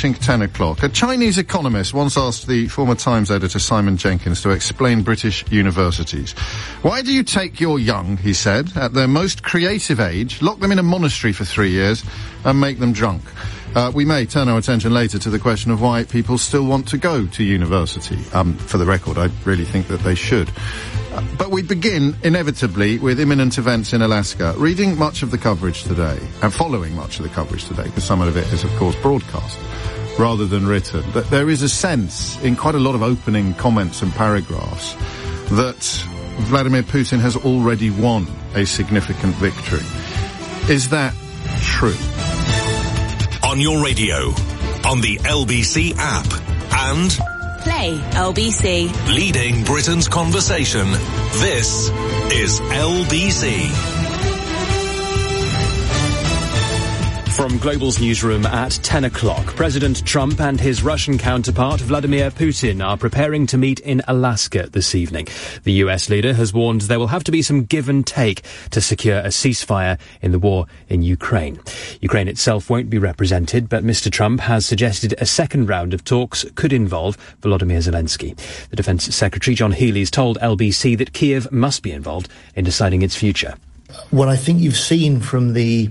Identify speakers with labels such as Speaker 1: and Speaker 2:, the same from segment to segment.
Speaker 1: approaching 10 o'clock. A Chinese economist once asked the former Times editor Simon Jenkins to explain British universities. Why do you take your young, he said, at their most creative age, lock them in a monastery for 3 years and make them drunk? We may turn our attention later to the question of why people still want to go to university. For the record, I really think that they should. But we begin, inevitably, with imminent events in Alaska. Reading much of the coverage today, and following much of the coverage today, because some of it is, of course, broadcast rather than written, that there is a sense, in quite a lot of opening comments and paragraphs, that Vladimir Putin has already won a significant victory. Is that true?
Speaker 2: On your radio, on the LBC app, and
Speaker 3: Play LBC.
Speaker 2: Leading Britain's conversation. This is LBC.
Speaker 4: From Global's newsroom at 10 o'clock, President Trump and his Russian counterpart Vladimir Putin are preparing to meet in Alaska this evening. The US leader has warned there will have to be some give and take to secure a ceasefire in the war in Ukraine. Ukraine itself won't be represented, but Mr. Trump has suggested a second round of talks could involve Volodymyr Zelensky. The Defense Secretary John Healey's told LBC that Kiev must be involved in deciding its future.
Speaker 5: What I think you've seen from the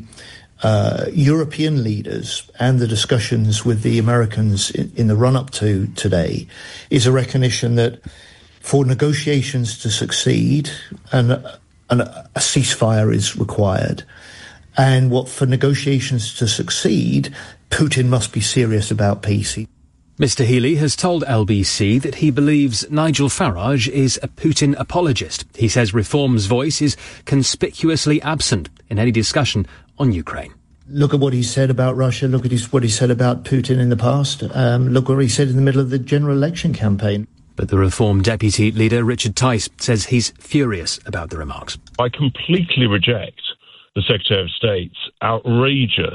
Speaker 5: European leaders and the discussions with the Americans in the run-up to today is a recognition that for negotiations to succeed, a ceasefire is required. And for negotiations to succeed, Putin must be serious about peace.
Speaker 4: Mr. Healey has told LBC that he believes Nigel Farage is a Putin apologist. He says Reform's voice is conspicuously absent in any discussion on Ukraine.
Speaker 5: Look at what he said about Russia. Look at what he said about Putin in the past. Look what he said in the middle of the general election campaign.
Speaker 4: But the Reform deputy leader, Richard Tice, says he's furious about the remarks.
Speaker 6: I completely reject the Secretary of State's outrageous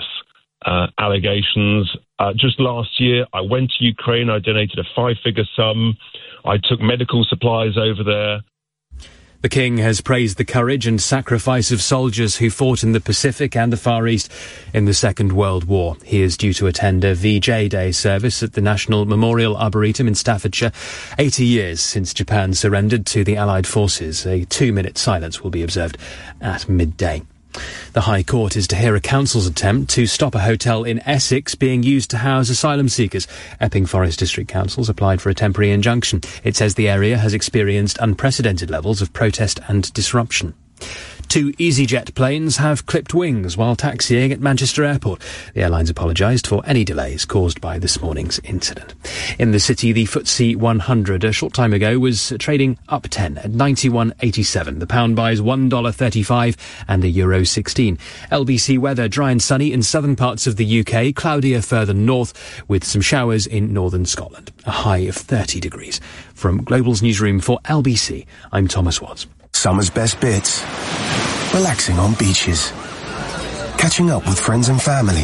Speaker 6: allegations. Just last year, I went to Ukraine. I donated a 5-figure sum. I took medical supplies over there.
Speaker 4: The King has praised the courage and sacrifice of soldiers who fought in the Pacific and the Far East in the Second World War. He is due to attend a VJ Day service at the National Memorial Arboretum in Staffordshire. 80 years since Japan surrendered to the Allied forces. A 2-minute silence will be observed at midday. The High Court is to hear a council's attempt to stop a hotel in Essex being used to house asylum seekers. Epping Forest District Council's applied for a temporary injunction. It says the area has experienced unprecedented levels of protest and disruption. 2 EasyJet planes have clipped wings while taxiing at Manchester Airport. The airlines apologised for any delays caused by this morning's incident. In the city, the FTSE 100 a short time ago was trading up 10 at 91.87. The pound buys $1.35 and the euro 16. LBC weather, dry and sunny in southern parts of the UK, cloudier further north with some showers in northern Scotland. A high of 30 degrees. From Global's newsroom for LBC, I'm Thomas Watts.
Speaker 7: Summer's best bits. Relaxing on beaches. Catching up with friends and family.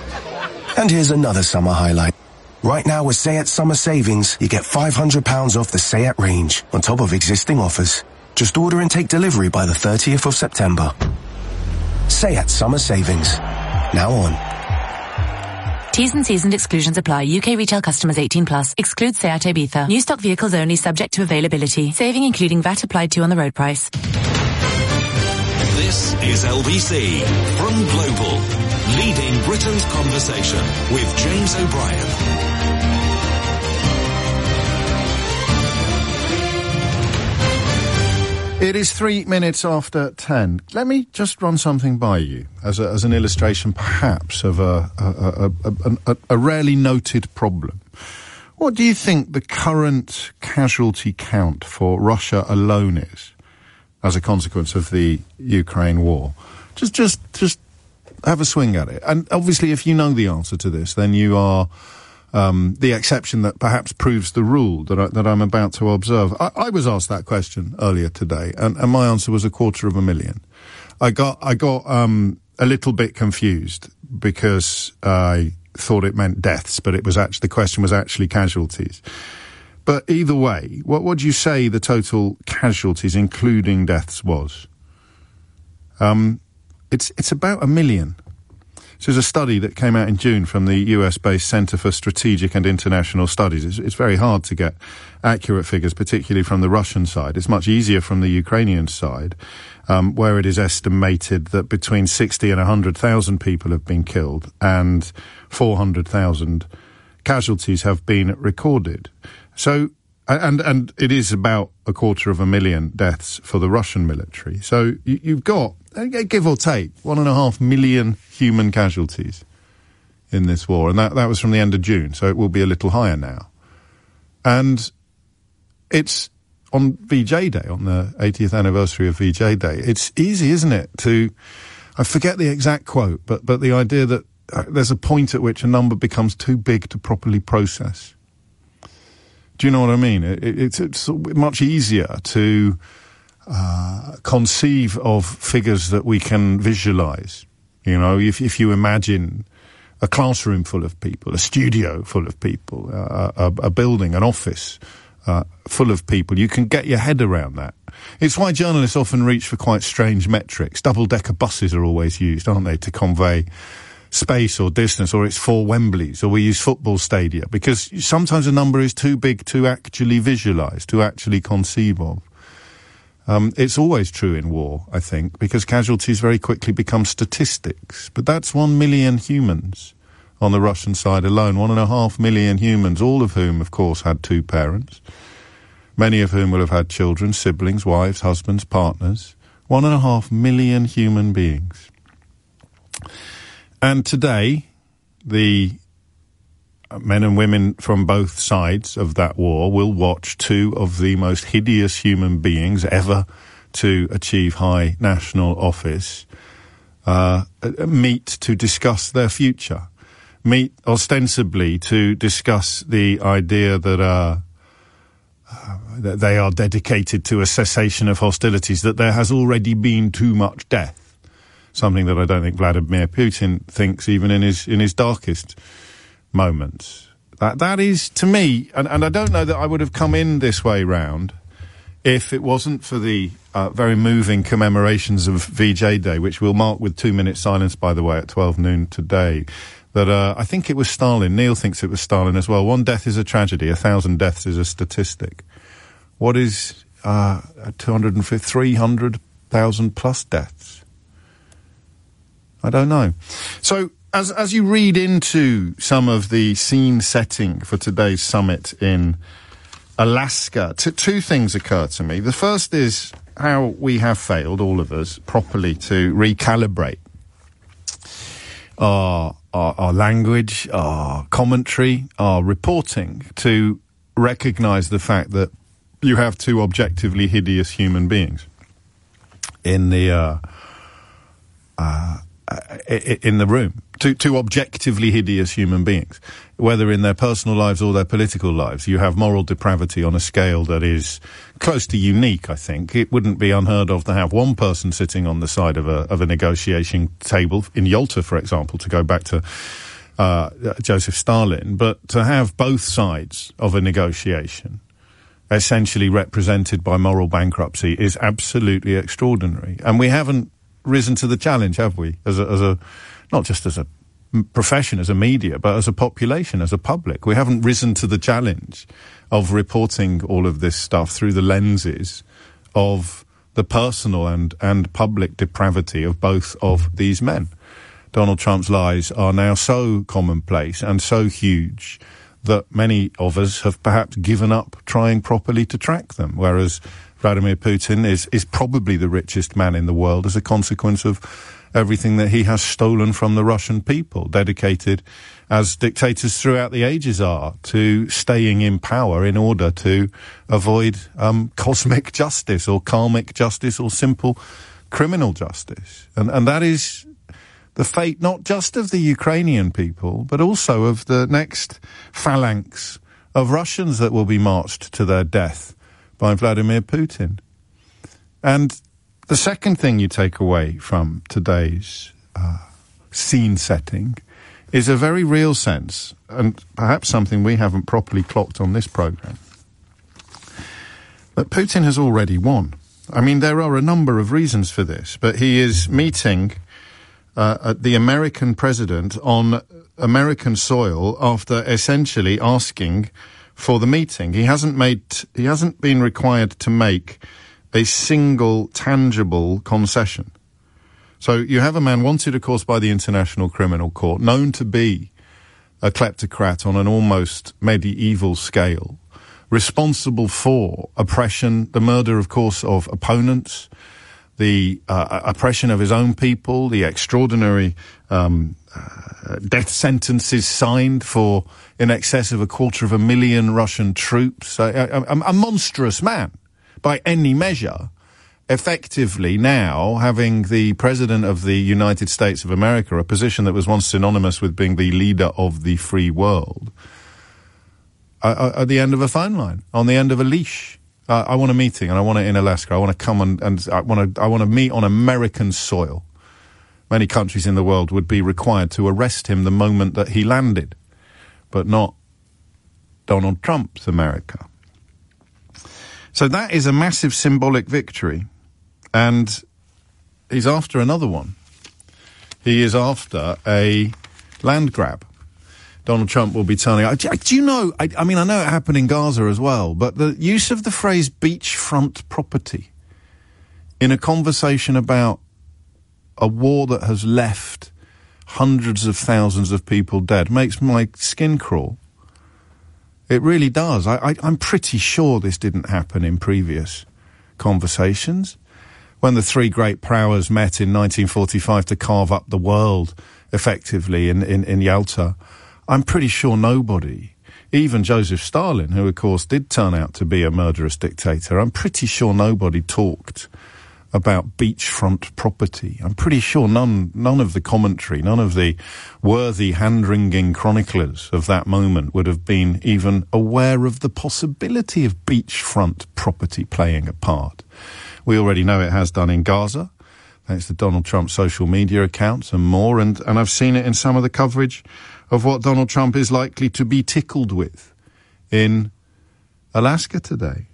Speaker 7: And here's another summer highlight. Right now with SEAT Summer Savings, you get £500 off the SEAT range, on top of existing offers. Just order and take delivery by the 30th of September. SEAT Summer Savings. Now on.
Speaker 3: T's and C's and exclusions apply. UK retail customers 18+. Excludes SEAT Ibiza. New stock vehicles only, subject to availability. Saving including VAT applied to on the road price.
Speaker 2: This is LBC from Global, leading Britain's conversation with James O'Brien.
Speaker 1: It is 3 minutes after 10. Let me just run something by you as an illustration, perhaps, of a rarely noted problem. What do you think the current casualty count for Russia alone is as a consequence of the Ukraine war? Just have a swing at it. And obviously, if you know the answer to this, then you are the exception that perhaps proves the rule that I'm about to observe. I was asked that question earlier today, and my answer was 250,000. I got a little bit confused because I thought it meant deaths, but the question was actually casualties. But either way, what would you say the total casualties, including deaths, was? It's about 1 million. This is a study that came out in June from the US-based Center for Strategic and International Studies. It's very hard to get accurate figures, particularly from the Russian side. It's much easier from the Ukrainian side, where it is estimated that between 60 and 100,000 people have been killed and 400,000 casualties have been recorded. So, and it is about 250,000 deaths for the Russian military. So you've got, give or take, 1.5 million human casualties in this war. And that was from the end of June, so it will be a little higher now. And it's on VJ Day, on the 80th anniversary of VJ Day. It's easy, isn't it, I forget the exact quote, but the idea that there's a point at which a number becomes too big to properly process. Do you know what I mean? It's much easier to conceive of figures that we can visualize. You know, if you imagine a classroom full of people, a studio full of people, a building, an office full of people, you can get your head around that. It's why journalists often reach for quite strange metrics. Double-decker buses are always used, aren't they, to convey space or distance, or it's 4 Wembleys, or we use football stadia, because sometimes a number is too big to actually visualize, to actually conceive of. It's always true in war, I think, because casualties very quickly become statistics. But that's 1 million humans on the Russian side alone, 1.5 million humans, all of whom, of course, had 2 parents, many of whom will have had children, siblings, wives, husbands, partners. 1.5 million human beings. And today, the men and women from both sides of that war will watch 2 of the most hideous human beings ever to achieve high national office meet to discuss their future. Meet ostensibly to discuss the idea that they are dedicated to a cessation of hostilities, that there has already been too much death. Something that I don't think Vladimir Putin thinks even in his darkest moments. That is, to me, and I don't know that I would have come in this way round if it wasn't for the very moving commemorations of VJ Day, which we'll mark with 2 minutes silence, by the way, at 12 noon today. That I think it was Stalin. Neil thinks it was Stalin as well. 1 death is a tragedy. 1,000 deaths is a statistic. What is 250, 300,000 plus deaths? I don't know. So, as you read into some of the scene setting for today's summit in Alaska, 2 things occur to me. The first is how we have failed, all of us, properly to recalibrate our language, our commentary, our reporting, to recognise the fact that you have 2 objectively hideous human beings in the room. 2 objectively hideous human beings, whether in their personal lives or their political lives. You have moral depravity on a scale that is close to unique, I think. It wouldn't be unheard of to have one person sitting on the side of a negotiating table, in Yalta, for example, to go back to Joseph Stalin, but to have both sides of a negotiation essentially represented by moral bankruptcy is absolutely extraordinary. And we haven't risen to the challenge, have we? As a not just as a profession, as a media, but as a population, as a public. We haven't risen to the challenge of reporting all of this stuff through the lenses of the personal and public depravity of both of these men. Donald Trump's lies are now so commonplace and so huge that many of us have perhaps given up trying properly to track them, whereas Vladimir Putin is probably the richest man in the world as a consequence of everything that he has stolen from the Russian people, dedicated, as dictators throughout the ages are, to staying in power in order to avoid cosmic justice or karmic justice or simple criminal justice. And that is the fate not just of the Ukrainian people, but also of the next phalanx of Russians that will be marched to their death by Vladimir Putin. And the second thing you take away from today's scene setting is a very real sense, and perhaps something we haven't properly clocked on this programme, that Putin has already won. I mean, there are a number of reasons for this, but he is meeting the American president on American soil after essentially asking for the meeting. He hasn't been required to make a single tangible concession. So you have a man wanted, of course, by the International Criminal Court, known to be a kleptocrat on an almost medieval scale, responsible for oppression, the murder, of course, of opponents, the oppression of his own people, the extraordinary death sentences signed for in excess of 250,000 Russian troops. A monstrous man by any measure, effectively now having the President of the United States of America, a position that was once synonymous with being the leader of the free world, at the end of a phone line, on the end of a leash. I want a meeting, and I want it in Alaska. I want to come and I want to meet on American soil. Many countries in the world would be required to arrest him the moment that he landed, but not Donald Trump's America. So that is a massive symbolic victory, and he's after another one. He is after a land grab. Donald Trump will be turning out. Do you know, I mean, I know it happened in Gaza as well, but the use of the phrase beachfront property in a conversation about a war that has left hundreds of thousands of people dead makes my skin crawl. It really does. I'm pretty sure this didn't happen in previous conversations. When the three great powers met in 1945 to carve up the world effectively in Yalta, I'm pretty sure nobody, even Joseph Stalin, who of course did turn out to be a murderous dictator, I'm pretty sure nobody talked about beachfront property. I'm pretty sure none of the commentary, none of the worthy hand-wringing chroniclers of that moment would have been even aware of the possibility of beachfront property playing a part. We already know it has done in Gaza, thanks to Donald Trump's social media accounts and more, and I've seen it in some of the coverage of what Donald Trump is likely to be tickled with in Alaska today.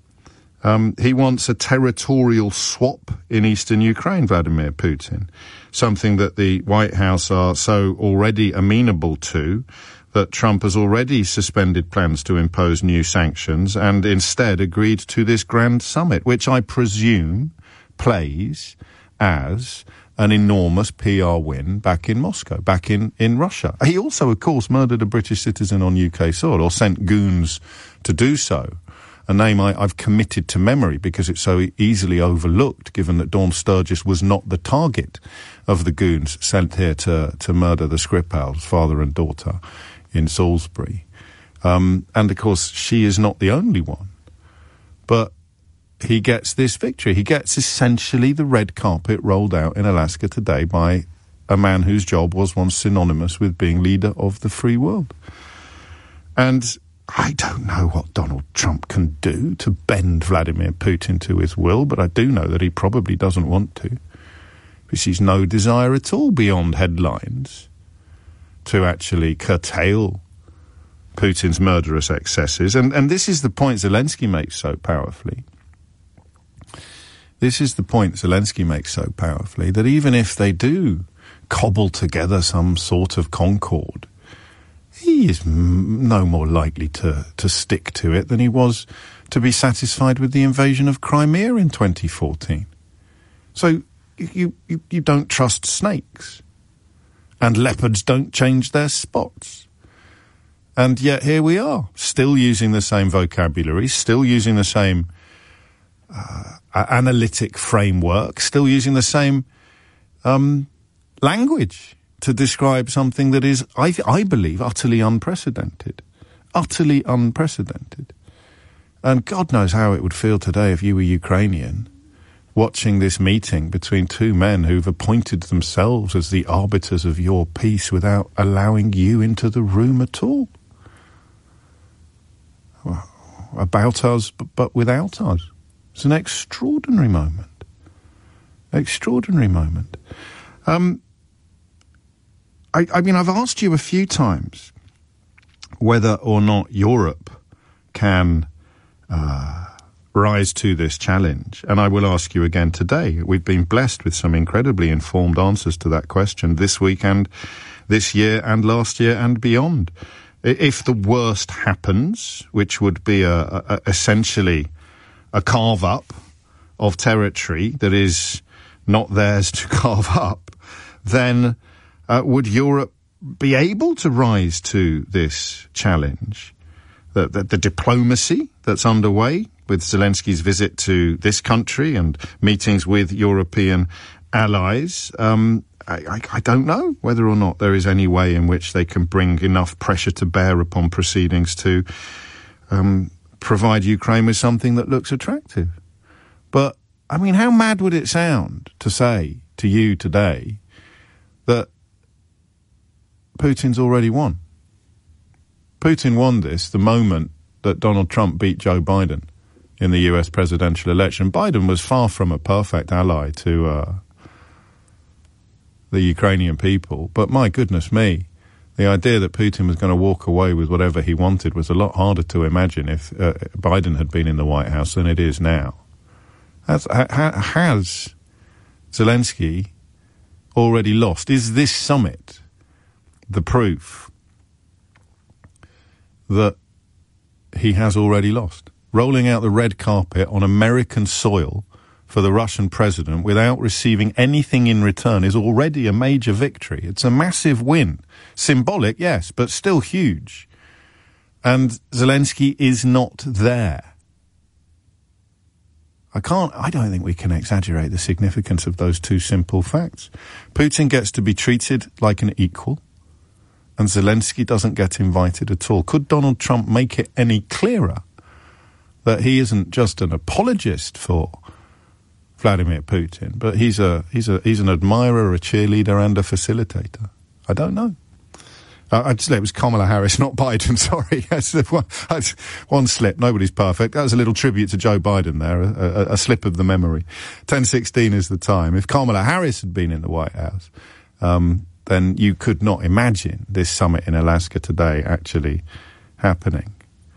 Speaker 1: He wants a territorial swap in eastern Ukraine, Vladimir Putin, something that the White House are so already amenable to that Trump has already suspended plans to impose new sanctions and instead agreed to this grand summit, which I presume plays as an enormous PR win back in Moscow, back in Russia. He also, of course, murdered a British citizen on UK soil, or sent goons to do so. A name I've committed to memory because it's so easily overlooked, given that Dawn Sturgis was not the target of the goons sent here to murder the Skripals, father and daughter, in Salisbury. And, of course, she is not the only one. But he gets this victory. He gets essentially the red carpet rolled out in Alaska today by a man whose job was once synonymous with being leader of the free world. And I don't know what Donald Trump can do to bend Vladimir Putin to his will, but I do know that he probably doesn't want to, because he's no desire at all beyond headlines to actually curtail Putin's murderous excesses. And this is the point Zelensky makes so powerfully. This is the point Zelensky makes so powerfully, that even if they do cobble together some sort of concord, he is no more likely to stick to it than he was to be satisfied with the invasion of Crimea in 2014. So you don't trust snakes, and leopards don't change their spots. And yet here we are, still using the same vocabulary, still using the same analytic framework, still using the same language to describe something that is, I believe, utterly unprecedented. Utterly unprecedented. And God knows how it would feel today if you were Ukrainian, watching this meeting between two men who've appointed themselves as the arbiters of your peace without allowing you into the room at all. Well, about us, but without us. It's an extraordinary moment. Extraordinary moment. I mean, I've asked you a few times whether or not Europe can rise to this challenge? And I will ask you again today. We've been blessed with some incredibly informed answers to that question this week and this year and last year and beyond. If the worst happens, which would be essentially a carve-up of territory that is not theirs to carve up, then would Europe be able to rise to this challenge? The diplomacy that's underway with Zelensky's visit to this country and meetings with European allies, I don't know whether or not there is any way in which they can bring enough pressure to bear upon proceedings to provide Ukraine with something that looks attractive. But, I mean, how mad would it sound to say to you today that Putin's already won? Putin won this the moment that Donald Trump beat Joe Biden in the US presidential election. Biden was far from a perfect ally to the Ukrainian people, but my goodness me, the idea that Putin was going to walk away with whatever he wanted was a lot harder to imagine if Biden had been in the White House than it is now. Has Zelensky already lost? Is this summit the proof that he has already lost? Rolling out the red carpet on American soil for the Russian president without receiving anything in return is already a major victory. It's a massive win. Symbolic, yes, but still huge. And Zelensky is not there. I don't think we can exaggerate the significance of those two simple facts. Putin gets to be treated like an equal, and Zelensky doesn't get invited at all. Could Donald Trump make it any clearer that he isn't just an apologist for Vladimir Putin, but he's an admirer, a cheerleader, and a facilitator? I don't know. I'd say it was Kamala Harris, not Biden, sorry. One slip. Nobody's perfect. That was a little tribute to Joe Biden there, a slip of the memory. 10:16 is the time. If Kamala Harris had been in the White House, then you could not imagine this summit in Alaska today actually happening.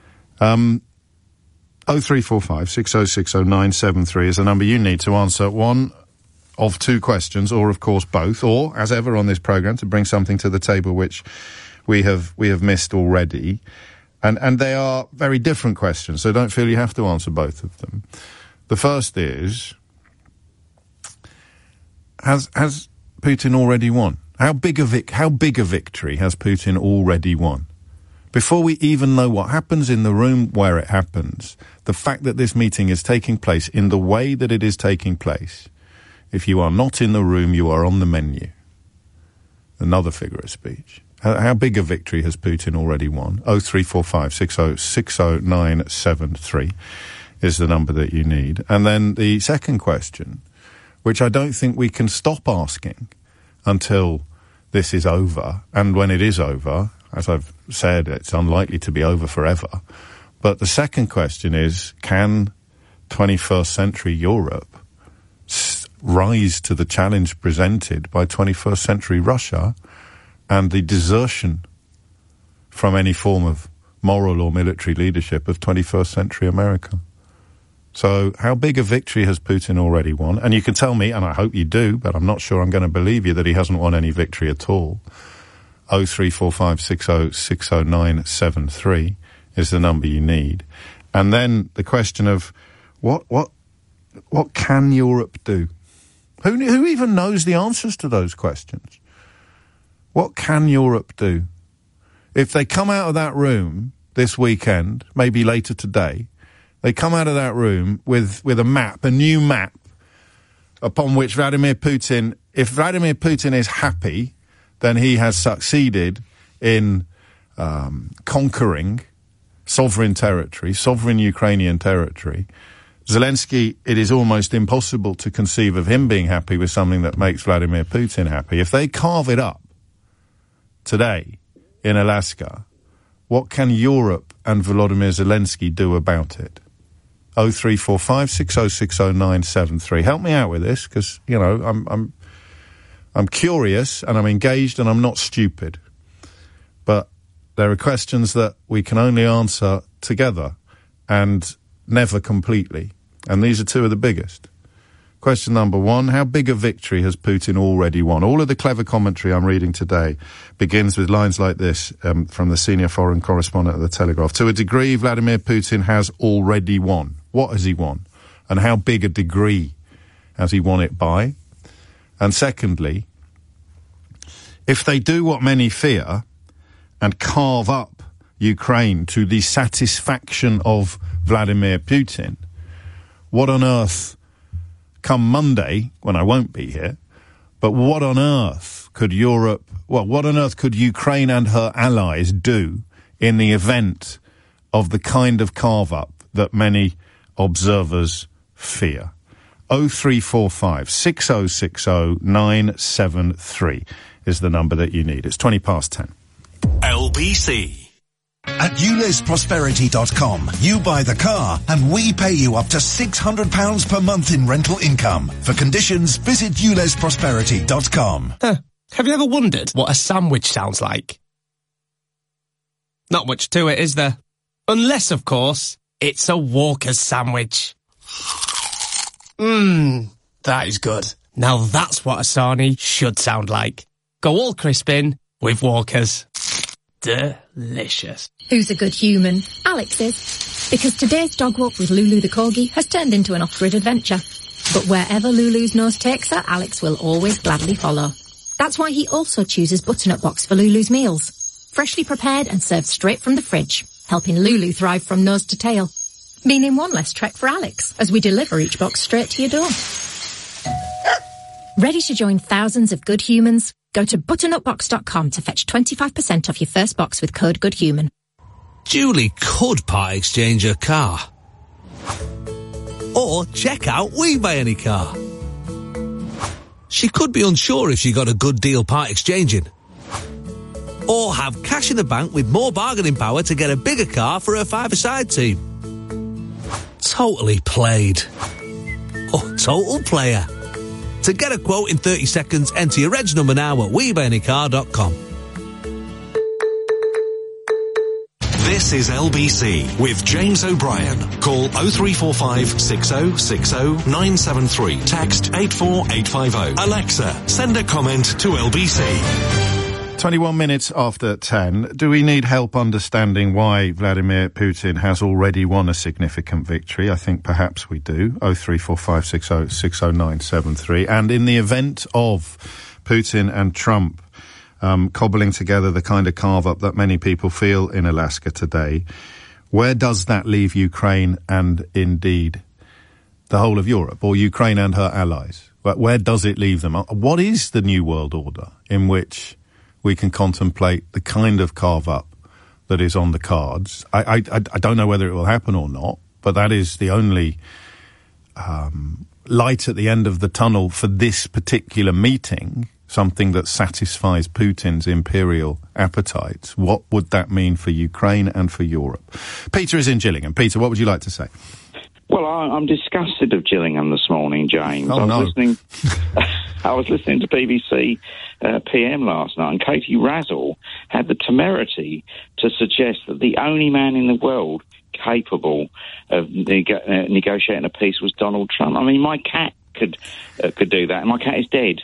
Speaker 1: 0345 6060 973 is the number you need to answer one of two questions, or of course both, or as ever on this programme to bring something to the table which we have missed already, and they are very different questions, so don't feel you have to answer both of them. The first is, has Putin already won? How big a victory has Putin already won? Before we even know what happens in the room where it happens, the fact that this meeting is taking place in the way that it is taking place, if you are not in the room, you are on the menu. Another figure of speech. How big a victory has Putin already won? 0345 6060 973 is the number that you need. And then the second question, which I don't think we can stop asking until this is over. And when it is over, as I've said, it's unlikely to be over forever. But the second question is, can 21st century Europe rise to the challenge presented by 21st century Russia and the desertion from any form of moral or military leadership of 21st century America? So how big a victory has Putin already won? And you can tell me, and I hope you do, but I'm not sure I'm going to believe you, that he hasn't won any victory at all. 0345 6060 973 is the number you need. And then the question of what can Europe do? Who even knows the answers to those questions? What can Europe do? If they come out of that room this weekend, maybe later today, they come out of that room with a map, a new map, upon which Vladimir Putin, if Vladimir Putin is happy, then he has succeeded in conquering sovereign territory, sovereign Ukrainian territory. Zelensky, it is almost impossible to conceive of him being happy with something that makes Vladimir Putin happy. If they carve it up today in Alaska, what can Europe and Volodymyr Zelensky do about it? 0345 6060 973. Help me out with this, because, you know, I'm curious and I'm engaged and I'm not stupid. But there are questions that we can only answer together. And never completely. And these are two of the biggest. Question number one, how big a victory has Putin already won? All of the clever commentary I'm reading today begins with lines like this from the senior foreign correspondent of The Telegraph. To a degree, Vladimir Putin has already won. What has he won? And how big a degree has he won it by? And secondly, if they do what many fear and carve up Ukraine to the satisfaction of Vladimir Putin, what on earth, come Monday, when I won't be here, but what on earth could Ukraine and her allies do in the event of the kind of carve-up that many observers fear? 0345 6060 973 is the number that you need. It's 10:20.
Speaker 2: LBC.
Speaker 8: At ULEZProsperity.com, you buy the car and we pay you up to £600 per month in rental income. For conditions, visit ULEZProsperity.com.
Speaker 9: Have you ever wondered what a sandwich sounds like? Not much to it, is there? Unless, of course, it's a Walker's sandwich. That is good. Now that's what a sarnie should sound like. Go all crisp in with Walker's. Delicious.
Speaker 10: Who's a good human? Alex is. Because today's dog walk with Lulu the Corgi has turned into an off-grid adventure. But wherever Lulu's nose takes her, Alex will always gladly follow. That's why he also chooses Butternut Box for Lulu's meals. Freshly prepared and served straight from the fridge, helping Lulu thrive from nose to tail. Meaning one less trek for Alex, as we deliver each box straight to your door. Ready to join thousands of good humans? Go to butternutbox.com to fetch 25% off your first box with code GOODHUMAN.
Speaker 11: Julie could part exchange her car. Or check out We Buy Any Car. She could be unsure if she got a good deal part exchanging. Or have cash in the bank with more bargaining power to get a bigger car for her five-a-side team. Totally played. Or total player. To get a quote in 30 seconds, enter your reg number now at WeBuyAnyCar.com.
Speaker 2: This is LBC with James O'Brien. Call 0345 6060 973. Text 84850. Alexa, send a comment to LBC.
Speaker 1: 21 minutes after 10. Do we need help understanding why Vladimir Putin has already won a significant victory? I think perhaps we do. 0345 6060 973. And in the event of Putin and Trump cobbling together the kind of carve-up that many people feel in Alaska today, where does that leave Ukraine and indeed the whole of Europe, or Ukraine and her allies? Where does it leave them? What is the new world order in which we can contemplate the kind of carve-up that is on the cards? I don't know whether it will happen or not, but that is the only light at the end of the tunnel for this particular meeting, something that satisfies Putin's imperial appetites. What would that mean for Ukraine and for Europe? Peter is in Gillingham. Peter, what would you like to say?
Speaker 12: Well, I'm disgusted of Gillingham this morning, James.
Speaker 1: Oh, no.
Speaker 12: I was listening to BBC PM last night, and Katie Razzle had the temerity to suggest that the only man in the world capable of negotiating a peace was Donald Trump. I mean, my cat could do that, and my cat is dead.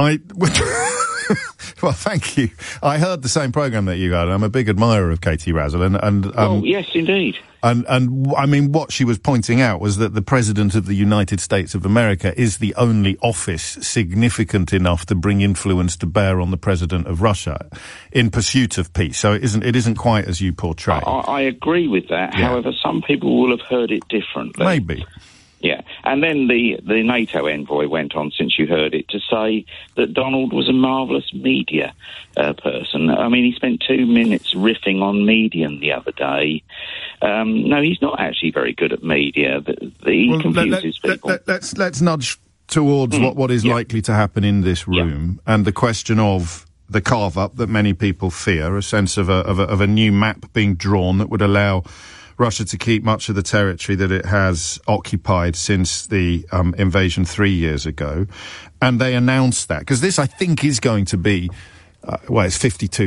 Speaker 1: Well, thank you. I heard the same programme that you had, and I'm a big admirer of Katie Razzle.
Speaker 12: Oh, yes, indeed.
Speaker 1: And I mean, what she was pointing out was that the President of the United States of America is the only office significant enough to bring influence to bear on the President of Russia in pursuit of peace. So it isn't quite as you portray.
Speaker 12: I agree with that. Yeah. However, some people will have heard it differently.
Speaker 1: Maybe.
Speaker 12: Yeah, and then the NATO envoy went on, since you heard it, to say that Donald was a marvellous media person. I mean, he spent 2 minutes riffing on Medium the other day. No, he's not actually very good at media. He confuses people.
Speaker 1: Let's nudge towards what is likely to happen in this room, and the question of the carve-up that many people fear, a sense of a new map being drawn that would allow Russia to keep much of the territory that it has occupied since the invasion 3 years ago. And they announced that, because this, I think, is going to be, it's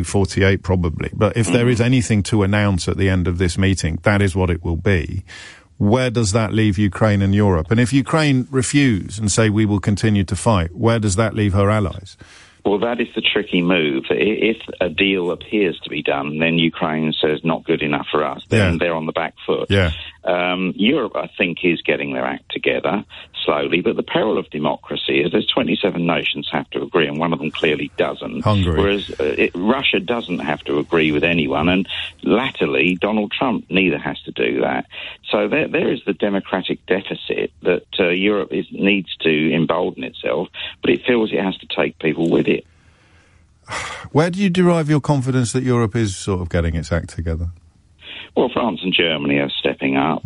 Speaker 1: 52-48 probably, but if there is anything to announce at the end of this meeting, that is what it will be. where does that leave Ukraine and Europe? And if Ukraine refuse and say we will continue to fight, where does that leave her allies?
Speaker 12: Well, that is the tricky move. If a deal appears to be done, then Ukraine says not good enough for us. Then they're on the back foot.
Speaker 1: Yeah.
Speaker 12: Europe, I think, is getting their act together slowly, but the peril of democracy is there's 27 nations have to agree, and one of them clearly doesn't.
Speaker 1: Hungary.
Speaker 12: Whereas Russia doesn't have to agree with anyone, and latterly, Donald Trump neither has to do that. So there is the democratic deficit that Europe needs to embolden itself, but it feels it has to take people with it.
Speaker 1: Where do you derive your confidence that Europe is sort of getting its act together?
Speaker 12: Well, France and Germany are stepping up.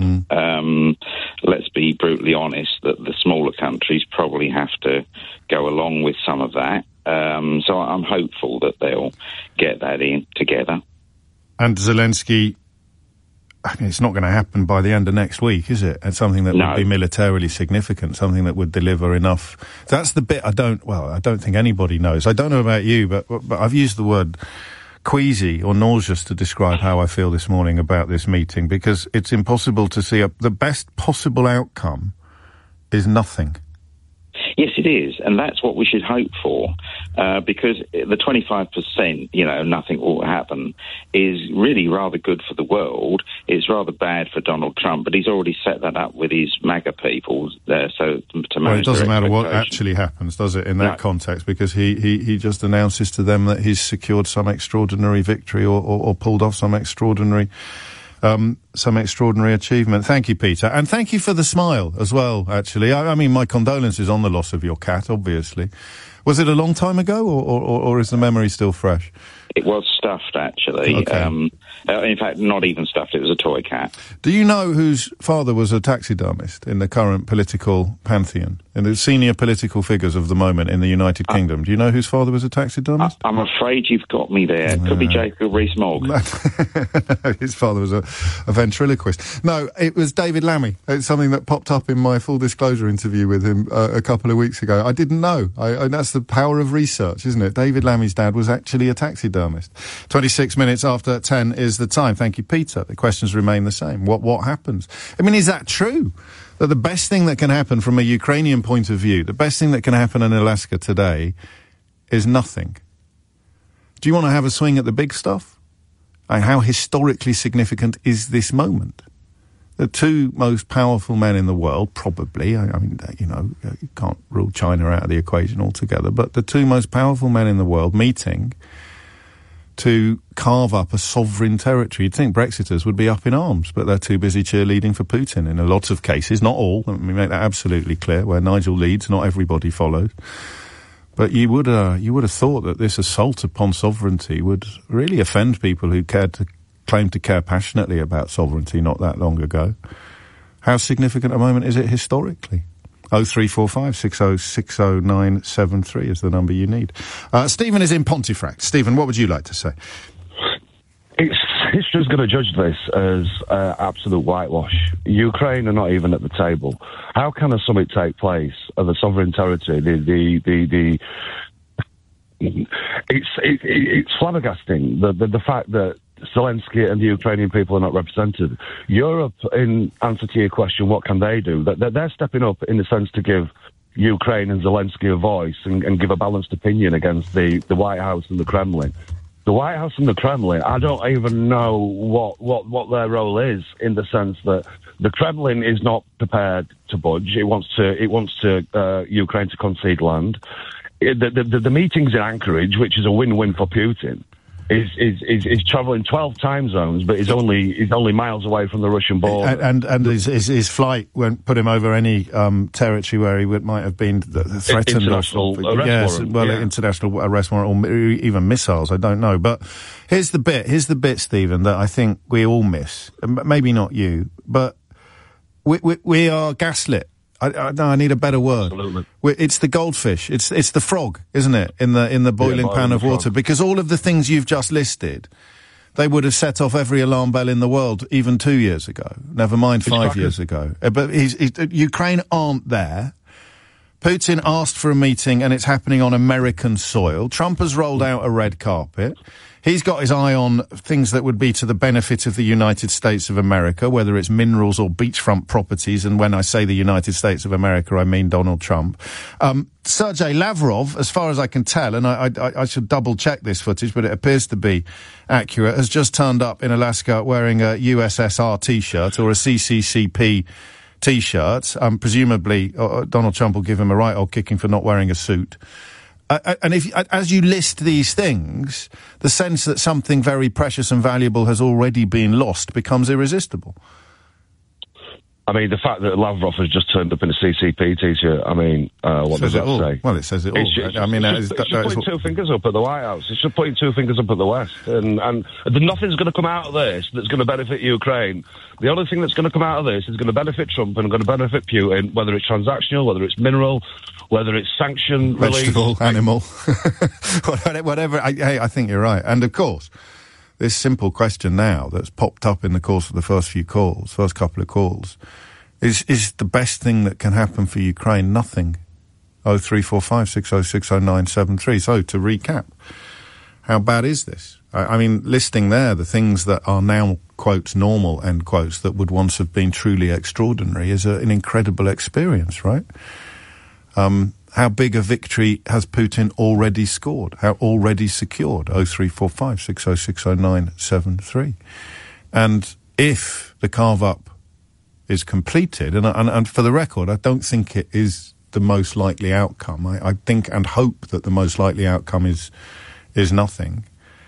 Speaker 12: Let's be brutally honest that the smaller countries probably have to go along with some of that. So I'm hopeful that they'll get that in together.
Speaker 1: And Zelensky, I mean, it's not going to happen by the end of next week, is it? It's something that would be militarily significant, something that would deliver enough. That's the bit I don't think anybody knows. I don't know about you, but I've used the word queasy or nauseous to describe how I feel this morning about this meeting, because it's impossible to see the best possible outcome is nothing.
Speaker 12: Yes, it is, and that's what we should hope for, because the 25%, nothing will happen, is really rather good for the world. It's rather bad for Donald Trump, but he's already set that up with his MAGA people there. So to manage,
Speaker 1: it doesn't matter what actually happens, does it, in that context? Because he just announces to them that he's secured some extraordinary victory or pulled off some extraordinary achievement. Thank you, Peter. And thank you for the smile as well, actually. I mean, my condolences on the loss of your cat, obviously. Was it a long time ago, or is the memory still fresh?
Speaker 12: It was stuffed, actually.
Speaker 1: Okay.
Speaker 12: In fact, not even stuffed. It was a toy cat.
Speaker 1: Do you know whose father was a taxidermist in the current political pantheon? In the senior political figures of the moment in the United Kingdom? Do you know whose father was a taxidermist?
Speaker 12: I'm afraid you've got me there. It could be Jacob Rees-Mogg.
Speaker 1: His father was a ventriloquist. No, it was David Lammy. It's something that popped up in my full disclosure interview with him a couple of weeks ago. I didn't know. That's the power of research, isn't it? David Lammy's dad was actually a taxidermist. 26 minutes after 10 is the time. Thank you, Peter. The questions remain the same. What happens? I mean, is that true? That the best thing that can happen from a Ukrainian point of view, the best thing that can happen in Alaska today is nothing? Do you want to have a swing at the big stuff? And how historically significant is this moment? The two most powerful men in the world, probably, I mean, you can't rule China out of the equation altogether, but the two most powerful men in the world meeting to carve up a sovereign territory. You'd think Brexiters would be up in arms, but they're too busy cheerleading for Putin in a lot of cases, not all. Let me make that absolutely clear. Where Nigel leads, not everybody follows. But you would have thought that this assault upon sovereignty would really offend people who claimed to care passionately about sovereignty not that long ago. How significant a moment is it historically? 0345 6060973 is the number you need. Stephen is in Pontefract. Stephen, what would you like to say?
Speaker 13: History's going to judge this as absolute whitewash. Ukraine are not even at the table. How can a summit take place of a sovereign territory? It's flabbergasting the fact that Zelensky and the Ukrainian people are not represented. Europe, in answer to your question, what can they do? They're stepping up in the sense to give Ukraine and Zelensky a voice and give a balanced opinion against the White House and the Kremlin. The White House and the Kremlin, I don't even know what their role is, in the sense that the Kremlin is not prepared to budge. It wants Ukraine to concede land. The meetings in Anchorage, which is a win-win for Putin, is travelling 12 time zones, but is only miles away from the Russian border. And
Speaker 1: his flight won't put him over any territory where he might have been threatened.
Speaker 13: International arrest warrant.
Speaker 1: International arrest warrant, or even missiles. I don't know. But here's the bit, Stephen, that I think we all miss. Maybe not you, but we are gaslit. I need a better word.
Speaker 13: Absolutely.
Speaker 1: It's the goldfish. It's the frog, isn't it? In the boiling pan of water. Because all of the things you've just listed, they would have set off every alarm bell in the world even 2 years ago. Never mind 5 years ago. But Ukraine aren't there. Putin asked for a meeting and it's happening on American soil. Trump has rolled out a red carpet. He's got his eye on things that would be to the benefit of the United States of America, whether it's minerals or beachfront properties. And when I say the United States of America, I mean Donald Trump. Sergei Lavrov, as far as I can tell, and I should double-check this footage, but it appears to be accurate, has just turned up in Alaska wearing a USSR T-shirt or a CCCP T-shirt. Presumably, Donald Trump will give him a right old kicking for not wearing a suit. And as you list these things, the sense that something very precious and valuable has already been lost becomes irresistible.
Speaker 13: I mean, the fact that Lavrov has just turned up in a CCP T-shirt, I mean, what does that say?
Speaker 1: Well, it says it all.
Speaker 13: It's just putting two fingers up at the White House. It's just putting two fingers up at the West. And nothing's going to come out of this that's going to benefit Ukraine. The only thing that's going to come out of this is going to benefit Trump and going to benefit Putin, whether it's transactional, whether it's mineral, whether it's sanction
Speaker 1: vegetable, animal, whatever. I think you're right. And of course, this simple question now that's popped up in the course of the first couple of calls, is the best thing that can happen for Ukraine nothing? 0345 6060973. So to recap, how bad is this? I mean, listing there the things that are now, quotes, normal, end quotes, that would once have been truly extraordinary is an incredible experience, right? How big a victory has Putin already scored? How already secured? 0345 6060973. And if the carve-up is completed, and for the record, I don't think it is the most likely outcome. I think and hope that the most likely outcome is nothing.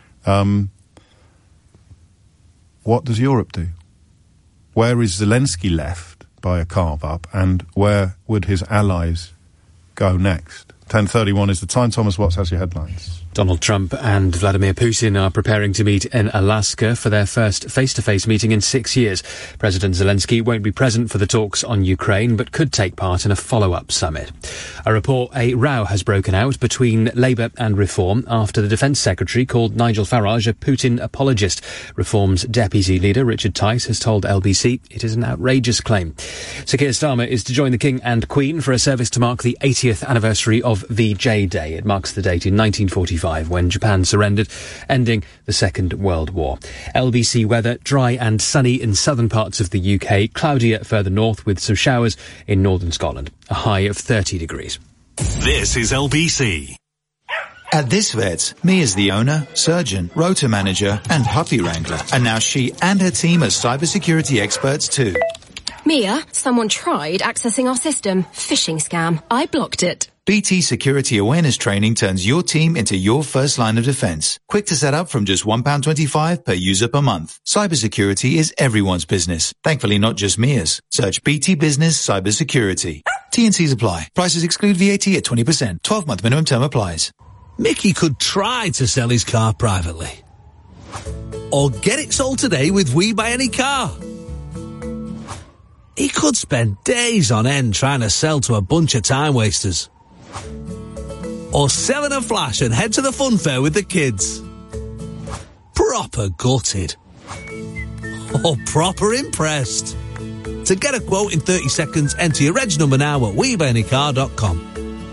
Speaker 1: What does Europe do? Where is Zelensky left by a carve-up, and where would his allies go next? 10:31 is the time. Thomas Watts has your headlines.
Speaker 4: Donald Trump and Vladimir Putin are preparing to meet in Alaska for their first face-to-face meeting in 6 years. President Zelensky won't be present for the talks on Ukraine, but could take part in a follow-up summit. A row has broken out between Labour and Reform after the Defence Secretary called Nigel Farage a Putin apologist. Reform's deputy leader, Richard Tice, has told LBC it is an outrageous claim. Sir Keir Starmer is to join the King and Queen for a service to mark the 80th anniversary of VJ Day. It marks the date in 1945 when Japan surrendered, ending the Second World War. LBC weather, dry and sunny in southern parts of the UK, cloudier further north with some showers in northern Scotland. A high of 30 degrees.
Speaker 2: This is LBC.
Speaker 14: At this vet, Mia's the owner, surgeon, rota manager and puppy wrangler. And now she and her team are cybersecurity experts too.
Speaker 15: Mia, someone tried accessing our system. Phishing scam. I blocked it.
Speaker 14: BT Security Awareness Training turns your team into your first line of defense. Quick to set up from just £1.25 per user per month. Cybersecurity is everyone's business. Thankfully, not just Mia's. Search BT Business Cybersecurity. T&Cs apply. Prices exclude VAT at 20%. 12-month minimum term applies.
Speaker 11: Mickey could try to sell his car privately. Or get it sold today with We Buy Any Car. He could spend days on end trying to sell to a bunch of time wasters. Or sell in a flash and head to the fun fair with the kids. Proper gutted. Or proper impressed. To get a quote in 30 seconds, enter your reg number now at WeBuyAnyCar.com.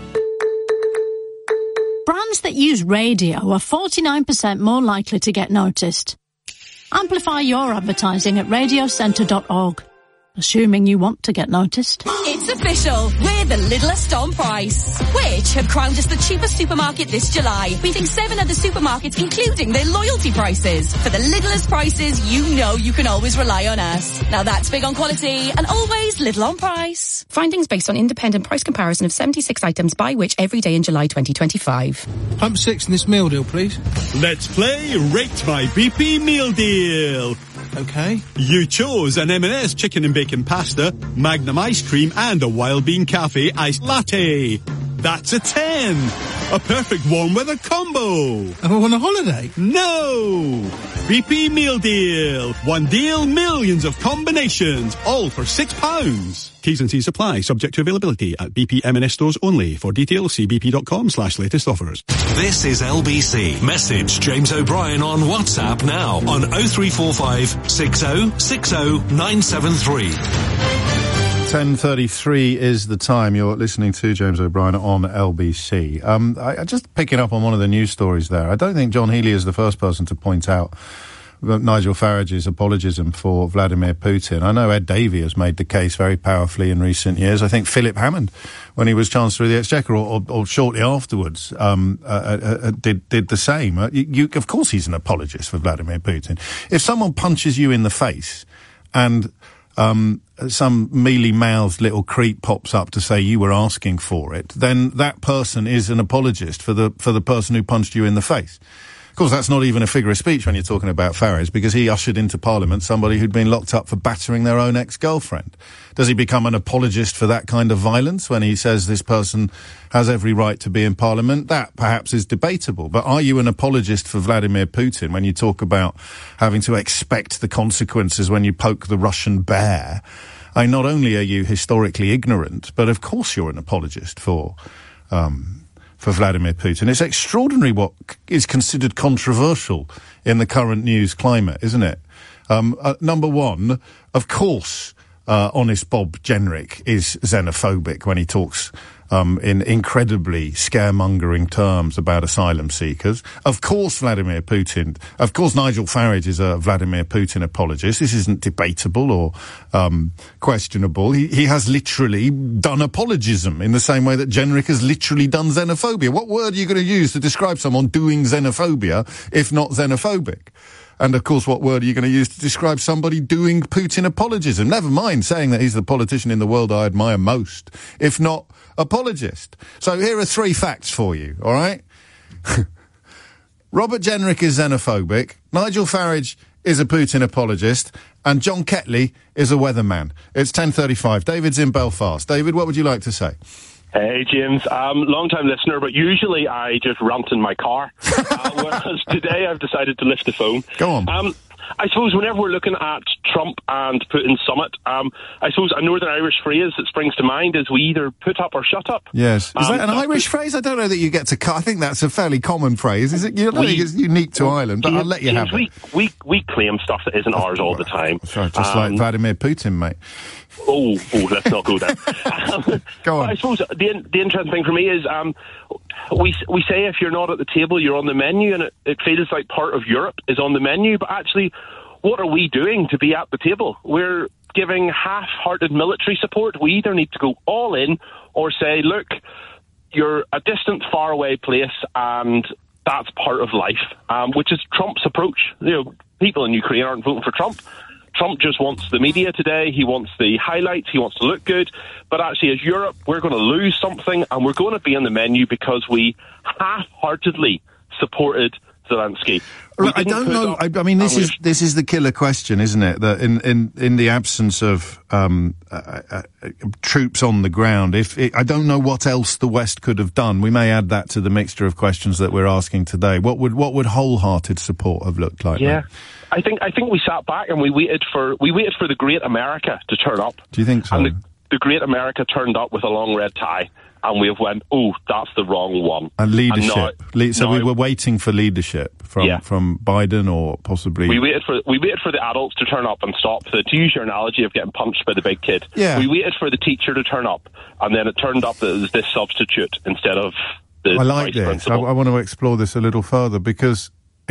Speaker 16: Brands that use radio are 49% more likely to get noticed. Amplify your advertising at radiocentre.org. Assuming you want to get noticed.
Speaker 17: It's official. We're the littlest on price, which have crowned us the cheapest supermarket this July, beating 7 other supermarkets, including their loyalty prices. For the littlest prices, you know you can always rely on us. Now that's big on quality and always little on price.
Speaker 18: Findings based on independent price comparison of 76 items by which every day in July 2025.
Speaker 19: Pump 6 in this meal deal, please.
Speaker 20: Let's play Rate My BP Meal Deal.
Speaker 19: Okay.
Speaker 20: You chose an M&S chicken and bacon pasta, Magnum ice cream and a Wild Bean Cafe iced latte. That's a 10. A perfect warm weather combo.
Speaker 19: Am I on a holiday?
Speaker 20: No. BP Meal Deal. One deal, millions of combinations, all for £6. T's and C's apply, subject to availability at BP M&S stores only. For details, see bp.com/latest offers.
Speaker 2: This is LBC. Message James O'Brien on WhatsApp now on 0345 60 60 973.
Speaker 1: 10:33 is the time. You're listening to James O'Brien on LBC. I just picking up on one of the news stories there. I don't think John Healey is the first person to point out Nigel Farage's apologism for Vladimir Putin. I know Ed Davey has made the case very powerfully in recent years. I think Philip Hammond, when he was Chancellor of the Exchequer, or shortly afterwards, did the same. Of course he's an apologist for Vladimir Putin. If someone punches you in the face and some mealy-mouthed little creep pops up to say you were asking for it, then that person is an apologist for the person who punched you in the face. Of course, that's not even a figure of speech when you're talking about Farage, because he ushered into Parliament somebody who'd been locked up for battering their own ex-girlfriend. Does he become an apologist for that kind of violence when he says this person has every right to be in Parliament? That perhaps is debatable. But are you an apologist for Vladimir Putin when you talk about having to expect the consequences when you poke the Russian bear? Not only are you historically ignorant, but of course you're an apologist for Vladimir Putin. It's extraordinary what is considered controversial in the current news climate, isn't it? Number one, of course, honest Bob Jenrick is xenophobic when he talks in incredibly scaremongering terms about asylum seekers. Of course, Nigel Farage is a Vladimir Putin apologist. This isn't debatable or questionable. He has literally done apologism in the same way that Jenrick has literally done xenophobia. What word are you going to use to describe someone doing xenophobia if not xenophobic? And, of course, what word are you going to use to describe somebody doing Putin apologism? Never mind saying that he's the politician in the world I admire most, if not apologist. So here are 3 facts for you, all right? Robert Jenrick is xenophobic, Nigel Farage is a Putin apologist, and John Ketley is a weatherman. It's 10:35. David's in Belfast. David, what would you like to say?
Speaker 21: Hey, James. Long-time listener, but usually I just rant in my car. Whereas today I've decided to lift the phone.
Speaker 1: Go on.
Speaker 21: I suppose whenever we're looking at Trump and Putin's summit, I suppose a Northern Irish phrase that springs to mind is we either put up or shut up.
Speaker 1: Yes. Is that an Irish phrase? I don't know that you get to cut. I think that's a fairly common phrase. Is it? I don't think it's unique to Ireland, but I'll let you have it.
Speaker 21: We claim stuff that isn't ours all the time.
Speaker 1: Sorry, just like Vladimir Putin, mate.
Speaker 21: Oh, let's not go there.
Speaker 1: Go on.
Speaker 21: I suppose the interesting thing for me is we say if you're not at the table, you're on the menu, and it feels like part of Europe is on the menu, but actually, what are we doing to be at the table? We're giving half-hearted military support. We either need to go all in or say, look, you're a distant, faraway place, and that's part of life, which is Trump's approach. People in Ukraine aren't voting for Trump. Trump just wants the media today. He wants the highlights. He wants to look good. But actually, as Europe, we're going to lose something, and we're going to be on the menu because we half-heartedly supported Zelensky.
Speaker 1: I don't know. I mean, this is the killer question, isn't it? That in the absence of troops on the ground, I don't know what else the West could have done. We may add that to the mixture of questions that we're asking today. What would wholehearted support have looked like?
Speaker 21: Yeah. I think we sat back and we waited for the Great America to turn up.
Speaker 1: Do you think so?
Speaker 21: And the Great America turned up with a long red tie, and we went, oh, that's the wrong one.
Speaker 1: And leadership. We were waiting for leadership from Biden or possibly.
Speaker 21: We waited for the adults to turn up and stop. To use your analogy of getting punched by the big kid.
Speaker 1: Yeah.
Speaker 21: We waited for the teacher to turn up, and then it turned up that it was this substitute instead of the
Speaker 1: I like
Speaker 21: vice
Speaker 1: this.
Speaker 21: principal.
Speaker 1: I want to explore this a little further because.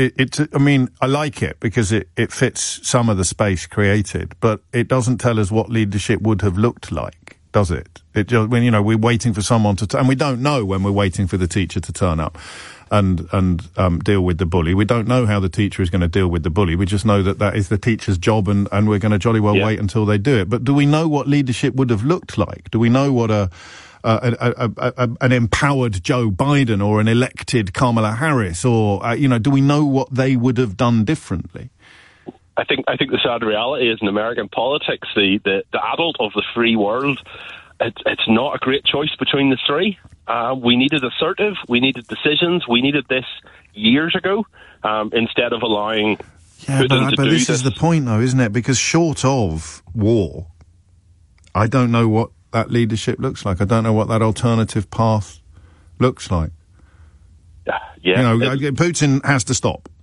Speaker 1: I like it because it fits some of the space created, but it doesn't tell us what leadership would have looked like, does it? It just, when, we're waiting for someone to, and we don't know when we're waiting for the teacher to turn up and deal with the bully. We don't know how the teacher is going to deal with the bully. We just know that is the teacher's job and we're going to jolly well wait until they do it. But do we know what leadership would have looked like? Do we know what an empowered Joe Biden or an elected Kamala Harris or, do we know what they would have done differently?
Speaker 21: I think the sad reality is in American politics, the adult of the free world, it's not a great choice between the three. We needed assertive, we needed decisions, we needed this years ago, instead of allowing Putin to do this.
Speaker 1: This is the point though, isn't it? Because short of war, I don't know what that leadership looks like. I don't know what that alternative path looks like.
Speaker 21: Yeah.
Speaker 1: Putin has to stop.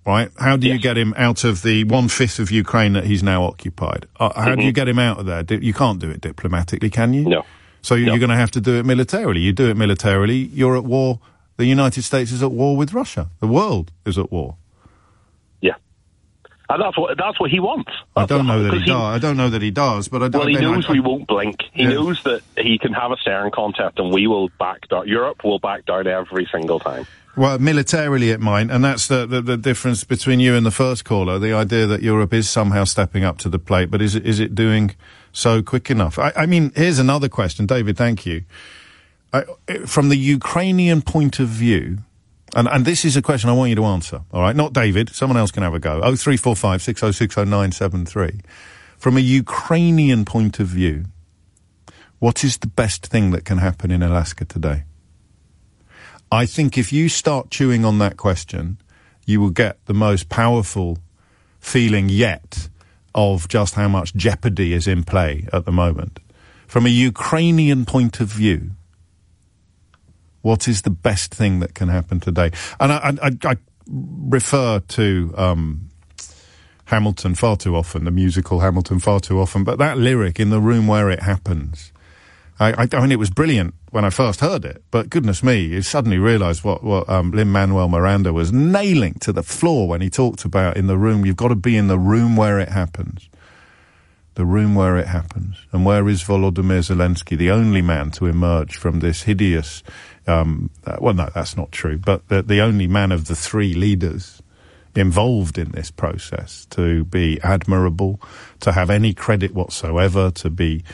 Speaker 1: right? How do you get him out of the 1/5 of Ukraine that he's now occupied? How do you get him out of there? You can't do it diplomatically, can you?
Speaker 21: No.
Speaker 1: So you're going to have to do it militarily. You do it militarily, you're at war. The United States is at war with Russia. The world is at war.
Speaker 21: Yeah. And that's what he wants.
Speaker 1: I don't know that he does. I don't know that he does, but I don't.
Speaker 21: Well, he knows we won't blink. He knows that he can have a staring contest, and we will back down. Europe will back down every single time.
Speaker 1: Well, militarily it might, and that's the difference between you and the first caller. The idea that Europe is somehow stepping up to the plate, but is it doing so quick enough? I mean, here's another question, David. Thank you. From the Ukrainian point of view. And this is a question I want you to answer, all right? Not David. Someone else can have a go. 0345 6060 973. From a Ukrainian point of view, what is the best thing that can happen in Alaska today? I think if you start chewing on that question, you will get the most powerful feeling yet of just how much jeopardy is in play at the moment. From a Ukrainian point of view, what is the best thing that can happen today? And I refer to Hamilton far too often, the musical Hamilton far too often, but that lyric, "In the room where it happens," I mean, it was brilliant when I first heard it, but goodness me, you suddenly realised what Lin-Manuel Miranda was nailing to the floor when he talked about in the room. You've got to be in the room where it happens. The room where it happens. And where is Volodymyr Zelensky, the only man to emerge from this hideous... well, no, that's not true, but the only man of the three leaders involved in this process to be admirable, to have any credit whatsoever, to be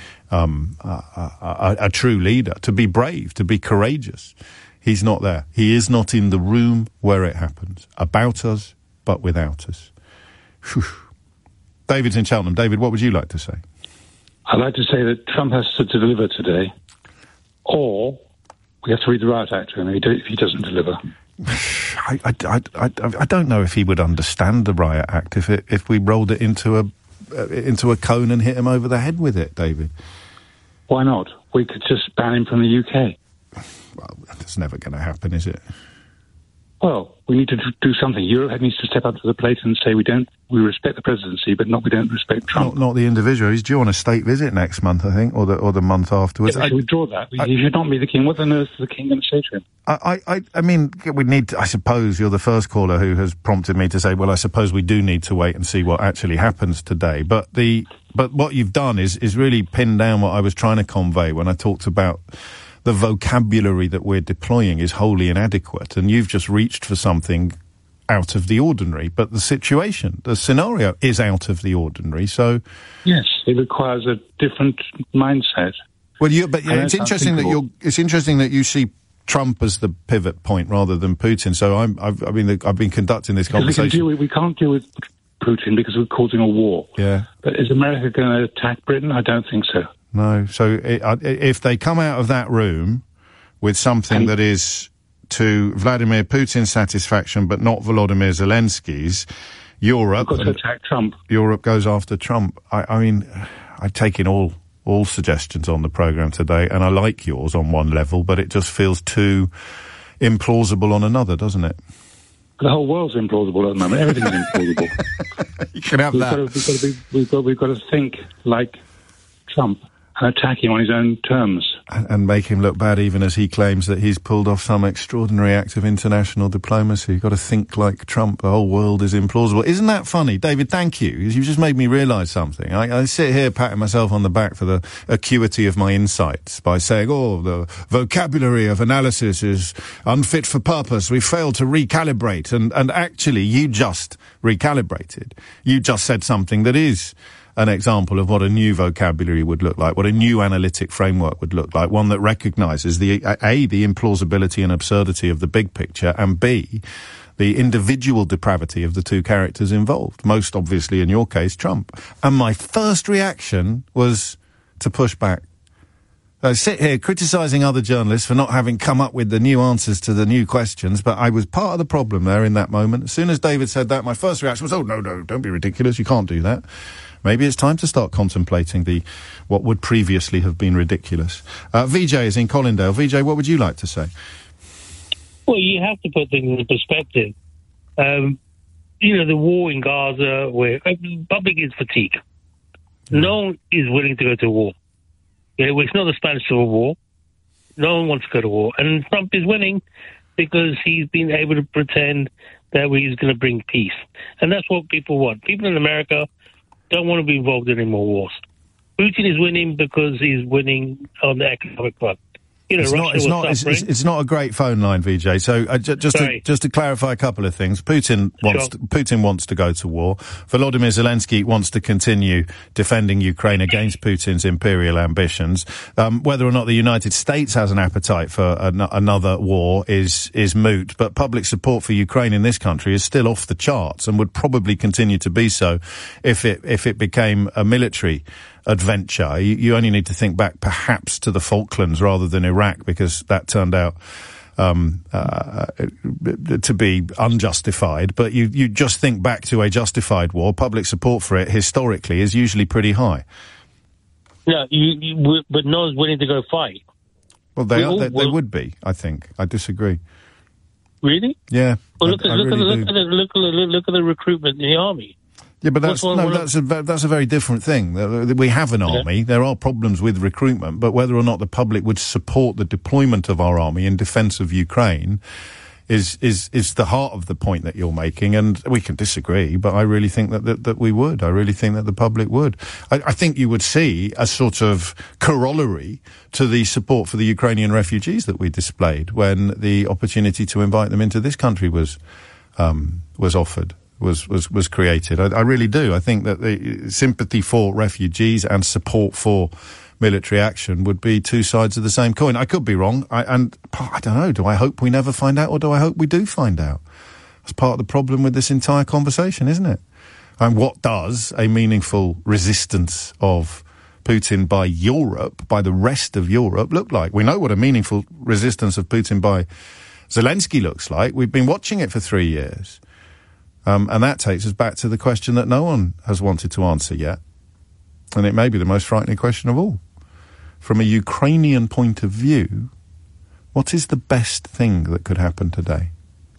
Speaker 1: a true leader, to be brave, to be courageous. He's not there. He is not in the room where it happens. About us, but without us. Whew. David's in Cheltenham. David, what would you like to say?
Speaker 5: I'd like to say that Trump has to deliver today, or we have to read the riot act to him if he doesn't deliver.
Speaker 1: I don't know if he would understand the riot act if we rolled it into a cone and hit him over the head with it, David.
Speaker 5: Why not? We could just ban him from the UK.
Speaker 1: Well, that's never going to happen, is it?
Speaker 5: Well, we need to do something. Europe needs to step up to the plate and say we respect the presidency, but we don't respect Trump.
Speaker 1: Not the individual. He's due on a state visit next month, I think, or the month afterwards.
Speaker 5: Yeah, we should withdraw that. He should not be the king. What on earth is the king going to say to him?
Speaker 1: I mean, we need to, I suppose you're the first caller who has prompted me to say, well, I suppose we do need to wait and see what actually happens today. But what you've done is really pin down what I was trying to convey when I talked about the vocabulary that we're deploying is wholly inadequate, and you've just reached for something out of the ordinary. But the scenario is out of the ordinary, so...
Speaker 5: Yes, it requires a different mindset.
Speaker 1: Well, it's interesting that you see Trump as the pivot point rather than Putin. So I've been conducting this conversation.
Speaker 5: We can't deal with Putin because we're causing a war.
Speaker 1: Yeah.
Speaker 5: But is America going to attack Britain? I don't think so.
Speaker 1: No. So if they come out of that room with something that is to Vladimir Putin's satisfaction but not Volodymyr Zelensky's, Europe...
Speaker 5: We've got to attack Trump.
Speaker 1: Europe goes after Trump. I mean, I take in all suggestions on the programme today, and I like yours on one level, but it just feels too implausible on another, doesn't it?
Speaker 5: The whole world's implausible at the moment. Everything's implausible.
Speaker 1: You can have that.
Speaker 5: We've got to think like Trump and attack him on his own terms.
Speaker 1: And make him look bad even as he claims that he's pulled off some extraordinary act of international diplomacy. You've got to think like Trump. The whole world is implausible. Isn't that funny? David, thank you. You just made me realise something. I sit here patting myself on the back for the acuity of my insights by saying, the vocabulary of analysis is unfit for purpose. We failed to recalibrate. And actually, you just recalibrated. You just said something that is an example of what a new vocabulary would look like, what a new analytic framework would look like, one that recognises the implausibility and absurdity of the big picture, and B, the individual depravity of the two characters involved, most obviously in your case, Trump. And my first reaction was to push back. I sit here criticising other journalists for not having come up with the new answers to the new questions, but I was part of the problem there in that moment. As soon as David said that, my first reaction was, no, don't be ridiculous, you can't do that. Maybe it's time to start contemplating what would previously have been ridiculous. VJ is in Colindale. VJ, what would you like to say?
Speaker 22: Well, you have to put things into perspective.
Speaker 6: the war in Gaza, where the public is fatigued. No one is willing to go to war. It's not the Spanish Civil War. No one wants to go to war. And Trump is winning because he's been able to pretend that he's going to bring peace. And that's what people want. People in America don't want to be involved in any more wars. Putin is winning because he's winning on the economic front.
Speaker 1: It's not a great phone line, Vijay. So just to clarify a couple of things, Putin wants to go to war. Volodymyr Zelensky wants to continue defending Ukraine against Putin's imperial ambitions. Whether or not the United States has an appetite for another war is moot. But public support for Ukraine in this country is still off the charts and would probably continue to be so if it became a military adventure. You only need to think back perhaps to the Falklands rather than Iraq, because that turned out to be unjustified. But you just think back to a justified war. Public support for it historically is usually pretty high.
Speaker 6: Yeah, but no one's willing to go fight.
Speaker 1: Well, they would be, I think. I disagree.
Speaker 6: Really?
Speaker 1: Yeah.
Speaker 6: Well, look at the recruitment in the army.
Speaker 1: Yeah, but that's a very different thing. We have an army. There are problems with recruitment, but whether or not the public would support the deployment of our army in defence of Ukraine is the heart of the point that you're making. And we can disagree, but I really think that we would. I really think that the public would. I think you would see a sort of corollary to the support for the Ukrainian refugees that we displayed when the opportunity to invite them into this country was offered. Was created. I really do. I think that the sympathy for refugees and support for military action would be two sides of the same coin. I could be wrong. I don't know. Do I hope we never find out, or do I hope we do find out? That's part of the problem with this entire conversation, isn't it? And what does a meaningful resistance of Putin by Europe, by the rest of Europe, look like? We know what a meaningful resistance of Putin by Zelensky looks like. We've been watching it for 3 years. And that takes us back to the question that no one has wanted to answer yet. And it may be the most frightening question of all. From a Ukrainian point of view, what is the best thing that could happen today?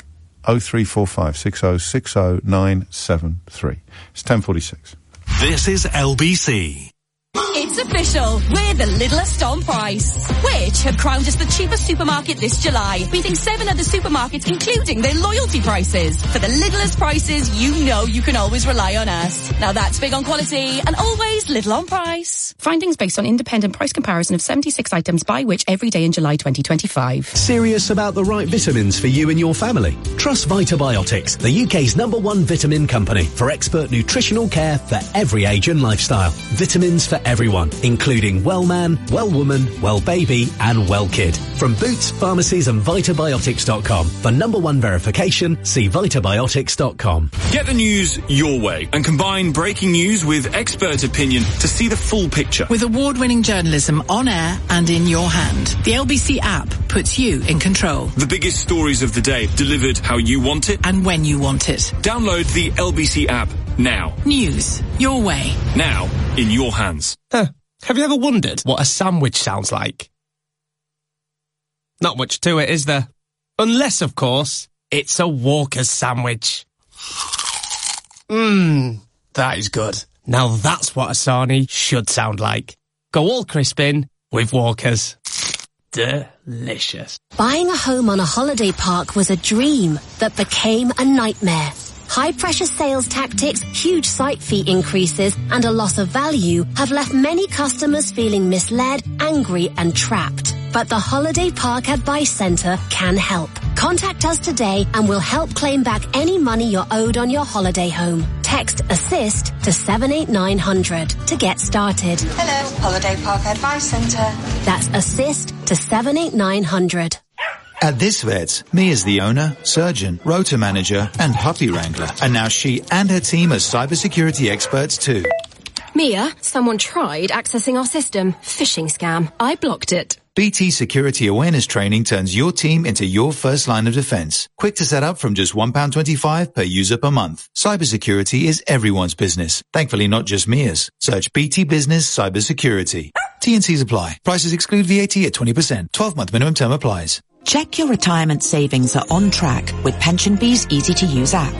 Speaker 1: 0345 60 60 973. It's 10:46.
Speaker 2: This is LBC.
Speaker 17: It's official. We're the littlest on price, which have crowned us the cheapest supermarket this July, beating 7 other supermarkets, including their loyalty prices. For the littlest prices, you know you can always rely on us. Now that's big on quality and always little on price.
Speaker 18: Findings based on independent price comparison of 76 items by which every day in July 2025.
Speaker 22: Serious about the right vitamins for you and your family? Trust VitaBiotics, the UK's #1 vitamin company for expert nutritional care for every age and lifestyle. Vitamins for everyone, including well man, well woman, well baby and well kid. From Boots, pharmacies and vitabiotics.com. For #1 verification, see vitabiotics.com.
Speaker 23: Get the news your way and combine breaking news with expert opinion to see the full picture.
Speaker 24: With award-winning journalism on air and in your hand, the LBC app puts you in control.
Speaker 23: The biggest stories of the day delivered how you want it
Speaker 24: and when you want it.
Speaker 23: Download the LBC app now.
Speaker 24: News your way.
Speaker 23: Now in your hands.
Speaker 9: Have you ever wondered what a sandwich sounds like? Not much to it, is there? Unless, of course, it's a Walker's sandwich. That is good. Now that's what a sarnie should sound like. Go all crisp in with Walker's. Delicious.
Speaker 25: Buying a home on a holiday park was a dream that became a nightmare. High-pressure sales tactics, huge site fee increases, and a loss of value have left many customers feeling misled, angry, and trapped. But the Holiday Park Advice Centre can help. Contact us today and we'll help claim back any money you're owed on your holiday home. Text ASSIST to 78900 to get started.
Speaker 26: Hello, Holiday Park Advice Centre.
Speaker 25: That's ASSIST to 78900.
Speaker 14: At this vet, Mia's the owner, surgeon, rota manager, and puppy wrangler. And now she and her team are cybersecurity experts too.
Speaker 15: Mia, someone tried accessing our system. Phishing scam. I blocked it.
Speaker 14: BT Security Awareness Training turns your team into your first line of defense. Quick to set up from just £1.25 per user per month. Cybersecurity is everyone's business. Thankfully, not just Mia's. Search BT Business Cybersecurity. T&Cs apply. Prices exclude VAT at 20%. 12-month minimum term applies.
Speaker 27: Check your retirement savings are on track with PensionBee's easy-to-use app.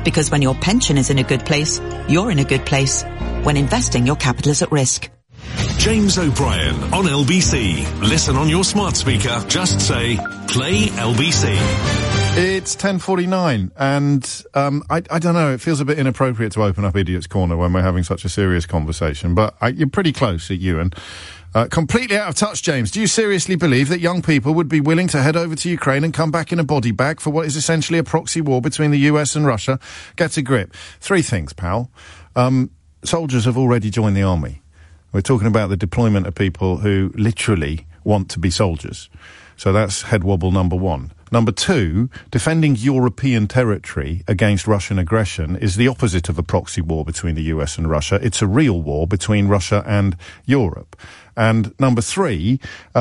Speaker 3: Because when your pension is in a good place, you're in a good place. When investing, your capital is at risk.
Speaker 2: James O'Brien on LBC. Listen on your smart speaker. Just say, play LBC.
Speaker 1: It's 10:49, and I don't know, it feels a bit inappropriate to open up Idiot's Corner when we're having such a serious conversation, but you're pretty close, Ewan. Completely out of touch, James. Do you seriously believe that young people would be willing to head over to Ukraine and come back in a body bag for what is essentially a proxy war between the US and Russia? Get a grip. 3 things, pal. Soldiers have already joined the army. We're talking about the deployment of people who literally want to be soldiers. So that's head wobble number 1. Number 2, defending European territory against Russian aggression is the opposite of a proxy war between the US and Russia. It's a real war between Russia and Europe. And number 3,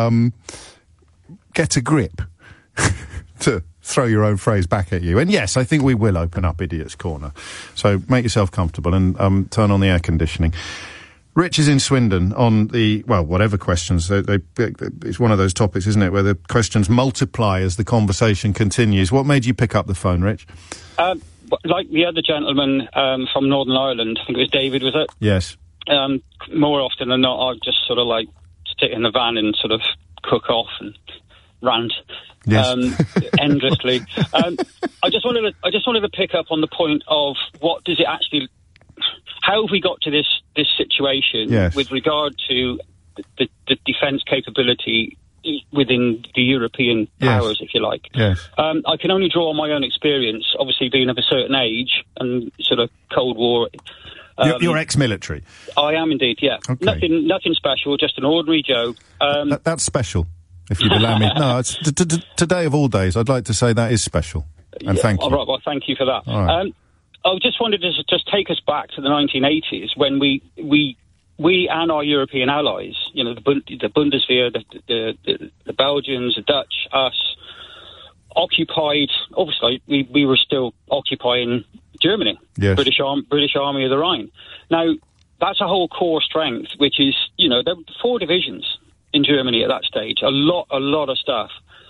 Speaker 1: get a grip. To throw your own phrase back at you. And yes, I think we will open up Idiot's Corner. So make yourself comfortable and turn on the air conditioning. Rich is in Swindon on the, well, whatever questions. It's one of those topics, isn't it, where the questions multiply as the conversation continues. What made you pick up the phone, Rich?
Speaker 7: Like the other gentleman from Northern Ireland, I think it was David, was it?
Speaker 1: Yes.
Speaker 7: More often than not, I just sort of like sit in the van and sort of cook off and rant.
Speaker 1: Yes.
Speaker 7: Endlessly. I just wanted to pick up on the point of what does it actually... How have we got to this situation with regard to the defence capability within the European powers, if you like?
Speaker 1: Yes.
Speaker 7: I can only draw on my own experience, obviously being of a certain age and sort of Cold War.
Speaker 1: You're ex-military?
Speaker 7: I am indeed, yeah.
Speaker 1: Okay.
Speaker 7: Nothing special, just an ordinary Joe.
Speaker 1: That's special, if you'd allow me. No, it's today of all days, I'd like to say that is special. And thank you.
Speaker 7: All right, well, thank you for that.
Speaker 1: All right.
Speaker 7: I just wanted to just take us back to the 1980s when we and our European allies, you know, the Bundeswehr, the Belgians, the Dutch, us, occupied. Obviously, we were still occupying Germany,
Speaker 1: yes.
Speaker 7: British Army of the Rhine. Now, that's a whole core strength, which is, you know, there were 4 divisions in Germany at that stage. A lot of stuff,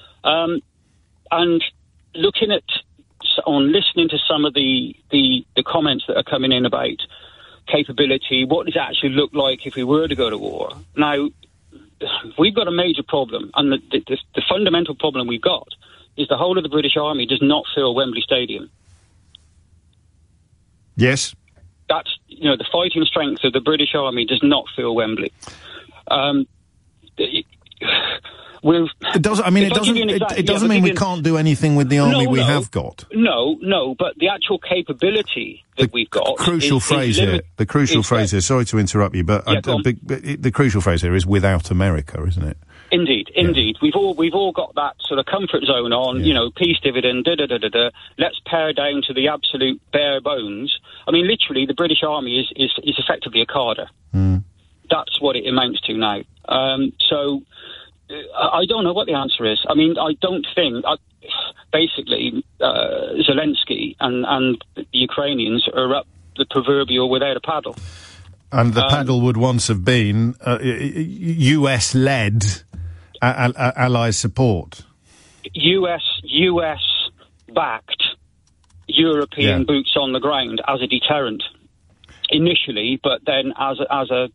Speaker 7: and looking at. On listening to some of the comments that are coming in about capability, what does it actually look like if we were to go to war? Now, we've got a major problem, and the fundamental problem we've got is the whole of the British Army does not fill Wembley Stadium.
Speaker 1: Yes.
Speaker 7: That's, you know, the fighting strength of the British Army does not fill Wembley.
Speaker 1: It doesn't mean we can't do anything with the army we have got.
Speaker 7: No, but the actual capability that we've got.
Speaker 1: The crucial phrase here. Sorry to interrupt you, but the crucial phrase here is without America, isn't it?
Speaker 7: Indeed. We've all got that sort of comfort zone on, you know, peace dividend, let's pare down to the absolute bare bones. I mean, literally, the British Army is effectively a cadre. That's what it amounts to now. So. I don't know what the answer is. I mean, I don't think... basically, Zelensky and the Ukrainians are up the proverbial without a paddle.
Speaker 1: And the paddle would once have been US-led Allied support. US-backed European boots on the ground as a deterrent initially, but then as a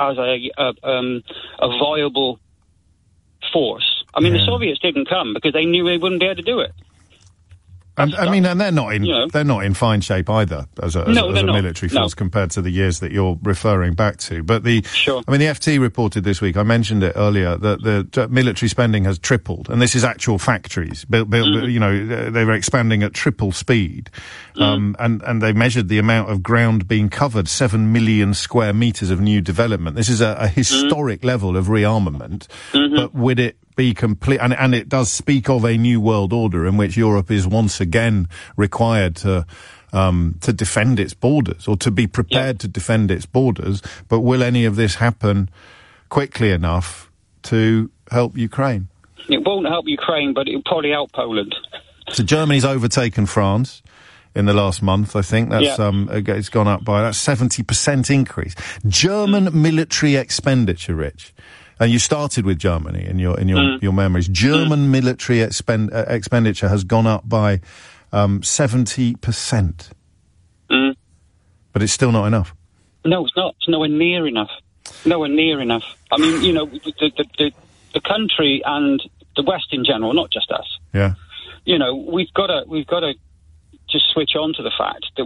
Speaker 1: viable force. I mean, the Soviets didn't come because they knew they wouldn't be able to do it. And they're not in fine shape either as a military force compared to the years that you're referring back to. But the FT reported this week, I mentioned it earlier, that the military spending has tripled, and this is actual factories built. You know, they were expanding at triple speed, and they measured the amount of ground being covered, 7 million square meters of new development. This is a historic level of rearmament, but would it be complete, and it does speak of a new world order in which Europe is once again required to defend its borders, or to be prepared to defend its borders. But will any of this happen quickly enough to help Ukraine?
Speaker 7: It won't help Ukraine, but it'll probably help Poland.
Speaker 1: So Germany's overtaken France in the last month, I think. That's it's gone up by, that's 70% increase. German military expenditure, Rich. And you started with Germany in your memories. German military expenditure has gone up by 70%. But it's still not enough.
Speaker 7: No, it's not. It's nowhere near enough. Nowhere near enough. I mean, you know, the country and the West in general, not just us.
Speaker 1: Yeah.
Speaker 7: You know, we've got to just switch on to the fact that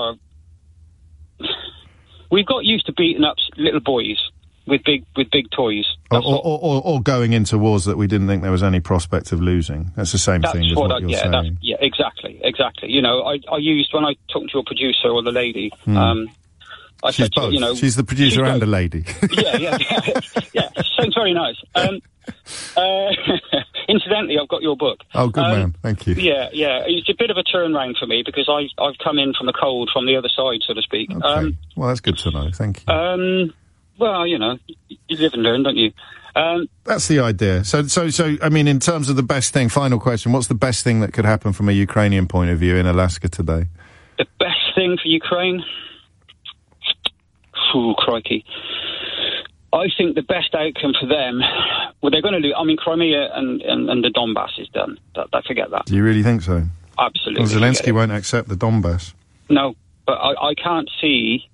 Speaker 7: we've got used to beating up little boys with big toys.
Speaker 1: Or going into wars that we didn't think there was any prospect of losing. That's the same thing as what you're saying.
Speaker 7: Yeah, exactly. You know, I used, when I talked to your producer or the lady, I
Speaker 1: she's
Speaker 7: said,
Speaker 1: both.
Speaker 7: You know,
Speaker 1: she's the producer and a lady.
Speaker 7: yeah. Sounds very nice. Incidentally, I've got your book.
Speaker 1: Oh, good man. Thank you.
Speaker 7: Yeah. It's a bit of a turnaround for me because I've come in from the cold from the other side, so to speak.
Speaker 1: Okay. Well, that's good to know. Thank you.
Speaker 7: Well, you know, you live and learn, don't you?
Speaker 1: That's the idea. So, I mean, in terms of the best thing, final question, what's the best thing that could happen from a Ukrainian point of view in Alaska today?
Speaker 7: The best thing for Ukraine? Ooh, crikey. I think the best outcome for them, well, they're going to lose. I mean, Crimea and the Donbass is done. I forget that.
Speaker 1: Do you really think so?
Speaker 7: Absolutely.
Speaker 1: Well, Zelensky won't accept the Donbass.
Speaker 7: No, but I can't see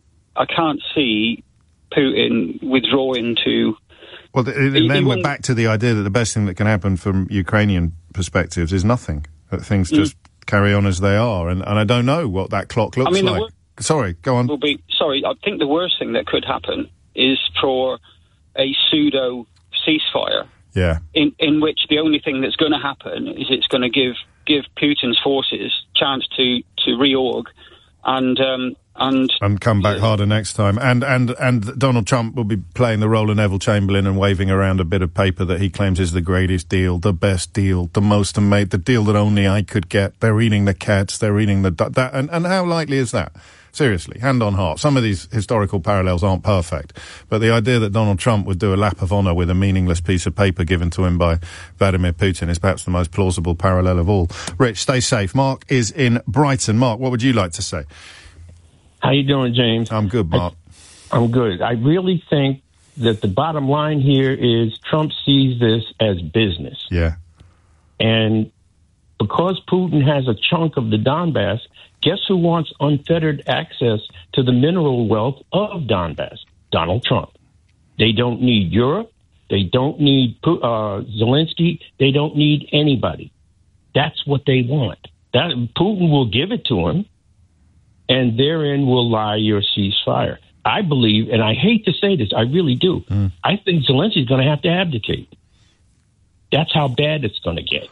Speaker 7: Putin withdrawing to...
Speaker 1: Well, then we're back to the idea that the best thing that can happen from Ukrainian perspectives is nothing. That things just carry on as they are. And I don't know what that clock looks like. Sorry, go on.
Speaker 7: I think the worst thing that could happen is for a pseudo ceasefire.
Speaker 1: Yeah.
Speaker 7: In which the only thing that's going to happen is it's going to give Putin's forces chance to reorg and
Speaker 1: come back harder next time. And Donald Trump will be playing the role of Neville Chamberlain and waving around a bit of paper that he claims is the greatest deal, the best deal, the most amazing, the deal that only I could get. They're eating the cats, they're eating that. And how likely is that? Seriously, hand on heart. Some of these historical parallels aren't perfect, but the idea that Donald Trump would do a lap of honour with a meaningless piece of paper given to him by Vladimir Putin is perhaps the most plausible parallel of all. Rich, stay safe. Mark is in Brighton. Mark, what would you like to say?
Speaker 4: How you doing, James?
Speaker 1: I'm good, Mark.
Speaker 4: I'm good. I really think that the bottom line here is Trump sees this as business.
Speaker 1: Yeah.
Speaker 4: And because Putin has a chunk of the Donbass, guess who wants unfettered access to the mineral wealth of Donbass? Donald Trump. They don't need Europe. They don't need Zelensky. They don't need anybody. That's what they want. That Putin will give it to him, and therein will lie your ceasefire. I believe, and I hate to say this, I really do. I think Zelensky's going to have to abdicate. That's how bad it's going to get.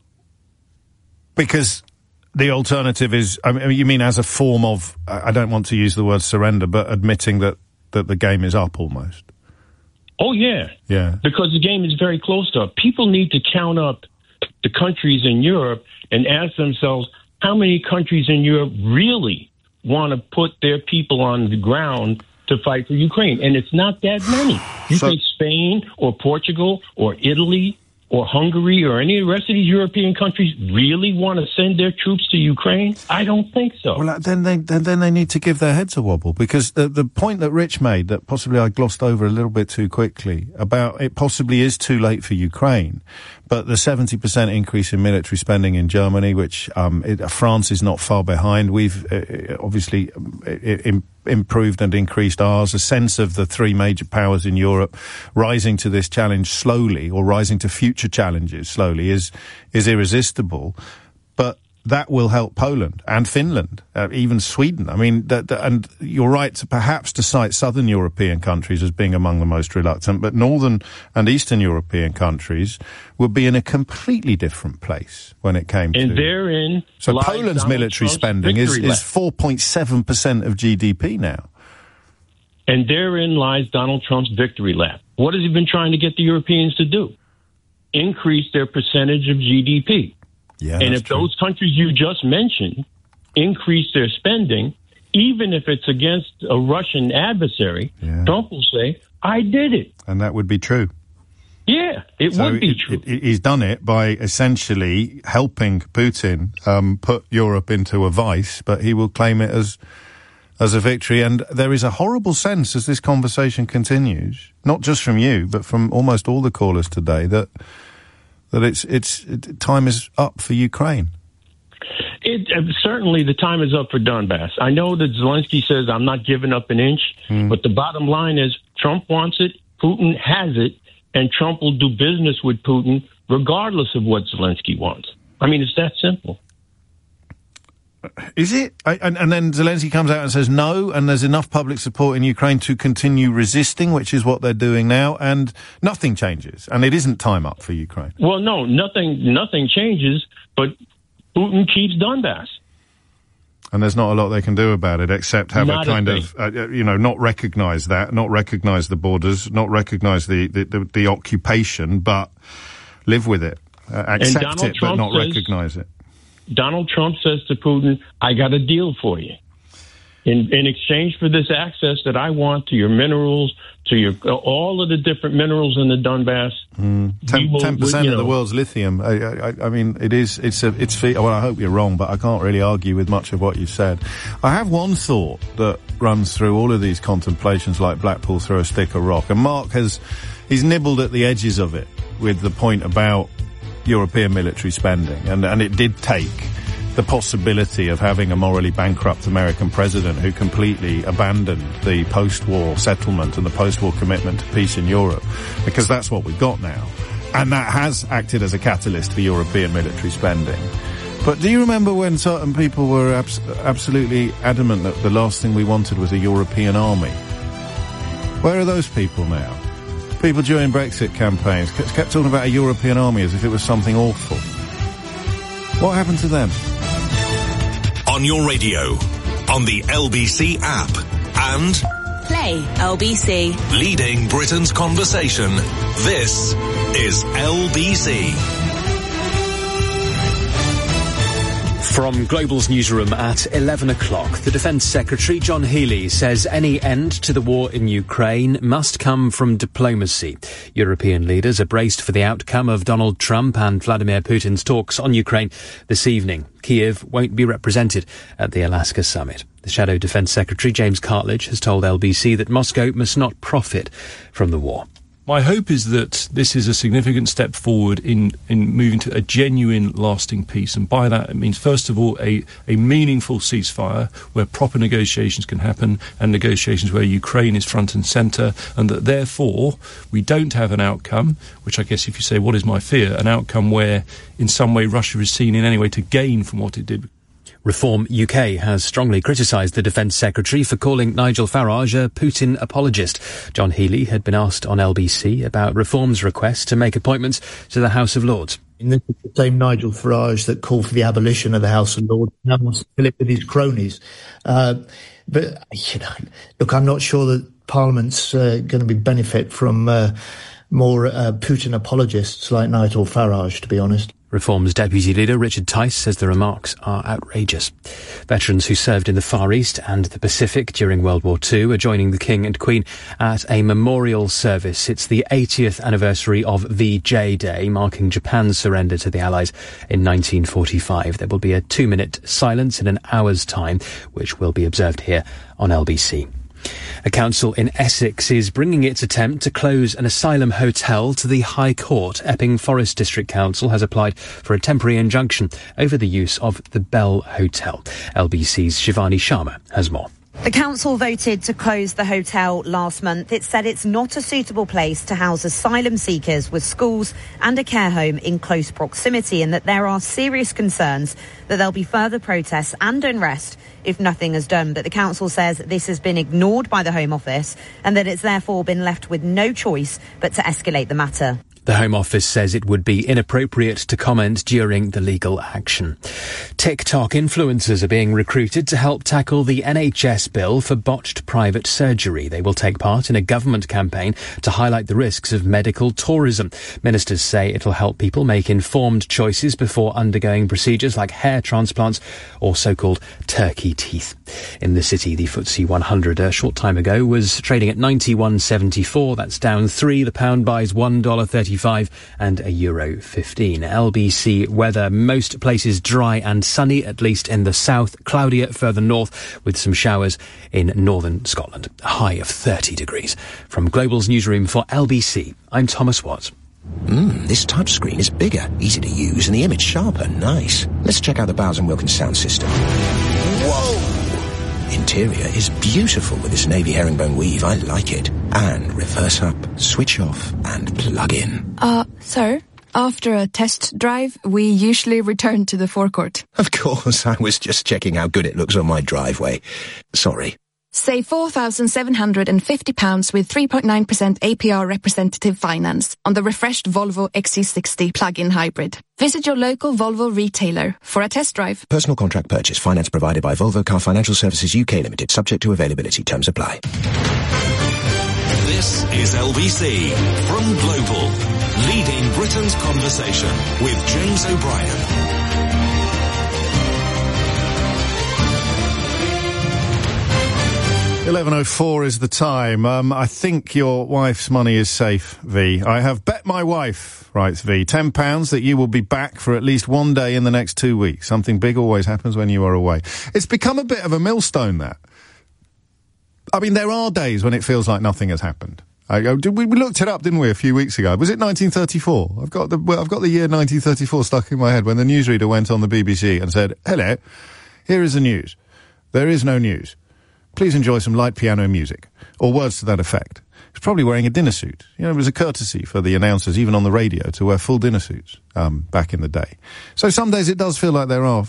Speaker 1: Because the alternative is, I mean, you mean as a form of, I don't want to use the word surrender, but admitting that the game is up almost.
Speaker 4: Oh, yeah.
Speaker 1: Yeah.
Speaker 4: Because the game is very close to up. People need to count up the countries in Europe and ask themselves, how many countries in Europe really want to put their people on the ground to fight for Ukraine? And it's not that many. You think Spain or Portugal or Italy or Hungary or any of the rest of these European countries really want to send their troops to Ukraine? I don't think so.
Speaker 1: Well, then they need to give their heads a wobble, because the point that Rich made, that possibly I glossed over a little bit too quickly, about it possibly is too late for Ukraine, but the 70% increase in military spending in Germany, which France is not far behind. We've obviously improved and increased ours. A sense of the three major powers in Europe rising to this challenge slowly, or rising to future challenges slowly, is irresistible. But that will help Poland and Finland, even Sweden. I mean, and you're right to cite southern European countries as being among the most reluctant, but northern and eastern European countries would be in a completely different place when it came to...
Speaker 4: And therein...
Speaker 1: So Poland's military spending is 4.7% of GDP now.
Speaker 4: And therein lies Donald Trump's victory lap. What has he been trying to get the Europeans to do? Increase their percentage of GDP.
Speaker 1: Yeah,
Speaker 4: and if those countries you just mentioned increase their spending, even if it's against a Russian adversary, Trump will say, I did it.
Speaker 1: And that would be true.
Speaker 4: Yeah, it would be true.
Speaker 1: He's done it by essentially helping Putin put Europe into a vice, but he will claim it as a victory. And there is a horrible sense as this conversation continues, not just from you, but from almost all the callers today, that it's time is up for Ukraine.
Speaker 4: Certainly the time is up for Donbass. I know that Zelensky says I'm not giving up an inch, but the bottom line is Trump wants it, Putin has it, and Trump will do business with Putin regardless of what Zelensky wants. I mean, it's that simple.
Speaker 1: Is it? And then Zelensky comes out and says no, and there's enough public support in Ukraine to continue resisting, which is what they're doing now, and nothing changes, and it isn't time up for Ukraine.
Speaker 4: Well, no, nothing changes, but Putin keeps Donbass.
Speaker 1: And there's not a lot they can do about it, except have
Speaker 4: Not
Speaker 1: a kind
Speaker 4: a
Speaker 1: of, not recognise that, not recognise the borders, not recognise the occupation, but live with it, accept it, but not recognise it.
Speaker 4: Donald Trump says to Putin, I got a deal for you. In exchange for this access that I want to your minerals, to all of the different minerals in the Donbass.
Speaker 1: 10% of the world's lithium. I mean, well, I hope you're wrong, but I can't really argue with much of what you've said. I have one thought that runs through all of these contemplations like Blackpool throw a stick or rock. And Mark he's nibbled at the edges of it with the point about European military spending. And it did take the possibility of having a morally bankrupt American president who completely abandoned the post-war settlement and the post-war commitment to peace in Europe, because that's what we've got now. And that has acted as a catalyst for European military spending. But do you remember when certain people were absolutely adamant that the last thing we wanted was a European army? Where are those people now? People during Brexit campaigns kept talking about a European army as if it was something awful. What happened to them?
Speaker 2: On your radio, on the LBC app, and
Speaker 17: Play LBC.
Speaker 2: leading Britain's conversation. This is LBC.
Speaker 8: From Global's newsroom at 11 o'clock, the Defence Secretary, John Healey, says any end to the war in Ukraine must come from diplomacy. European leaders are braced for the outcome of Donald Trump and Vladimir Putin's talks on Ukraine this evening. Kyiv won't be represented at the Alaska summit. The Shadow Defence Secretary, James Cartledge, has told LBC that Moscow must not profit from the war.
Speaker 10: My hope is that this is a significant step forward in moving to a genuine, lasting peace. And by that, it means, first of all, a meaningful ceasefire where proper negotiations can happen, and negotiations where Ukraine is front and centre, and that, therefore, we don't have an outcome, which I guess if you say, what is my fear, an outcome where, in some way, Russia is seen in any way to gain from what it did.
Speaker 8: Reform UK has strongly criticised the Defence Secretary for calling Nigel Farage a Putin apologist. John Healey had been asked on LBC about Reform's request to make appointments to the House of Lords.
Speaker 11: And this is the same Nigel Farage that called for the abolition of the House of Lords. Now wants to fill it with his cronies. But, look, I'm not sure that Parliament's going to benefit from more Putin apologists like Nigel Farage, to be honest.
Speaker 8: Reform's Deputy Leader Richard Tice says the remarks are outrageous. Veterans who served in the Far East and the Pacific during World War II are joining the King and Queen at a memorial service. It's the 80th anniversary of VJ Day, marking Japan's surrender to the Allies in 1945. There will be a 2-minute silence in an hour's time, which will be observed here on LBC. A council in Essex is bringing its attempt to close an asylum hotel to the High Court. Epping Forest District Council has applied for a temporary injunction over the use of the Bell Hotel. LBC's Shivani Sharma has more.
Speaker 12: The council voted to close the hotel last month. It said it's not a suitable place to house asylum seekers with schools and a care home in close proximity, and that there are serious concerns that there'll be further protests and unrest if nothing is done. But the council says this has been ignored by the Home Office and that it's therefore been left with no choice but to escalate the matter.
Speaker 8: The Home Office says it would be inappropriate to comment during the legal action. TikTok influencers are being recruited to help tackle the NHS bill for botched private surgery. They will take part in a government campaign to highlight the risks of medical tourism. Ministers say it'll help people make informed choices before undergoing procedures like hair transplants or so-called turkey teeth. In the city, the FTSE 100 a short time ago was trading at 91.74. That's down 3. The pound buys $1.35 and €1.15. LBC weather, most places dry and sunny, at least in the south, cloudier further north with some showers in northern Scotland. A high of 30 degrees. From Global's newsroom for LBC, I'm Thomas Watts.
Speaker 5: This touchscreen is bigger, easy to use, and the image sharper. Nice. Let's check out the Bowers & Wilkins sound system. Whoa! Interior is beautiful with this navy herringbone weave. I like it. And reverse up, switch off, and plug in.
Speaker 13: Sir, after a test drive, we usually return to the forecourt.
Speaker 5: Of course, I was just checking how good it looks on my driveway. Sorry.
Speaker 13: Save £4,750 with 3.9% APR representative finance on the refreshed Volvo XC60 plug-in hybrid. Visit your local Volvo retailer for a test drive.
Speaker 5: Personal contract purchase. Finance provided by Volvo Car Financial Services UK Limited. Subject to availability. Terms apply.
Speaker 2: This is LBC from Global, leading Britain's conversation with James O'Brien.
Speaker 1: 11:04 is the time. I think your wife's money is safe, V. I have bet my wife, writes V, £10 that you will be back for at least one day in the next 2 weeks. Something big always happens when you are away. It's become a bit of a millstone, that. I mean, there are days when it feels like nothing has happened. We looked it up, didn't we, a few weeks ago? Was it 1934? I've got the year 1934 stuck in my head when the newsreader went on the BBC and said, "Hello, here is the news. There is no news. Please enjoy some light piano music," or words to that effect. He's probably wearing a dinner suit. You know, it was a courtesy for the announcers, even on the radio, to wear full dinner suits back in the day. So some days it does feel like there are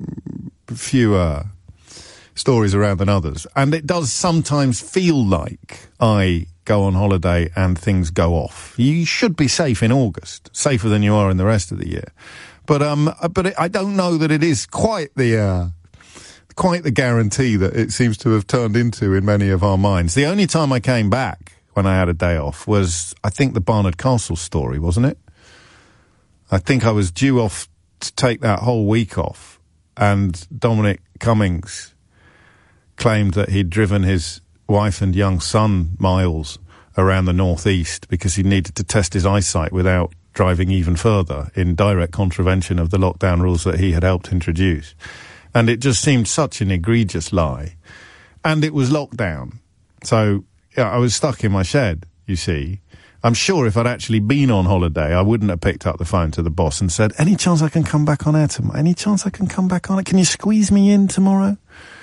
Speaker 1: fewer stories around than others. And it does sometimes feel like I go on holiday and things go off. You should be safe in August, safer than you are in the rest of the year. But I don't know that it is quite the guarantee that it seems to have turned into in many of our minds. The only time I came back when I had a day off was, I think, the Barnard Castle story, wasn't it? I think I was due off to take that whole week off, and Dominic Cummings claimed that he'd driven his wife and young son miles around the northeast because he needed to test his eyesight without driving even further, in direct contravention of the lockdown rules that he had helped introduce. And it just seemed such an egregious lie. And it was lockdown. So, yeah, I was stuck in my shed, you see. I'm sure if I'd actually been on holiday, I wouldn't have picked up the phone to the boss and said, "Any chance I can come back on air tomorrow? Any chance I can come back on it? Can you squeeze me in tomorrow?"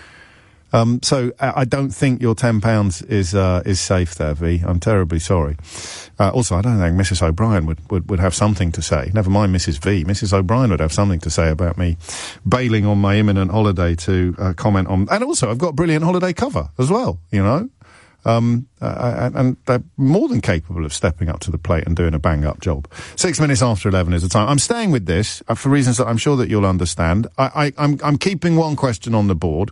Speaker 1: So I don't think your £10 is safe there, V. I'm terribly sorry. Also, I don't think Mrs. O'Brien would have something to say. Never mind Mrs. V. Mrs. O'Brien would have something to say about me bailing on my imminent holiday to comment on. And also, I've got a brilliant holiday cover as well, you know. And they're more than capable of stepping up to the plate and doing a bang-up job. 6 minutes after 11 is the time. I'm staying with this for reasons that I'm sure that you'll understand. I'm keeping one question on the board.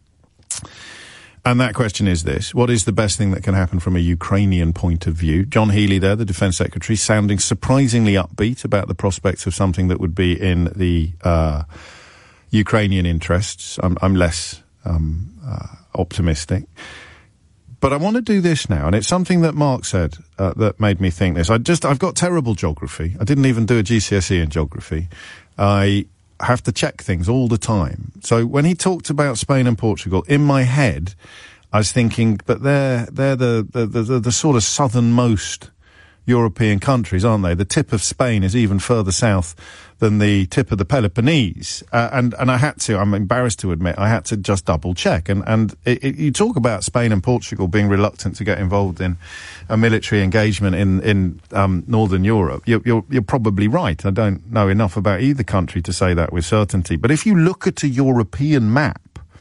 Speaker 1: And that question is this: what is the best thing that can happen from a Ukrainian point of view? John Healey there, the Defence Secretary, sounding surprisingly upbeat about the prospects of something that would be in the Ukrainian interests. I'm less optimistic. But I want to do this now, and it's something that Mark said that made me think this. I've got terrible geography. I didn't even do a GCSE in geography. I have to check things all the time. So when he talked about Spain and Portugal, in my head, I was thinking, but they're the sort of southernmost European countries, aren't they? The tip of Spain is even further south than the tip of the Peloponnese. And I had to, I'm embarrassed to admit, I had to just double check. And you talk about Spain and Portugal being reluctant to get involved in a military engagement in Northern Europe. You're probably right. I don't know enough about either country to say that with certainty. But if you look at a European map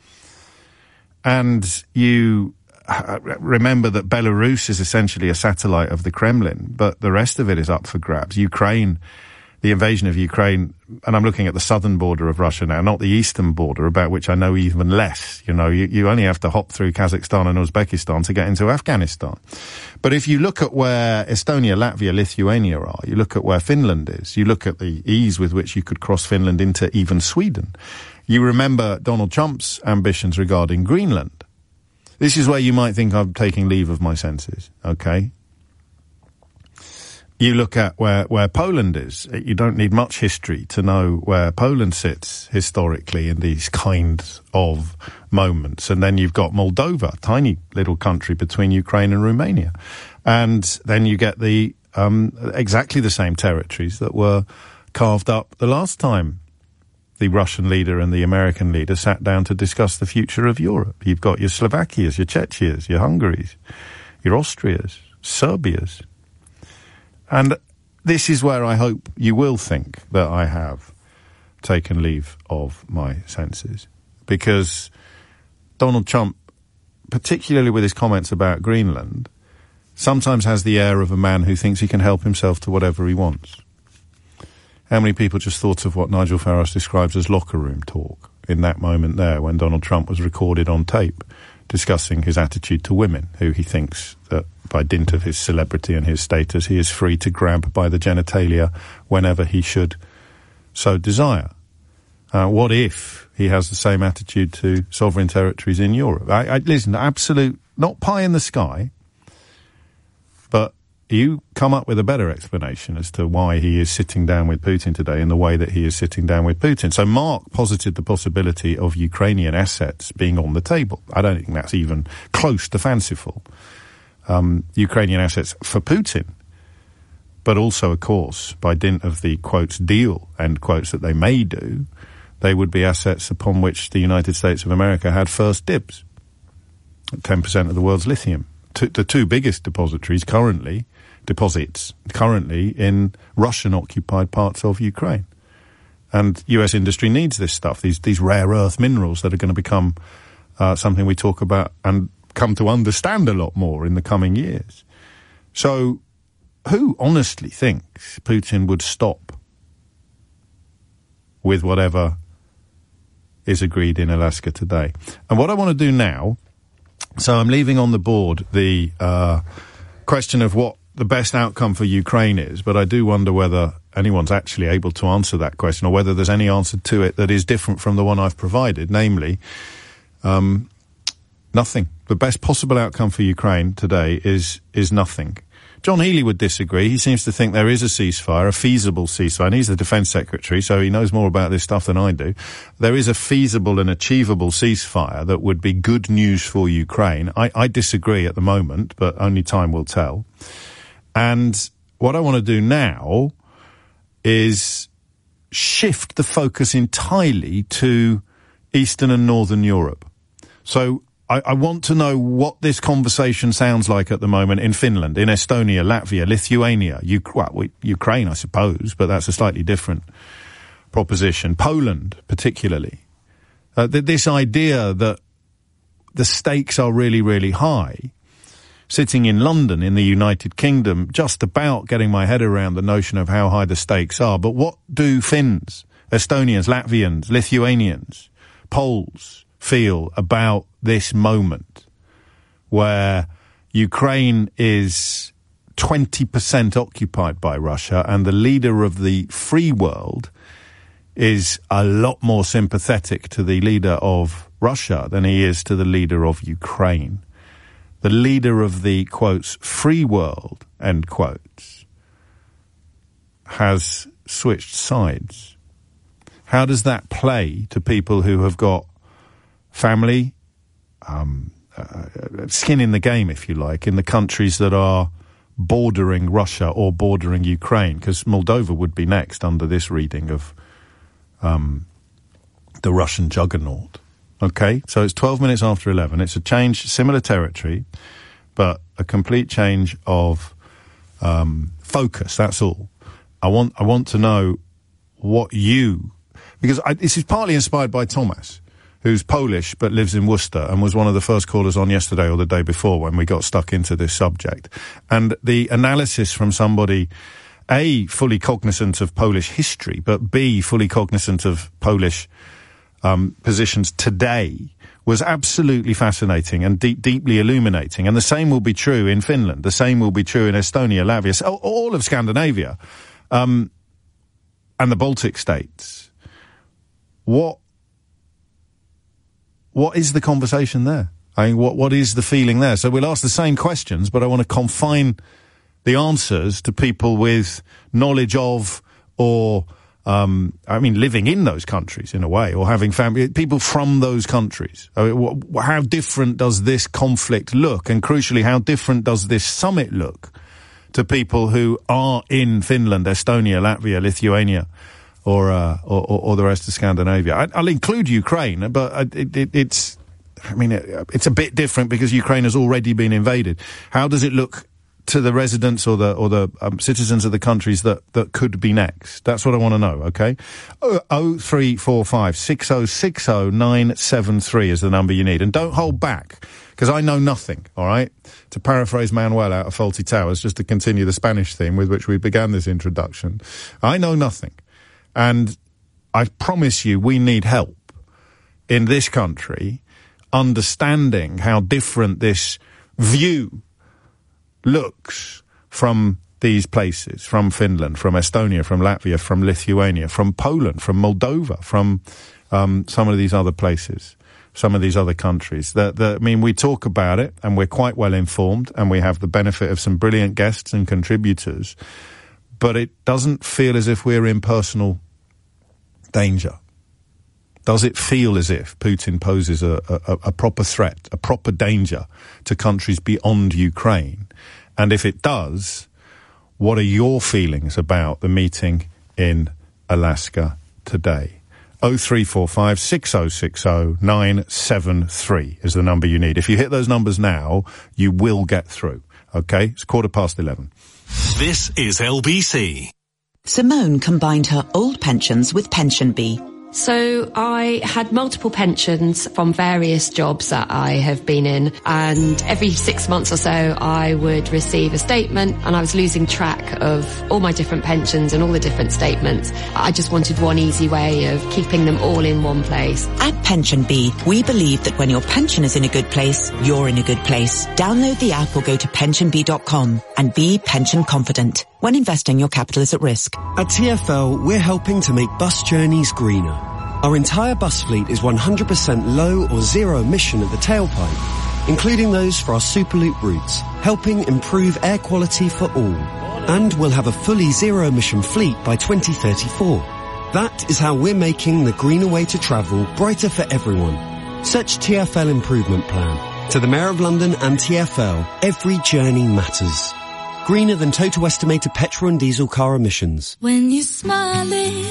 Speaker 1: and you remember that Belarus is essentially a satellite of the Kremlin, but the rest of it is up for grabs. Ukraine, the invasion of Ukraine, and I'm looking at the southern border of Russia now, not the eastern border, about which I know even less. You know, you only have to hop through Kazakhstan and Uzbekistan to get into Afghanistan. But if you look at where Estonia, Latvia, Lithuania are, you look at where Finland is, you look at the ease with which you could cross Finland into even Sweden. You remember Donald Trump's ambitions regarding Greenland. This is where you might think I'm taking leave of my senses, okay? You look at where Poland is. You don't need much history to know where Poland sits historically in these kinds of moments. And then you've got Moldova, tiny little country between Ukraine and Romania. And then you get the exactly the same territories that were carved up the last time the Russian leader and the American leader sat down to discuss the future of Europe. You've got your Slovakias, your Czechias, your Hungaries, your Austrias, Serbias. And this is where I hope you will think that I have taken leave of my senses. Because Donald Trump, particularly with his comments about Greenland, sometimes has the air of a man who thinks he can help himself to whatever he wants. How many people just thought of what Nigel Farage describes as locker room talk in that moment there when Donald Trump was recorded on tape discussing his attitude to women, who he thinks that by dint of his celebrity and his status, he is free to grab by the genitalia whenever he should so desire. What if he has the same attitude to sovereign territories in Europe? Listen, absolute, not pie in the sky, but you come up with a better explanation as to why he is sitting down with Putin today in the way that he is sitting down with Putin. So Mark posited the possibility of Ukrainian assets being on the table. I don't think that's even close to fanciful. Ukrainian assets for Putin. But also, of course, by dint of the, quotes, deal, end quotes, that they may do, they would be assets upon which the United States of America had first dibs. 10% of the world's lithium. The two biggest deposits currently in Russian-occupied parts of Ukraine. And US industry needs this stuff, these rare earth minerals that are going to become something we talk about and come to understand a lot more in the coming years. So who honestly thinks Putin would stop with whatever is agreed in Alaska today? And what I want to do now, so I'm leaving on the board the question of what the best outcome for Ukraine is, but I do wonder whether anyone's actually able to answer that question, or whether there's any answer to it that is different from the one I've provided, namely, nothing. The best possible outcome for Ukraine today is nothing. John Healey would disagree. He seems to think there is a ceasefire, a feasible ceasefire, and he's the Defence Secretary, so he knows more about this stuff than I do. There is a feasible and achievable ceasefire that would be good news for Ukraine. I disagree at the moment, but only time will tell. And what I want to do now is shift the focus entirely to Eastern and Northern Europe. So I want to know what this conversation sounds like at the moment in Finland, in Estonia, Latvia, Lithuania, Ukraine, I suppose, but that's a slightly different proposition. Poland, particularly. This idea that the stakes are really, really high. Sitting in London, in the United Kingdom, just about getting my head around the notion of how high the stakes are. But what do Finns, Estonians, Latvians, Lithuanians, Poles feel about this moment where Ukraine is 20% occupied by Russia and the leader of the free world is a lot more sympathetic to the leader of Russia than he is to the leader of Ukraine? The leader of the, quotes, free world, end quotes, has switched sides. How does that play to people who have got family, skin in the game, if you like, in the countries that are bordering Russia or bordering Ukraine? Because Moldova would be next under this reading of the Russian juggernaut. Okay, so it's 12 minutes after 11. It's a change, similar territory, but a complete change of focus, that's all. I want to know what you... Because this is partly inspired by Thomas, who's Polish but lives in Worcester and was one of the first callers on yesterday or the day before when we got stuck into this subject. And the analysis from somebody, A, fully cognizant of Polish history, but B, fully cognizant of Polish positions today, was absolutely fascinating and deeply illuminating. And the same will be true in Finland. The same will be true in Estonia, Latvia, all of Scandinavia, and the Baltic states. What is the conversation there? I mean, what is the feeling there? So we'll ask the same questions, but I want to confine the answers to people with knowledge of or living in those countries in a way, or having family, people from those countries. I mean, how different does this conflict look? And crucially, how different does this summit look to people who are in Finland, Estonia, Latvia, Lithuania, or the rest of Scandinavia. I'll include Ukraine, but it's a bit different because Ukraine has already been invaded. How does it look to the residents or the citizens of the countries that could be next? That's what I want to know, okay? 0345 6060 973 is the number you need. And don't hold back, because I know nothing, all right? To paraphrase Manuel out of Fawlty Towers, just to continue the Spanish theme with which we began this introduction, I know nothing. And I promise you we need help in this country understanding how different this view looks from these places, from Finland, from Estonia, from Latvia, from Lithuania, from Poland, from Moldova, from some of these other places, some of these other countries. We talk about it, and we're quite well informed, and we have the benefit of some brilliant guests and contributors, but it doesn't feel as if we're in personal danger. Does it feel as if Putin poses a proper threat, a proper danger to countries beyond Ukraine? And if it does, what are your feelings about the meeting in Alaska today? 0345 6060 973 is the number you need. If you hit those numbers now, you will get through. Okay? It's 11:15.
Speaker 2: This is LBC.
Speaker 3: Simone combined her old pensions with Pension Bee.
Speaker 15: So I had multiple pensions from various jobs that I have been in, and every 6 months or so I would receive a statement, and I was losing track of all my different pensions and all the different statements. I just wanted one easy way of keeping them all in one place.
Speaker 3: At Pension Bee, we believe that when your pension is in a good place, you're in a good place. Download the app or go to pensionbee.com and be pension confident. When investing, your capital is at risk.
Speaker 6: At TfL, we're helping to make bus journeys greener. Our entire bus fleet is 100% low or zero emission at the tailpipe, including those for our Superloop routes, helping improve air quality for all. And we'll have a fully zero emission fleet by 2034. That is how we're making the greener way to travel brighter for everyone. Search TfL Improvement Plan. To the Mayor of London and TfL, every journey matters. Greener than total estimated petrol and diesel car emissions.
Speaker 16: When you're smiling,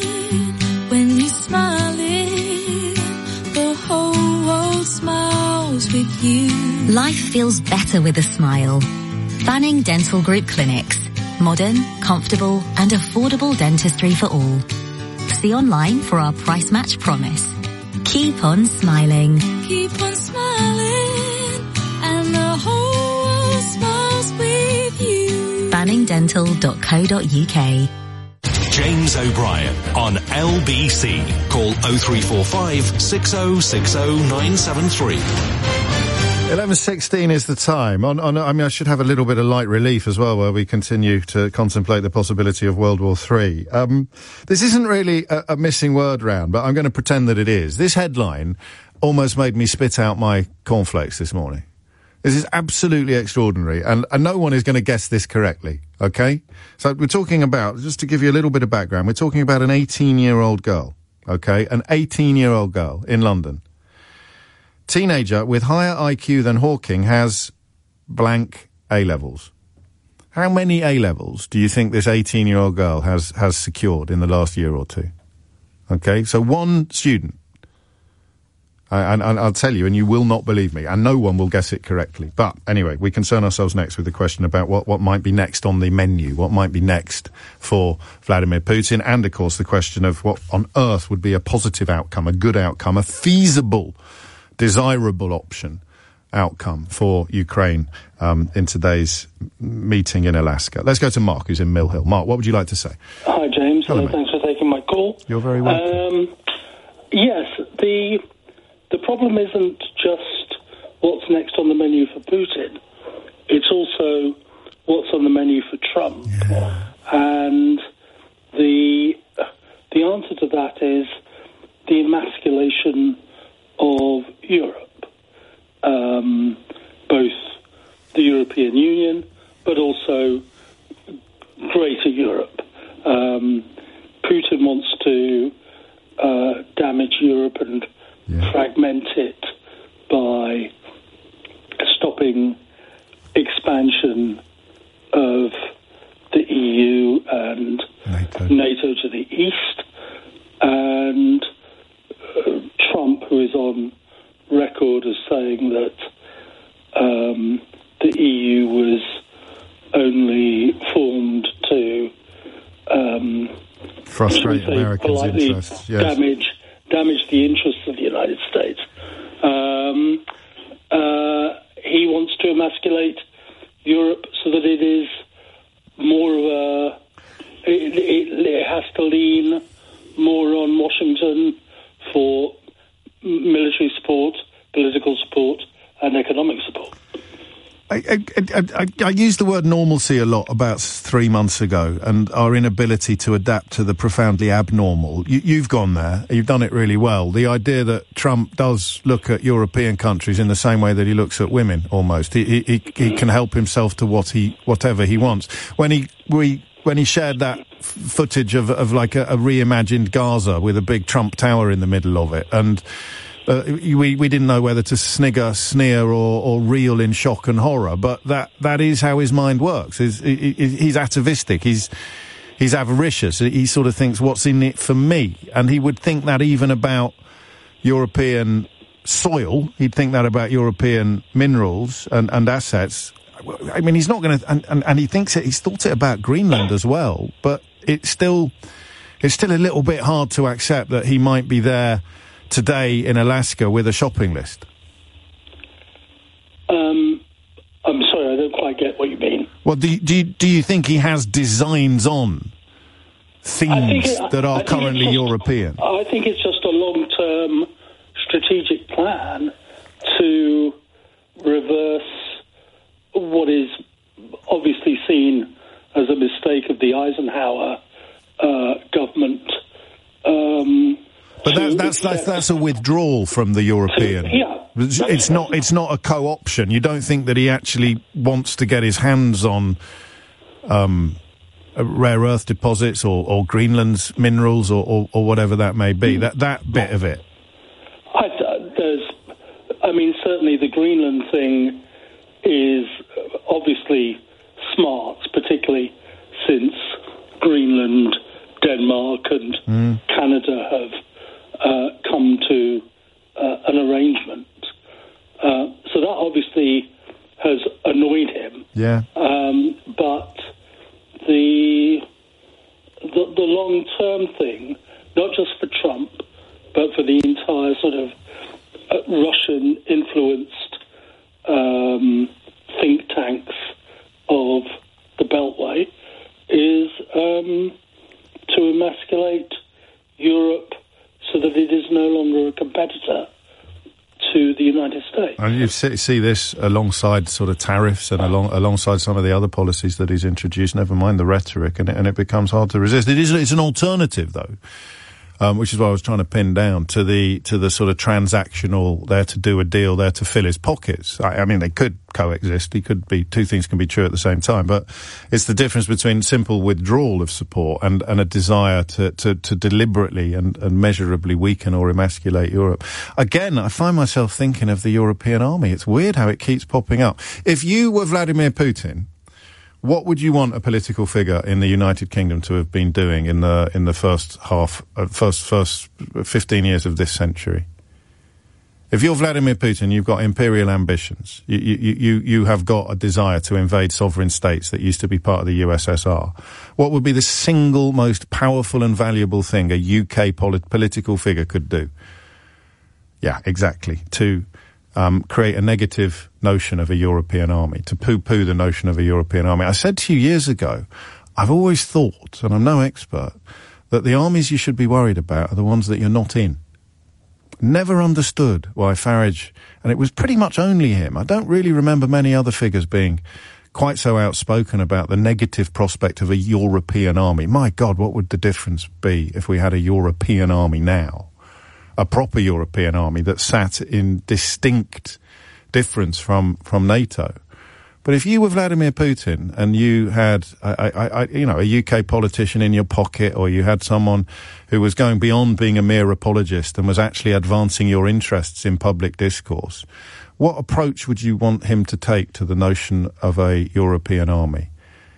Speaker 16: the whole world smiles with you.
Speaker 18: Life feels better with a smile. Banning Dental Group Clinics. Modern, comfortable and affordable dentistry for all. See online for our price match promise. Keep on smiling.
Speaker 16: Keep on smiling and the whole world smiles with you.
Speaker 18: banningdental.co.uk.
Speaker 2: James O'Brien on LBC. Call 0345 6060 973.
Speaker 1: 11:16 is the time. I should have a little bit of light relief as well, where we continue to contemplate the possibility of World War III. This isn't really a missing word round, but I'm going to pretend that it is. This headline almost made me spit out my cornflakes this morning. This is absolutely extraordinary, and no one is going to guess this correctly, okay? So we're talking about, just to give you a little bit of background, we're talking about an 18-year-old girl, okay? An 18-year-old girl in London. Teenager with higher IQ than Hawking has blank A-levels. How many A-levels do you think this 18-year-old girl has secured in the last year or two? Okay, so one student. And I'll tell you, and you will not believe me, and no one will guess it correctly. But anyway, we concern ourselves next with the question about what might be next on the menu, what might be next for Vladimir Putin, and of course the question of what on earth would be a positive outcome, a good outcome, a feasible, desirable outcome for Ukraine in today's meeting in Alaska. Let's go to Mark, who's in Mill Hill. Mark, what would you like to say?
Speaker 19: Hi, James.
Speaker 1: Hello,
Speaker 19: thanks for taking my call.
Speaker 1: You're very welcome.
Speaker 19: Yes, the problem isn't just what's next on the menu for Putin. It's also what's on the menu for Trump. Yeah. And the answer to that is the emasculation of Europe, both the European Union, but also Greater Europe. Putin wants to damage Europe and fragment it by stopping expansion of and NATO to the east, and Trump, who is on record as saying that the EU was only formed to
Speaker 1: frustrate Americans' interests, yes.
Speaker 19: damage the interests of the United States. He wants to emasculate Europe so that it is more of a... It has to lean more on Washington for military support, political support, and economic support.
Speaker 1: I used the word normalcy a lot about 3 months ago, and our inability to adapt to the profoundly abnormal. You've gone there. You've done it really well. The idea that Trump does look at European countries in the same way that he looks at women, almost. He can help himself to whatever he wants. When he shared that footage of like a reimagined Gaza with a big Trump Tower in the middle of it, and we didn't know whether to snigger, sneer, or reel in shock and horror. But that is how his mind works. He's atavistic. He's avaricious. He sort of thinks, what's in it for me? And he would think that even about European soil. He'd think that about European minerals and assets. I mean, he's not going to, and he thinks he's thought it about Greenland as well. But it's still a little bit hard to accept that he might be there today in Alaska with a shopping list.
Speaker 19: I'm sorry, I don't quite get what you mean.
Speaker 1: Well, do you think he has designs on themes that are currently European?
Speaker 19: I think it's just a long-term strategic plan to reverse what is obviously seen as a mistake of the Eisenhower government.
Speaker 1: But that's a withdrawal from the European.
Speaker 19: Yeah,
Speaker 1: it's not a co-option. You don't think that he actually wants to get his hands on rare earth deposits or Greenland's minerals or whatever that may be. That bit of it.
Speaker 19: Certainly the Greenland thing is obviously smart, particularly since Greenland, Denmark, and Canada have come to an arrangement. So that obviously has annoyed him.
Speaker 1: Yeah.
Speaker 19: But the long-term thing, not just for Trump, but for the entire sort of Russian-influenced think tanks of the Beltway, is to emasculate Europe so that it is no longer a competitor to the United States.
Speaker 1: And you see this alongside sort of tariffs and alongside some of the other policies that he's introduced, never mind the rhetoric, and it becomes hard to resist. It's an alternative, though, which is what I was trying to pin down, to the sort of transactional, there to do a deal, there to fill his pockets. I mean, they could coexist. Two things can be true at the same time, but it's the difference between simple withdrawal of support and a desire to deliberately and measurably weaken or emasculate Europe. Again, I find myself thinking of the European army. It's weird how it keeps popping up. If you were Vladimir Putin, what would you want a political figure in the United Kingdom to have been doing in the first 15 years of this century? If you're Vladimir Putin, you've got imperial ambitions. You have got a desire to invade sovereign states that used to be part of the USSR. What would be the single most powerful and valuable thing a UK political figure could do? Yeah, exactly. To create a negative notion of a European army, to poo-poo the notion of a European army. I said to you years ago, I've always thought, and I'm no expert, that the armies you should be worried about are the ones that you're not in. Never understood why Farage, and it was pretty much only him, I don't really remember many other figures being quite so outspoken about the negative prospect of a European army. My God, what would the difference be if we had a European army now? A proper European army that sat in distinct difference from NATO. But if you were Vladimir Putin and you had, a UK politician in your pocket, or you had someone who was going beyond being a mere apologist and was actually advancing your interests in public discourse, what approach would you want him to take to the notion of a European army?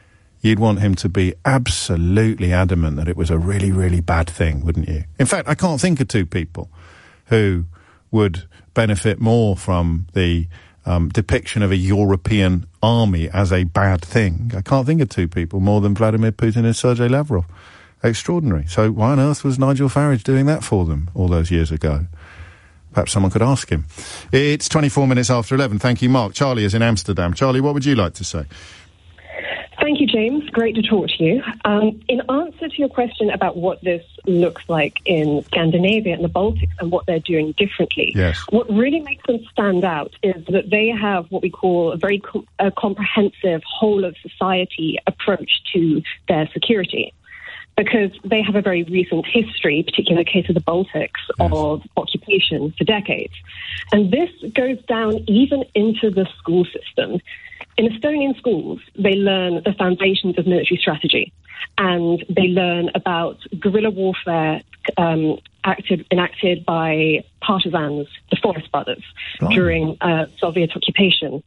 Speaker 1: you'd want him to be absolutely adamant that it was a really, really bad thing, wouldn't you? In fact, I can't think of two people who would benefit more from the depiction of a European army as a bad thing. I can't think of two people more than Vladimir Putin and Sergei Lavrov. Extraordinary. So why on earth was Nigel Farage doing that for them all those years ago? Perhaps someone could ask him. It's 24 minutes after 11. Thank you, Mark. Charlie is in Amsterdam. Charlie, what would you like to say?
Speaker 9: Thank you, James. Great to talk to you. In answer to your question about what this looks like in Scandinavia and the Baltics and what they're doing differently,
Speaker 1: yes.
Speaker 9: What really makes them stand out is that they have what we call a very comprehensive whole-of-society approach to their security, because they have a very recent history, particularly in the case of the Baltics, of occupation for decades. And this goes down even into the school system. In Estonian schools, they learn the foundations of military strategy, and they learn about guerrilla warfare enacted by partisans, the Forest Brothers, during Soviet occupation.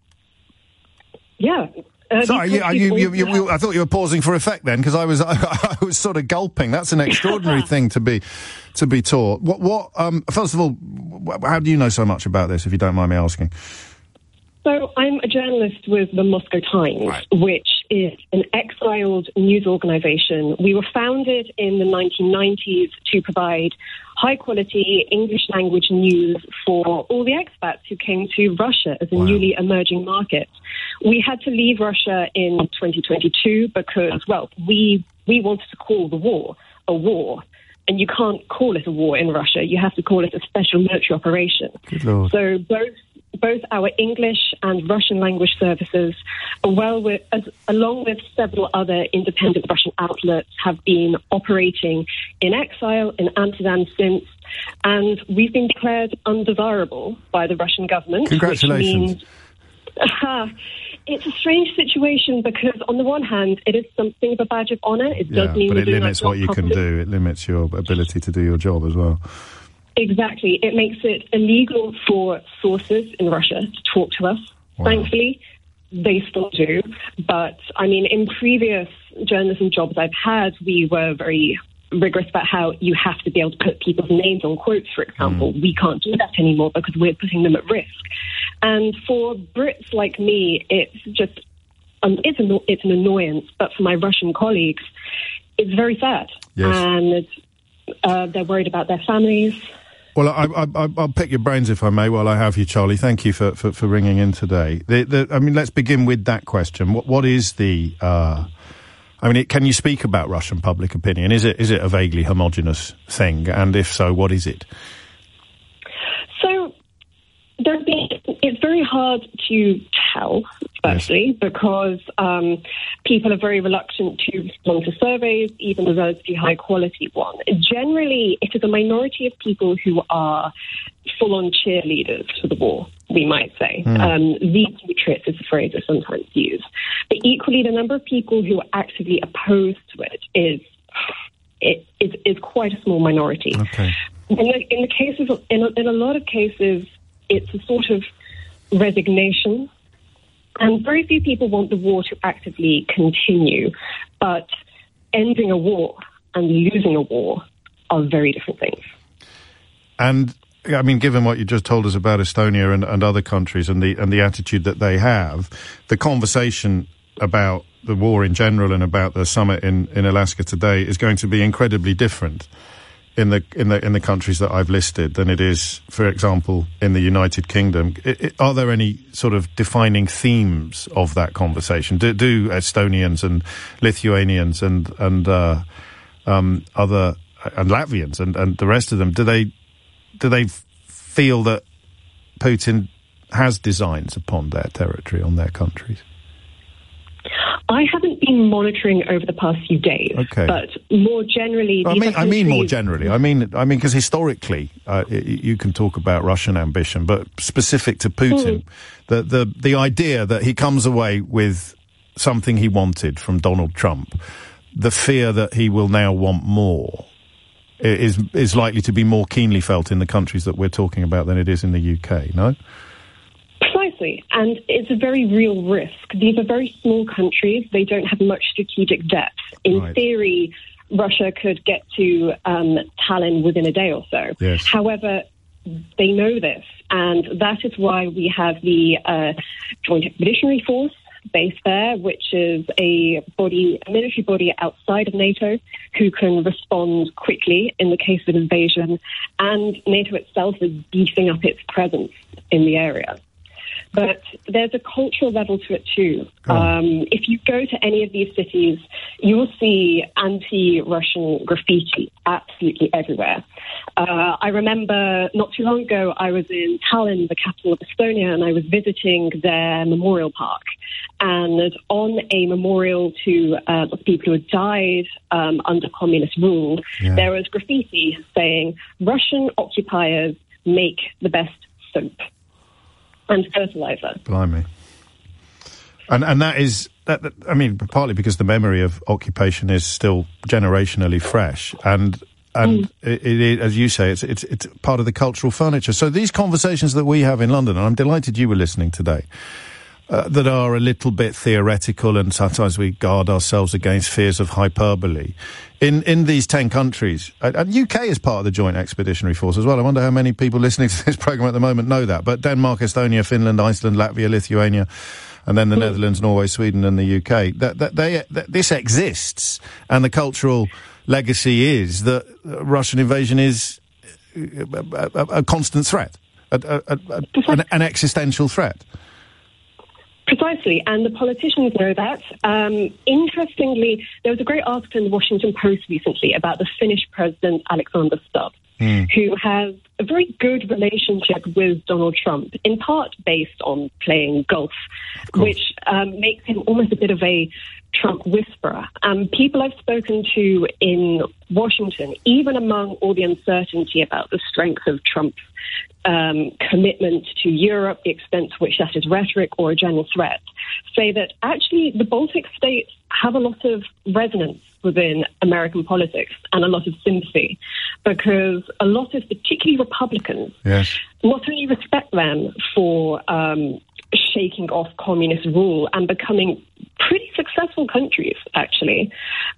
Speaker 9: Yeah.
Speaker 1: Sorry, I thought you were pausing for effect then, because I was sort of gulping. That's an extraordinary thing to be taught. First of all, how do you know so much about this, if you don't mind me asking?
Speaker 9: So I'm a journalist with the Moscow Times, which is an exiled news organization. We were founded in the 1990s to provide high-quality English-language news for all the expats who came to Russia as a newly emerging market. We had to leave Russia in 2022 because, well, we wanted to call the war a war. And you can't call it a war in Russia. You have to call it a special military operation.
Speaker 1: Good Lord.
Speaker 9: So both our English and Russian language services, along with several other independent Russian outlets, have been operating in exile in Amsterdam since, and we've been declared undesirable by the Russian government.
Speaker 1: Congratulations.
Speaker 9: Which means, it's a strange situation because, on the one hand, it is something of a badge of honour. It does mean
Speaker 1: but
Speaker 9: we're
Speaker 1: it
Speaker 9: doing
Speaker 1: limits
Speaker 9: our
Speaker 1: what
Speaker 9: job
Speaker 1: you can
Speaker 9: properly.
Speaker 1: do. It limits your ability to do your job as well.
Speaker 9: Exactly. It makes it illegal for sources in Russia to talk to us.
Speaker 1: Wow.
Speaker 9: Thankfully, they still do. But, I mean, in previous journalism jobs I've had, we were very rigorous about how you have to be able to put people's names on quotes, for example. We can't do that anymore because we're putting them at risk. And for Brits like me, it's just, it's an annoyance. But for my Russian colleagues, it's very sad.
Speaker 1: Yes.
Speaker 9: And they're worried about their families.
Speaker 1: Well, I'll pick your brains if I may while I have you, Charlie. Thank you for ringing in today. I mean, let's begin with that question. What is the... can you speak about Russian public opinion? Is it a vaguely homogenous thing? And if so, what is it?
Speaker 9: So, it's very hard to tell, firstly, because people are very reluctant to respond to surveys, even the relatively high-quality one. Generally, it is a minority of people who are full-on cheerleaders for the war, we might say. The patriots is the phrase that's sometimes used. But equally, the number of people who are actively opposed to it is quite a small minority.
Speaker 1: Okay.
Speaker 9: In a lot of cases, it's a sort of resignation. And very few people want the war to actively continue. But ending a war and losing a war are very different things.
Speaker 1: And, I mean, given what you just told us about Estonia and other countries and the attitude that they have, the conversation about the war in general and about the summit in Alaska today is going to be incredibly different in the countries that I've listed than it is, for example, in the United Kingdom. Are there any sort of defining themes of that conversation? Do Estonians and Lithuanians and other and Latvians and the rest of them, do they feel that Putin has designs upon their territory, on their countries?
Speaker 9: I haven't been monitoring over the past few days, but more generally...
Speaker 1: I mean more generally. I mean, because historically, you can talk about Russian ambition, but specific to Putin, the idea that he comes away with something he wanted from Donald Trump, the fear that he will now want more, is likely to be more keenly felt in the countries that we're talking about than it is in the UK, no?
Speaker 9: Precisely. Precisely. And it's a very real risk. These are very small countries. They don't have much strategic depth. In theory, Russia could get to Tallinn within a day or so.
Speaker 1: Yes.
Speaker 9: However, they know this, and that is why we have the Joint Expeditionary Force based there, which is a military body outside of NATO who can respond quickly in the case of invasion, and NATO itself is beefing up its presence in the area. But there's a cultural level to it too. If you go to any of these cities, you will see anti-Russian graffiti absolutely everywhere. I remember not too long ago, I was in Tallinn, the capital of Estonia, and I was visiting their memorial park. And on a memorial to the people who had died under communist rule, there was graffiti saying, "Russian occupiers make the best soap and fertilizer."
Speaker 1: Blimey. And that is, I mean, partly because the memory of occupation is still generationally fresh, and it, as you say, it's part of the cultural furniture. So these conversations that we have in London, and I'm delighted you were listening today, that are a little bit theoretical, and sometimes we guard ourselves against fears of hyperbole. In these 10 countries, and UK is part of the Joint Expeditionary Force as well. I wonder how many people listening to this programme at the moment know that. But Denmark, Estonia, Finland, Iceland, Latvia, Lithuania, and then the Netherlands, Norway, Sweden and the UK. This exists, and the cultural legacy is that Russian invasion is a constant threat, an existential threat.
Speaker 9: Precisely, and the politicians know that. Interestingly, there was a great article in the Washington Post recently about the Finnish president, Alexander Stubb, who has a very good relationship with Donald Trump, in part based on playing golf, which makes him almost a bit of a Trump whisperer. People I've spoken to in Washington, even among all the uncertainty about the strength of Trump's commitment to Europe, the extent to which that is rhetoric or a general threat, say that actually the Baltic states have a lot of resonance within American politics and a lot of sympathy, because a lot of particularly Republicans not only respect them for shaking off communist rule and becoming pretty successful countries, actually,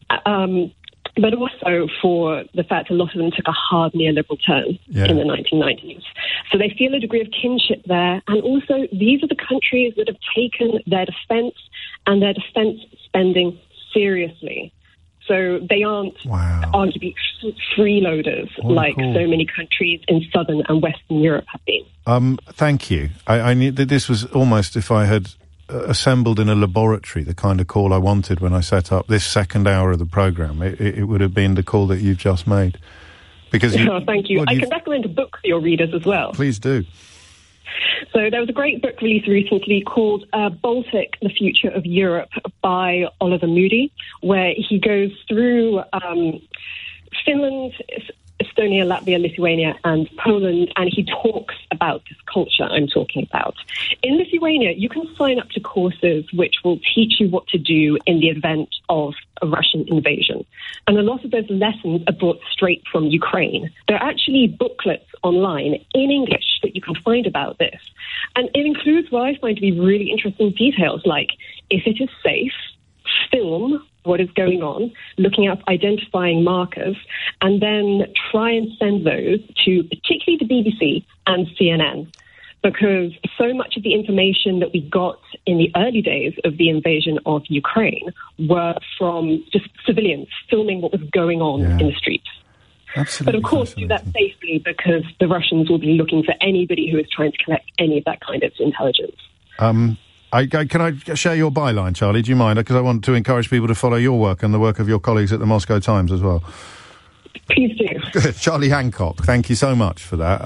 Speaker 9: but also for the fact a lot of them took a hard neoliberal turn in the 1990s. So they feel a degree of kinship there. And also, these are the countries that have taken their defense and their defense spending seriously. So they aren't arguably freeloaders like so many countries in southern and western Europe have been.
Speaker 1: Thank you. I knew that this was almost, if I had assembled in a laboratory, the kind of call I wanted when I set up this second hour of the programme. It would have been the call that you've just made. Because
Speaker 9: thank you. I can recommend a book for your readers as well.
Speaker 1: Please do.
Speaker 9: So there was a great book released recently called Baltic, The Future of Europe by Oliver Moody, where he goes through Finland, Estonia, Latvia, Lithuania, and Poland, and he talks about this culture I'm talking about. In Lithuania, you can sign up to courses which will teach you what to do in the event of a Russian invasion. And a lot of those lessons are brought straight from Ukraine. There are actually booklets online in English that you can find about this. And it includes what I find to be really interesting details, like if it is safe, film what is going on, looking at identifying markers, and then try and send those to particularly the BBC and CNN, because so much of the information that we got in the early days of the invasion of Ukraine were from just civilians filming what was going on in the streets.
Speaker 1: Absolutely.
Speaker 9: But of course, do that safely, because the Russians will be looking for anybody who is trying to collect any of that kind of intelligence.
Speaker 1: Can I share your byline, Charlie? Do you mind? Because I want to encourage people to follow your work and the work of your colleagues at the Moscow Times as well.
Speaker 9: Please do.
Speaker 1: Good. Charlie Hancock, thank you so much for that.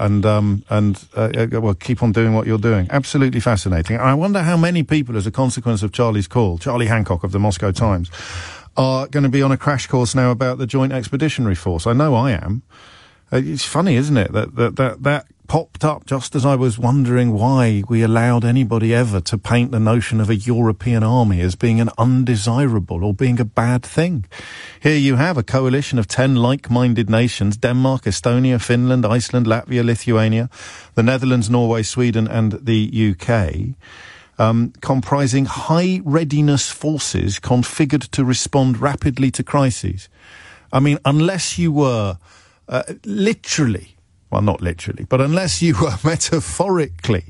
Speaker 1: Well, keep on doing what you're doing. Absolutely fascinating. And I wonder how many people, as a consequence of Charlie's call, Charlie Hancock of the Moscow Times, are going to be on a crash course now about the Joint Expeditionary Force. I know I am. It's funny, isn't it, that popped up just as I was wondering why we allowed anybody ever to paint the notion of a European army as being an undesirable or being a bad thing. Here you have a coalition of 10 like-minded nations: Denmark, Estonia, Finland, Iceland, Latvia, Lithuania, the Netherlands, Norway, Sweden and the UK, comprising high readiness forces configured to respond rapidly to crises. I mean, unless you were literally, well, not literally, but unless you were metaphorically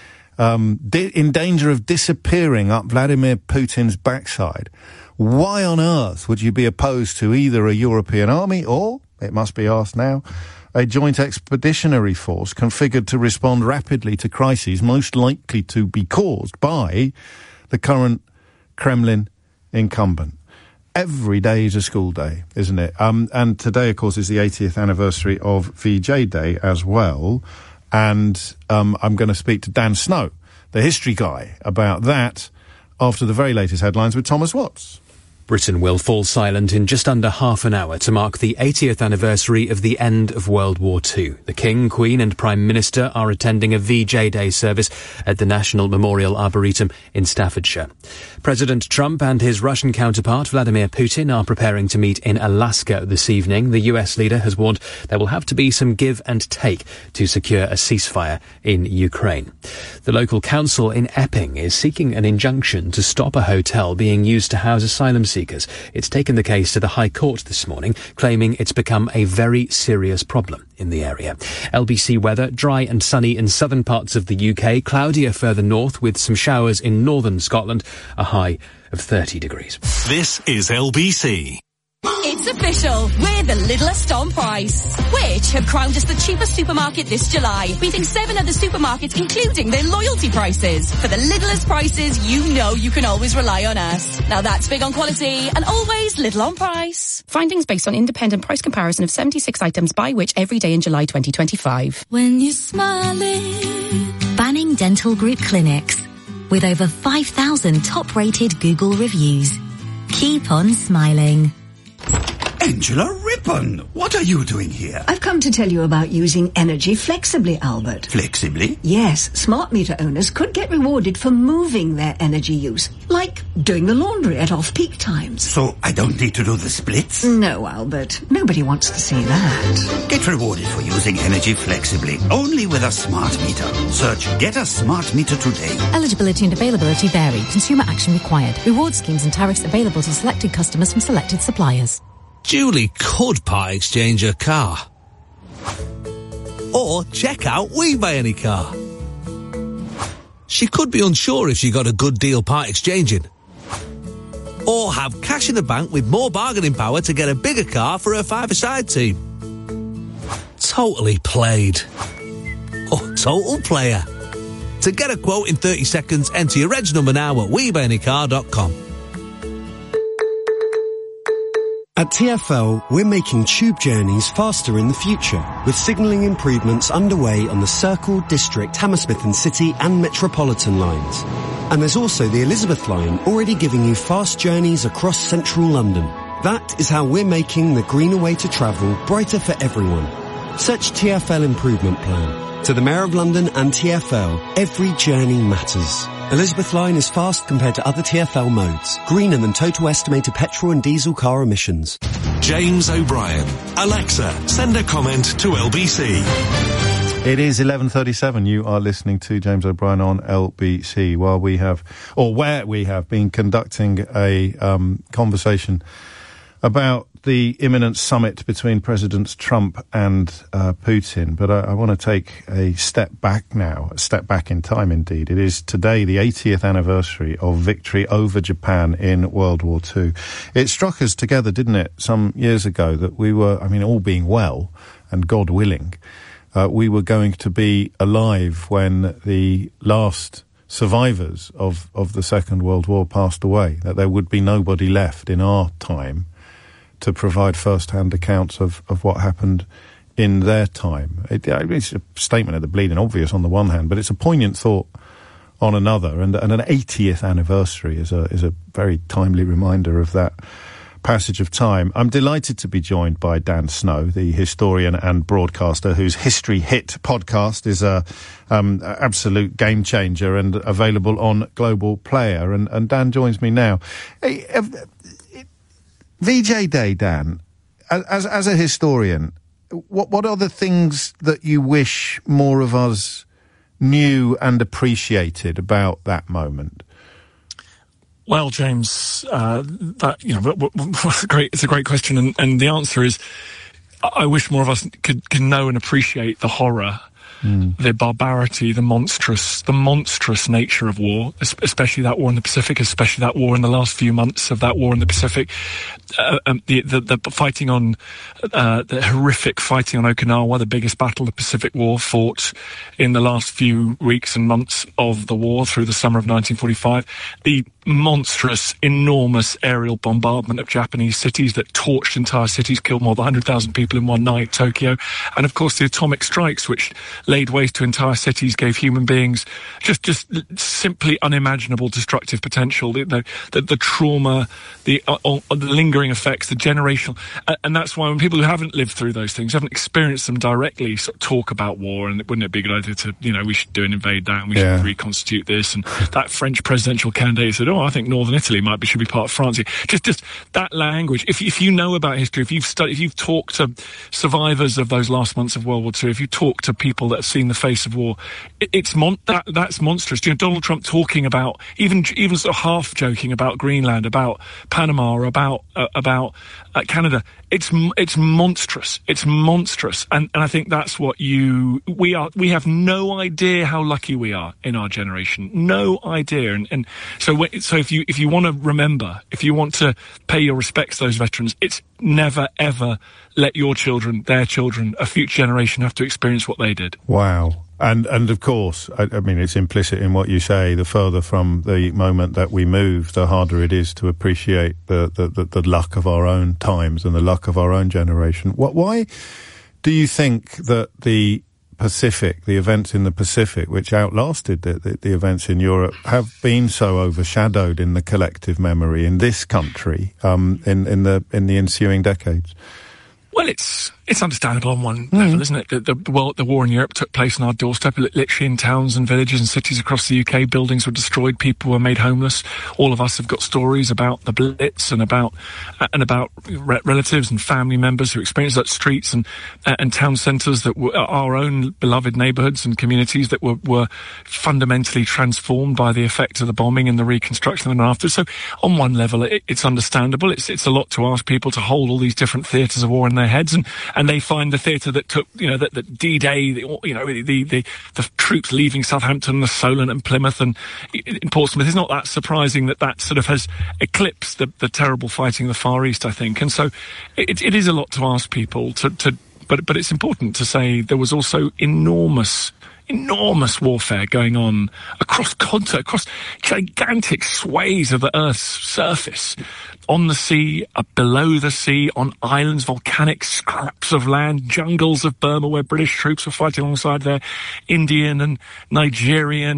Speaker 1: in danger of disappearing up Vladimir Putin's backside, why on earth would you be opposed to either a European army or, it must be asked now, a joint expeditionary force configured to respond rapidly to crises most likely to be caused by the current Kremlin incumbent? Every day is a school day, isn't it? And today, of course, is the 80th anniversary of VJ Day as well. And I'm going to speak to Dan Snow, the history guy, about that after the very latest headlines with Thomas Watts.
Speaker 8: Britain will fall silent in just under half an hour to mark the 80th anniversary of the end of World War II. The King, Queen and Prime Minister are attending a VJ Day service at the National Memorial Arboretum in Staffordshire. President Trump and his Russian counterpart Vladimir Putin are preparing to meet in Alaska this evening. The US leader has warned there will have to be some give and take to secure a ceasefire in Ukraine. The local council in Epping is seeking an injunction to stop a hotel being used to house asylum seekers. It's taken the case to the High Court this morning, claiming it's become a very serious problem in the area. LBC weather: dry and sunny in southern parts of the UK, cloudier further north with some showers in northern Scotland, a high of 30 degrees.
Speaker 2: This is LBC.
Speaker 17: It's official. We're the littlest on price, which have crowned us the cheapest supermarket this July, beating 7 other supermarkets, including their loyalty prices. For the littlest prices, you know you can always rely on us. Now that's big on quality and always little on price.
Speaker 20: Findings based on independent price comparison of 76 items by which every day in July 2025.
Speaker 16: When you're smiling.
Speaker 18: Banning Dental Group Clinics. With over 5,000 top-rated Google reviews. Keep on smiling.
Speaker 21: Angela Rippon, what are you doing here?
Speaker 22: I've come to tell you about using energy flexibly, Albert.
Speaker 21: Flexibly?
Speaker 22: Yes, smart meter owners could get rewarded for moving their energy use, like doing the laundry at off-peak times.
Speaker 21: So I don't need to do the splits?
Speaker 22: No, Albert. Nobody wants to see that.
Speaker 21: Get rewarded for using energy flexibly, only with a smart meter. Search Get a Smart Meter today.
Speaker 23: Eligibility and availability vary. Consumer action required. Reward schemes and tariffs available to selected customers from selected suppliers.
Speaker 24: Julie could part exchange her car. Or check out We Buy Any Car. She could be unsure if she got a good deal part exchanging. Or have cash in the bank with more bargaining power to get a bigger car for her five-a-side team. Totally played. Or total player. To get a quote in 30 seconds, enter your reg number now at WeBuyAnyCar.com.
Speaker 6: At TfL, we're making tube journeys faster in the future, with signalling improvements underway on the Circle, District, Hammersmith and City and Metropolitan lines. And there's also the Elizabeth line, already giving you fast journeys across central London. That is how we're making the greener way to travel brighter for everyone. Search TfL Improvement Plan. To the Mayor of London and TfL, every journey matters. Elizabeth line is fast compared to other TfL modes. Greener than total estimated petrol and diesel car emissions.
Speaker 2: James O'Brien. Alexa, send a comment to LBC.
Speaker 1: It is 11:37. You are listening to James O'Brien on LBC where we have been conducting a conversation about the imminent summit between Presidents Trump and Putin. But I want to take a step back now, a step back in time indeed. It is today the 80th anniversary of victory over Japan in World War II. It struck us together, didn't it, some years ago that we were, all being well and God willing, we were going to be alive when the last survivors of the Second World War passed away, that there would be nobody left in our time to provide first-hand accounts of what happened in their time. It's a statement of the bleeding obvious on the one hand, but it's a poignant thought on another, and an 80th anniversary is a very timely reminder of that passage of time. I'm delighted to be joined by Dan Snow, the historian and broadcaster whose History Hit podcast is a absolute game changer and available on Global Player. And Dan joins me now. Hey, VJ Day, Dan, as a historian, what are the things that you wish more of us knew and appreciated about that moment?
Speaker 4: Well, James, it's a great question, and the answer is, I wish more of us could know and appreciate the horror, the barbarity, the monstrous nature of war, especially that war in the Pacific, especially that war in the last few months of that war in the Pacific, the fighting on, the horrific fighting on Okinawa, the biggest battle the Pacific War fought in the last few weeks and months of the war through the summer of 1945, the monstrous, enormous aerial bombardment of Japanese cities that torched entire cities, killed more than 100,000 people in one night, Tokyo, and of course the atomic strikes which laid waste to entire cities, gave human beings just simply unimaginable destructive potential, the trauma, the lingering effects, the generational, and that's why when people who haven't lived through those things, haven't experienced them directly, sort of talk about war, and wouldn't it be a good idea to, we should do and invade that, and we should reconstitute this, and that French presidential candidate said, I think Northern Italy should be part of France. Just that language. If you know about history, if you've talked to survivors of those last months of World War II, if you talk to people that have seen the face of war, that's monstrous. Donald Trump talking about, even sort of half joking about Greenland, about Panama, or about Canada. It's monstrous. It's monstrous, and I think that's what we have no idea how lucky we are in our generation. No idea, and so if you want to remember, if you want to pay your respects to those veterans, it's never ever let your children, their children, a future generation have to experience what they did.
Speaker 1: Wow. And of course, I mean, it's implicit in what you say, the further from the moment that we move, the harder it is to appreciate the luck of our own times and the luck of our own generation. Why do you think that the Pacific, the events in the Pacific, which outlasted the events in Europe, have been so overshadowed in the collective memory in this country in the ensuing decades?
Speaker 4: Well, it's understandable on one level, isn't it? The war in Europe took place on our doorstep, literally in towns and villages and cities across the UK. Buildings were destroyed, people were made homeless. All of us have got stories about the Blitz and about relatives and family members who experienced that, streets and town centres that were our own beloved neighbourhoods and communities that were fundamentally transformed by the effect of the bombing and the reconstruction and after. So on one level, it's understandable. It's a lot to ask people to hold all these different theatres of war in their heads, and they find the theatre that took, that D-Day, the troops leaving Southampton, the Solent and Plymouth and in Portsmouth. It's not that surprising that sort of has eclipsed the terrible fighting in the Far East, I think. And so it is a lot to ask people but it's important to say there was also enormous warfare going on across gigantic swathes of the Earth's surface, on the sea, below the sea, on islands, volcanic scraps of land, jungles of Burma where British troops were fighting alongside their Indian and Nigerian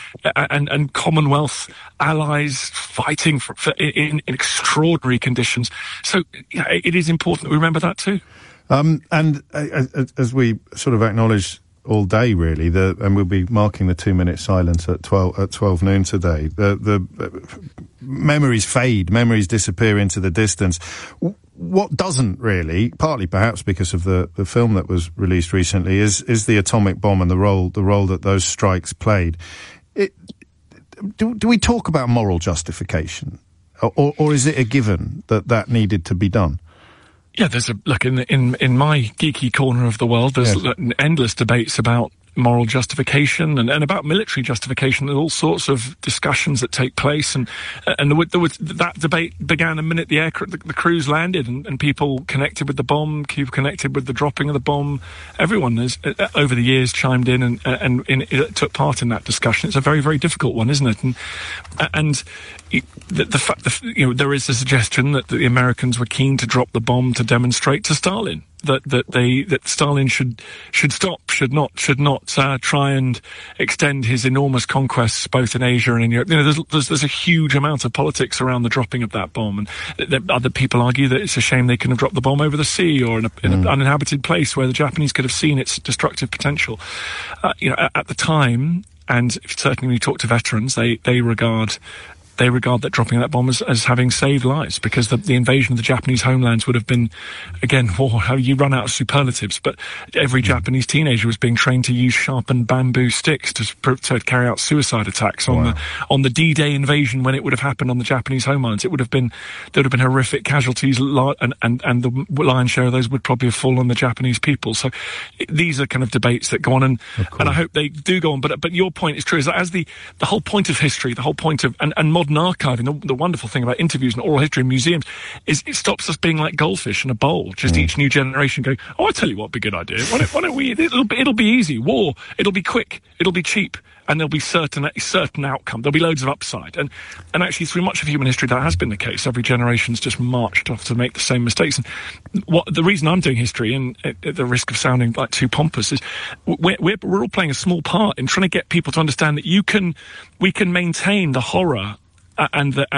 Speaker 4: and Commonwealth allies fighting in extraordinary conditions. So it is important that we remember that too.
Speaker 1: And as we sort of acknowledge all day, really, and we'll be marking the 2-minute silence at 12 noon today. The memories fade, memories disappear into the distance. What doesn't really, partly perhaps because of the film that was released recently, is the atomic bomb and the role that those strikes played. Do we talk about moral justification, or is it a given that needed to be done?
Speaker 4: Yeah, there's in my geeky corner of the world, there's endless debates about moral justification and about military justification. There's all sorts of discussions that take place, and that debate began the minute the crews landed, and people connected with the bomb, people connected with the dropping of the bomb. Everyone has over the years chimed in and took part in that discussion. It's a very, very difficult one, isn't it? And the fact there is a suggestion that the Americans were keen to drop the bomb to demonstrate to Stalin that Stalin should stop, should not try and extend his enormous conquests both in Asia and in Europe. You know, there's a huge amount of politics around the dropping of that bomb, and other people argue that it's a shame they couldn't have dropped the bomb over the sea or in an uninhabited place where the Japanese could have seen its destructive potential. You know, at the time, and certainly when you talk to veterans, they regard that dropping that bomb as having saved lives, because the invasion of the Japanese homelands would have been, again, you run out of superlatives, but every Japanese teenager was being trained to use sharpened bamboo sticks to carry out suicide attacks on the D-Day invasion when it would have happened on the Japanese homelands. There would have been horrific casualties, and the lion's share of those would probably have fallen on the Japanese people. So these are kind of debates that go on, and I hope they do go on. But your point is true, is that as the whole point of history, the whole point of and modern archiving, the wonderful thing about interviews and oral history in museums is it stops us being like goldfish in a bowl, just each new generation going, I tell you what would be a good idea, why don't we, it'll be easy, war, it'll be quick, it'll be cheap, and there'll be certain outcome, there'll be loads of upside, and actually through much of human history that has been the case. Every generation's just marched off to make the same mistakes, and the reason I'm doing history, and at the risk of sounding like too pompous, is we're all playing a small part in trying to get people to understand that we can maintain the horror and the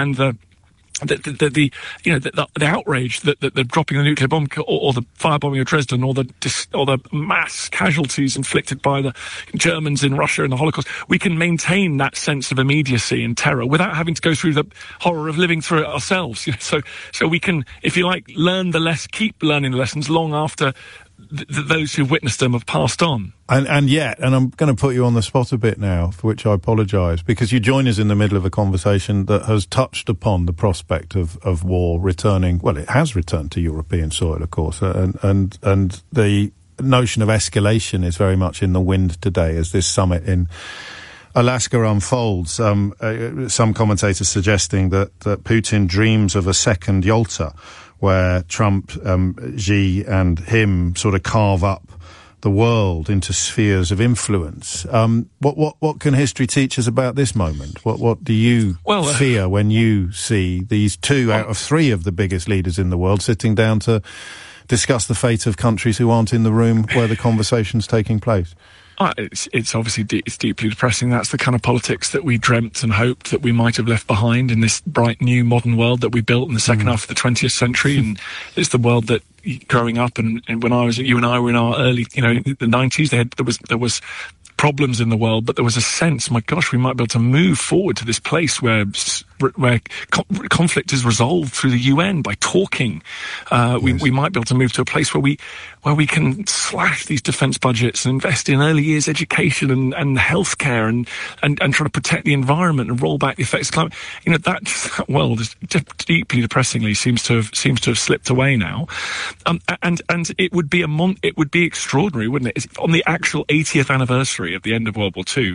Speaker 4: outrage that the dropping the nuclear bomb or the firebombing of Dresden or the mass casualties inflicted by the Germans in Russia in the Holocaust, we can maintain that sense of immediacy and terror without having to go through the horror of living through it ourselves. You know, so we can, if you like, keep learning the lessons long after those who've witnessed them have passed on.
Speaker 1: And I'm going to put you on the spot a bit now, for which I apologise, because you join us in the middle of a conversation that has touched upon the prospect of war returning. Well, it has returned to European soil, of course, and the notion of escalation is very much in the wind today as this summit in Alaska unfolds. Some commentators suggesting that Putin dreams of a second Yalta, where Trump, Xi and him sort of carve up the world into spheres of influence. What can history teach us about this moment? What do you fear when you see these two out of three of the biggest leaders in the world sitting down to discuss the fate of countries who aren't in the room where the conversation's taking place?
Speaker 4: It's obviously it's deeply depressing. That's the kind of politics that we dreamt and hoped that we might have left behind in this bright new modern world that we built in the second half of the 20th century. And it's the world that, growing up and when you and I were in our early, the 90s, there was problems in the world, but there was a sense, my gosh, we might be able to move forward to this place where conflict is resolved through the UN by talking. We might be able to move to a place where we can slash these defence budgets and invest in early years education and healthcare and try to protect the environment and roll back the effects of climate. That world is deeply depressingly seems to have slipped away now. And it would be extraordinary, wouldn't it? On the actual 80th anniversary of the end of World War II,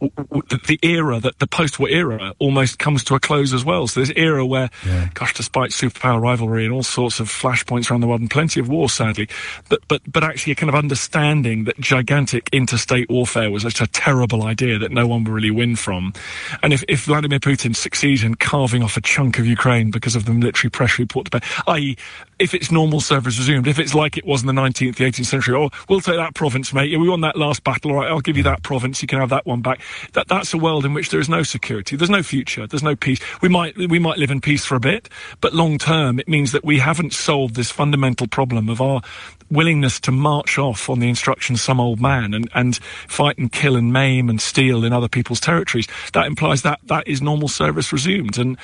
Speaker 4: the post-war era almost comes to a close as well. So this era where, despite superpower rivalry and all sorts of flashpoints around the world and plenty of war, sadly, but actually a kind of understanding that gigantic interstate warfare was such a terrible idea that no one would really win from. And if Vladimir Putin succeeds in carving off a chunk of Ukraine because of the military pressure he brought to bear, i.e., if its normal service resumed, if it's like it was in the 19th, the 18th century, we'll take that province, mate. Yeah, we won that last battle, all right, I'll give you that province, you can have that one back. That's a world in which there is no security, there's no future, there's no peace. We might live in peace for a bit, but long term it means that we haven't solved this fundamental problem of our willingness to march off on the instructions of some old man and fight and kill and maim and steal in other people's territories. That implies that is normal service resumed, and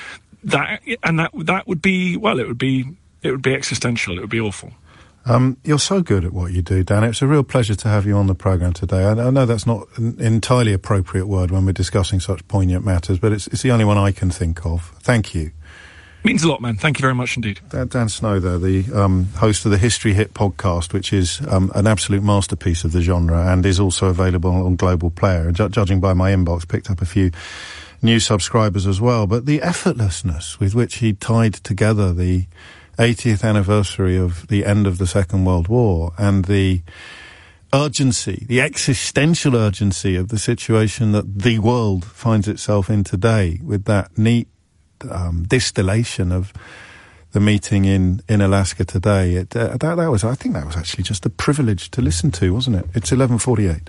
Speaker 4: that would be, well, it would be existential. It would be awful.
Speaker 1: You're so good at what you do, Dan. It's a real pleasure to have you on the programme today. I know that's not an entirely appropriate word when we're discussing such poignant matters, but it's the only one I can think of. Thank you.
Speaker 4: Means a lot, man. Thank you very much indeed.
Speaker 1: Dan Snow there, the host of the History Hit podcast, which is an absolute masterpiece of the genre and is also available on Global Player. And judging by my inbox, picked up a few new subscribers as well. But the effortlessness with which he tied together the 80th anniversary of the end of the Second World War and the urgency, the existential urgency of the situation that the world finds itself in today, with that neat distillation of the meeting in Alaska today. I think that was actually just a privilege to listen to, wasn't it? It's 11:48.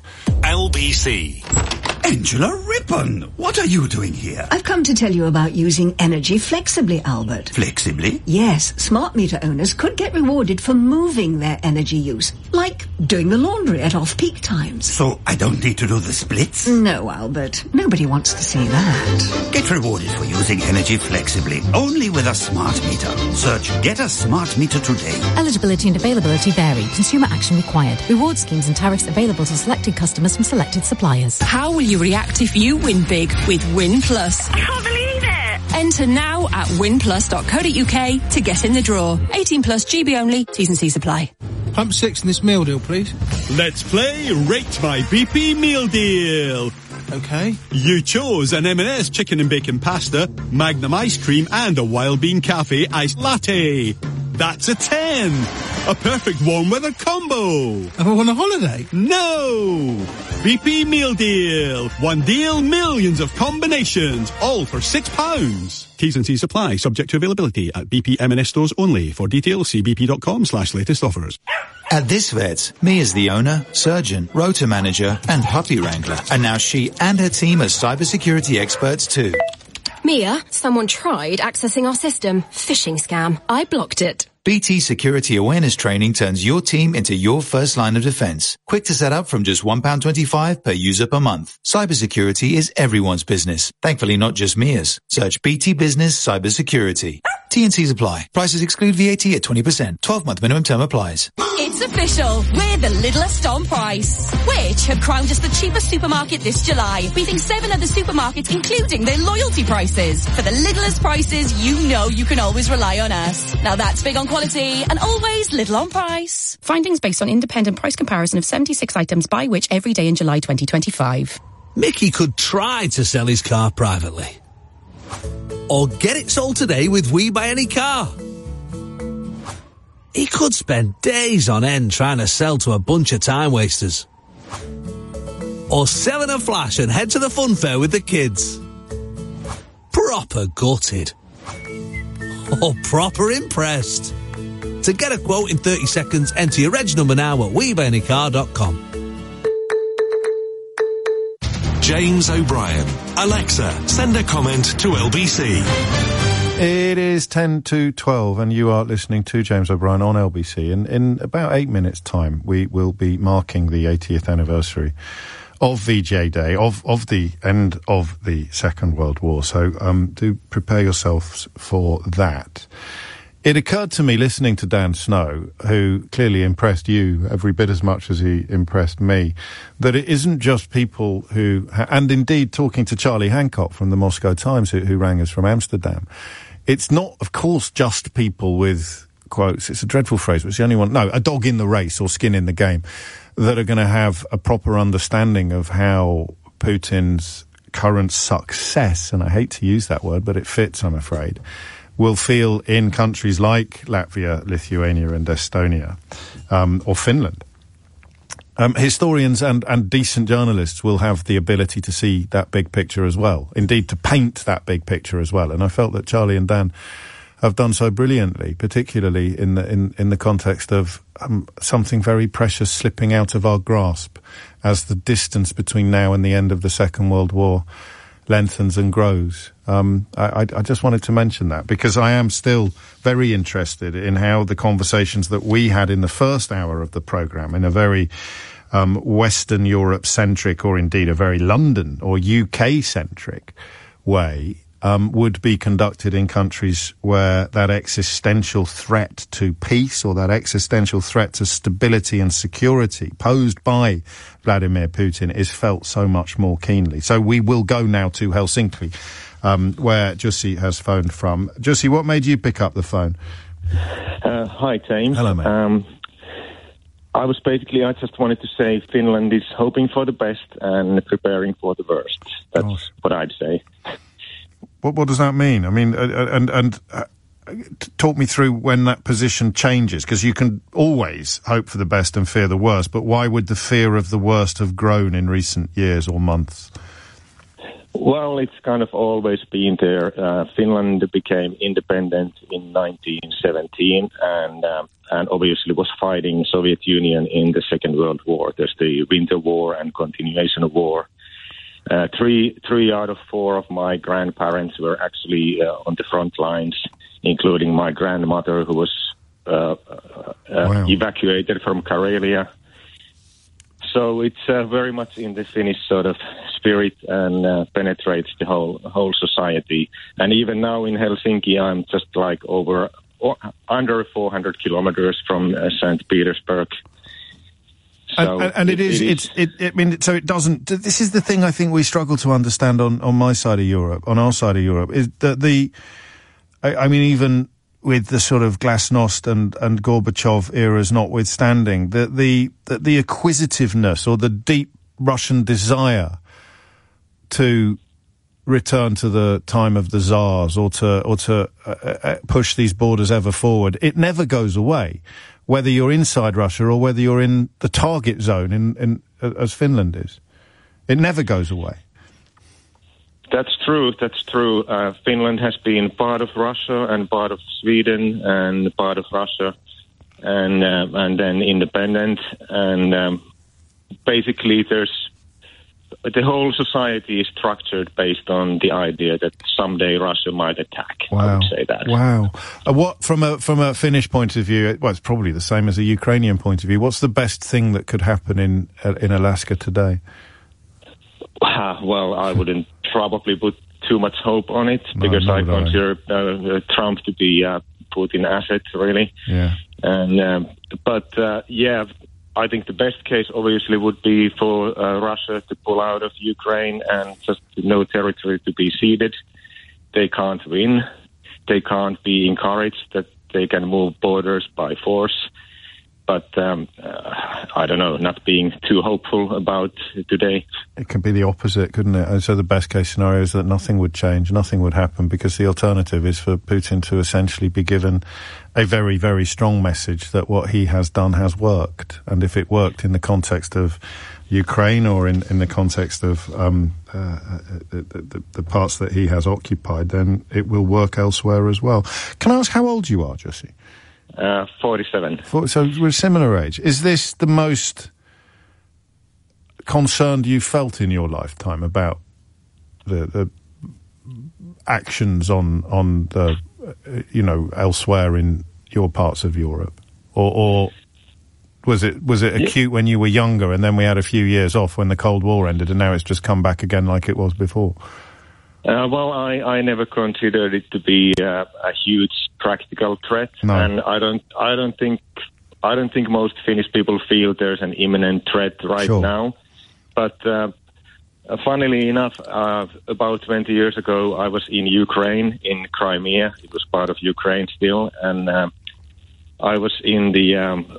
Speaker 2: LBC.
Speaker 21: Angela Rippon, what are you doing here?
Speaker 22: I've come to tell you about using energy flexibly, Albert.
Speaker 21: Flexibly?
Speaker 22: Yes, smart meter owners could get rewarded for moving their energy use, like doing the laundry at off-peak times.
Speaker 21: So I don't need to do the splits?
Speaker 22: No, Albert. Nobody wants to see that.
Speaker 21: Get rewarded for using energy flexibly, only with a smart meter. Search Get a Smart Meter today.
Speaker 23: Eligibility and availability vary. Consumer action required. Reward schemes and tariffs available to selected customers from selected suppliers.
Speaker 17: How will you react if you win big with Win Plus?
Speaker 16: I can't believe it!
Speaker 17: Enter now at winplus.co.uk to get in the draw. 18 plus, GB only, T's and C's apply.
Speaker 7: Pump 6 in this meal deal, please.
Speaker 10: Let's play Rate My BP Meal Deal.
Speaker 7: Okay.
Speaker 10: You chose an M&S chicken and bacon pasta, Magnum ice cream and a Wild Bean Cafe iced latte. That's a 10. A perfect warm weather combo.
Speaker 7: Am I on a holiday?
Speaker 10: No. BP Meal Deal. One deal, millions of combinations, all for £6. T's and C's apply, subject to availability at BP M&S stores only. For details, see bp.com/latest offers.
Speaker 11: At This Vet, Mia's is the owner, surgeon, rota manager and puppy wrangler. And now she and her team are cybersecurity experts too.
Speaker 14: Mia, someone tried accessing our system. Phishing scam. I blocked it.
Speaker 11: BT Security Awareness Training turns your team into your first line of defense. Quick to set up from just £1.25 per user per month. Cybersecurity is everyone's business. Thankfully, not just Mia's. Search BT Business Cybersecurity. T&Cs apply. Prices exclude VAT at 20%. 12-month minimum term applies.
Speaker 17: It's official. We're the littlest on price, which have crowned us the cheapest supermarket this July, beating 7 other supermarkets, including their loyalty prices. For the littlest prices, you know you can always rely on us. Now that's big on quality and always little on price.
Speaker 20: Findings based on independent price comparison of 76 items by which every day in July 2025.
Speaker 24: Mickey could try to sell his car privately. Or get it sold today with We Buy Any Car. He could spend days on end trying to sell to a bunch of time wasters. Or sell in a flash and head to the fun fair with the kids. Proper gutted. Or proper impressed. To get a quote in 30 seconds, enter your reg number now at WeBuyAnyCar.com.
Speaker 2: James O'Brien. Alexa, send a comment to LBC.
Speaker 1: It is 10 to 12 and you are listening to James O'Brien on LBC. And in about 8 minutes' time, we will be marking the 80th anniversary of VJ Day, of the end of the Second World War. So do prepare yourselves for that. It occurred to me, listening to Dan Snow, who clearly impressed you every bit as much as he impressed me, that it isn't just people who, and indeed talking to Charlie Hancock from the Moscow Times, who rang us from Amsterdam, it's not, of course, just people with, quotes, it's a dreadful phrase, but it's the only one, no, a dog in the race or skin in the game, that are going to have a proper understanding of how Putin's current success, and I hate to use that word, but it fits, I'm afraid, will feel in countries like Latvia, Lithuania and Estonia, or Finland. Historians and decent journalists will have the ability to see that big picture as well, indeed to paint that big picture as well. And I felt that Charlie and Dan have done so brilliantly, particularly in the context of something very precious slipping out of our grasp as the distance between now and the end of the Second World War lengthens and grows. I just wanted to mention that because I am still very interested in how the conversations that we had in the first hour of the programme, in a very Western Europe-centric or indeed a very London or UK-centric way, would be conducted in countries where that existential threat to peace or that existential threat to stability and security posed by Vladimir Putin is felt so much more keenly. So we will go now to Helsinki, where Jussi has phoned from. Jussi, what made you pick up the phone?
Speaker 25: Hi, James.
Speaker 1: Hello, mate.
Speaker 25: I just wanted to say Finland is hoping for the best and preparing for the worst. That's what I'd say.
Speaker 1: What does that mean? I mean, talk me through when that position changes, because you can always hope for the best and fear the worst, but why would the fear of the worst have grown in recent years or months?
Speaker 25: Well, it's kind of always been there. Finland became independent in 1917 and obviously was fighting Soviet Union in the Second World War. There's the Winter War and continuation of war. Three out of four of my grandparents were actually on the front lines, including my grandmother, who was evacuated from Karelia. So it's very much in the Finnish sort of spirit and penetrates the whole society. And even now in Helsinki, I'm just like under 400 kilometers from St. Petersburg. So
Speaker 1: and it is. I mean, so it doesn't. This is the thing I think we struggle to understand on my side of Europe, on our side of Europe, is that I mean, even with the sort of Glasnost and Gorbachev eras notwithstanding, the acquisitiveness or the deep Russian desire to return to the time of the Tsars or to push these borders ever forward, it never goes away, whether you're inside Russia or whether you're in the target zone in as Finland is. It never goes away.
Speaker 25: That's true. Finland has been part of Russia and part of Sweden and part of Russia and then independent. And basically the whole society is structured based on the idea that someday Russia might attack.
Speaker 1: Wow.
Speaker 25: I would say that.
Speaker 1: Wow. What from a Finnish point of view, well, it's probably the same as a Ukrainian point of view. What's the best thing that could happen in Alaska today?
Speaker 25: Well, I wouldn't probably put too much hope on it because I consider Trump to be a Putin asset, really.
Speaker 1: Yeah.
Speaker 25: And I think the best case obviously would be for Russia to pull out of Ukraine and just no territory to be ceded. They can't win. They can't be encouraged that they can move borders by force. But I don't know, not being too hopeful about today.
Speaker 1: It could be the opposite, couldn't it? And so the best case scenario is that nothing would change, nothing would happen, because the alternative is for Putin to essentially be given a very, very strong message that what he has done has worked. And if it worked in the context of Ukraine or in the context of the parts that he has occupied, then it will work elsewhere as well. Can I ask how old you are, Jussi?
Speaker 25: 47.
Speaker 1: So we're a similar age. Is this the most concerned you felt in your lifetime about the actions on the elsewhere in your parts of Europe, or was it acute when you were younger and then we had a few years off when the Cold War ended and now it's just come back again like it was before?
Speaker 25: Well, I never considered it to be a huge practical threat, and I don't think most Finnish people feel there's an imminent threat now. But funnily enough, about 20 years ago, I was in Ukraine, in Crimea. It was part of Ukraine still, and I was in the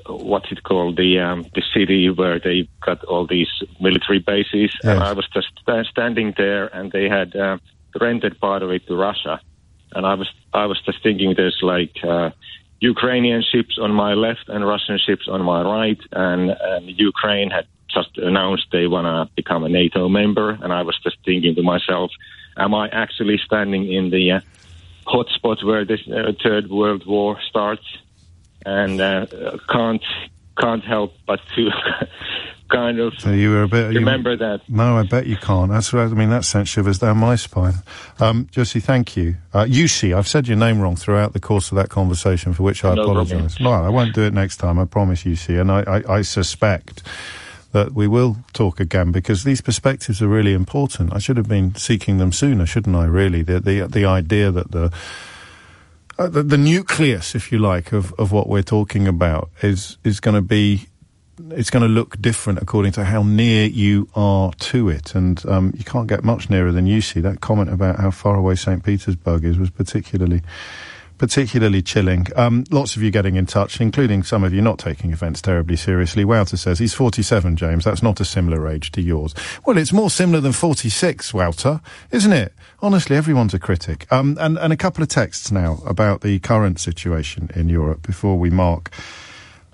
Speaker 25: the city where they got all these military bases, and I was just standing there, and they had rented part of it to Russia, and I was just thinking there's like Ukrainian ships on my left and Russian ships on my right, and Ukraine had just announced they want to become a NATO member, and I was just thinking to myself, am I actually standing in the hotspot where this Third World War starts? And can't help but to kind of remember that.
Speaker 1: No, I bet you can't. That's what I mean. That sent shivers down my spine. Jussi, thank you. Jussi, I've said your name wrong throughout the course of that conversation, for which I apologise. No, I won't do it next time. I promise, Jussi. And I suspect that we will talk again because these perspectives are really important. I should have been seeking them sooner, shouldn't I? Really, the idea that the nucleus, if you like, of what we're talking about is going to be, it's going to look different according to how near you are to it. And you can't get much nearer than you see. That comment about how far away St. Petersburg is was particularly chilling. Lots of you getting in touch, including some of you not taking events terribly seriously. Wouter says, he's 47, James. That's not a similar age to yours. Well, it's more similar than 46, Wouter, isn't it? Honestly, everyone's a critic. And a couple of texts now about the current situation in Europe before we mark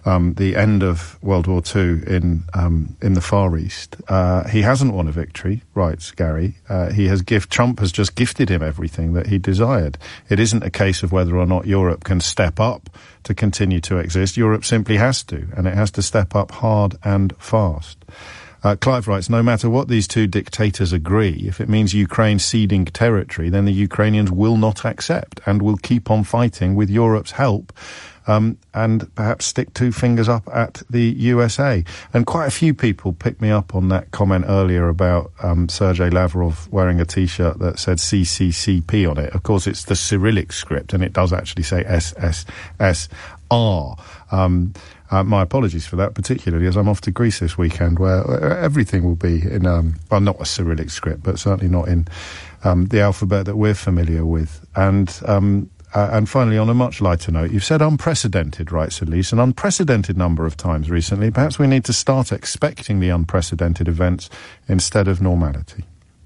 Speaker 1: the end of World War II in the Far East. He hasn't won a victory, writes Gary. Trump has just gifted him everything that he desired. It isn't a case of whether or not Europe can step up to continue to exist. Europe simply has to, and it has to step up hard and fast. Clive writes, no matter what these two dictators agree, if it means Ukraine ceding territory, then the Ukrainians will not accept and will keep on fighting with Europe's help. And perhaps stick two fingers up at the USA. And quite a few people picked me up on that comment earlier about Sergei Lavrov wearing a T-shirt that said CCCP on it. Of course, it's the Cyrillic script, and it does actually say SSSR. My apologies for that, particularly as I'm off to Greece this weekend, where everything will be in, well, not a Cyrillic script, but certainly not in the alphabet that we're familiar with. And finally, on a much lighter note, you've said unprecedented, writes Elise, an unprecedented number of times recently. Perhaps we need to start expecting the unprecedented events instead of normality.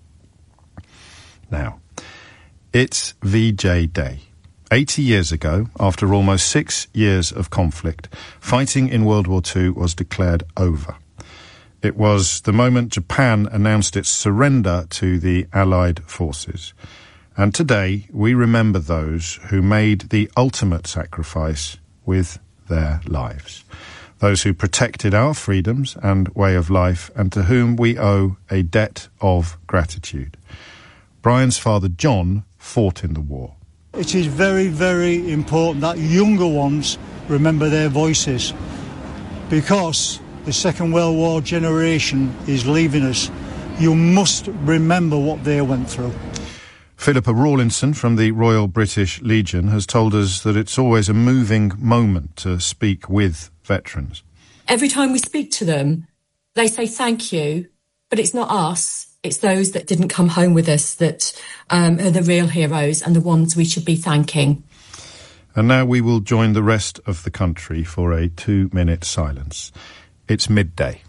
Speaker 1: Now, it's VJ Day. 80 years ago, after almost 6 years of conflict, fighting in World War II was declared over. It was the moment Japan announced its surrender to the Allied forces. And today, we remember those who made the ultimate sacrifice with their lives. Those who protected our freedoms and way of life, and to whom we owe a debt of gratitude. Brian's father, John, fought in the war.
Speaker 3: It is very, very important that younger ones remember their voices, because the Second World War generation is leaving us. You must remember what they went through.
Speaker 1: Philippa Rawlinson from the Royal British Legion has told us that it's always a moving moment to speak with veterans.
Speaker 5: Every time we speak to them, they say thank you, but it's not us. It's those that didn't come home with us that are the real heroes and the ones we should be thanking.
Speaker 1: And now we will join the rest of the country for a 2-minute silence. It's midday.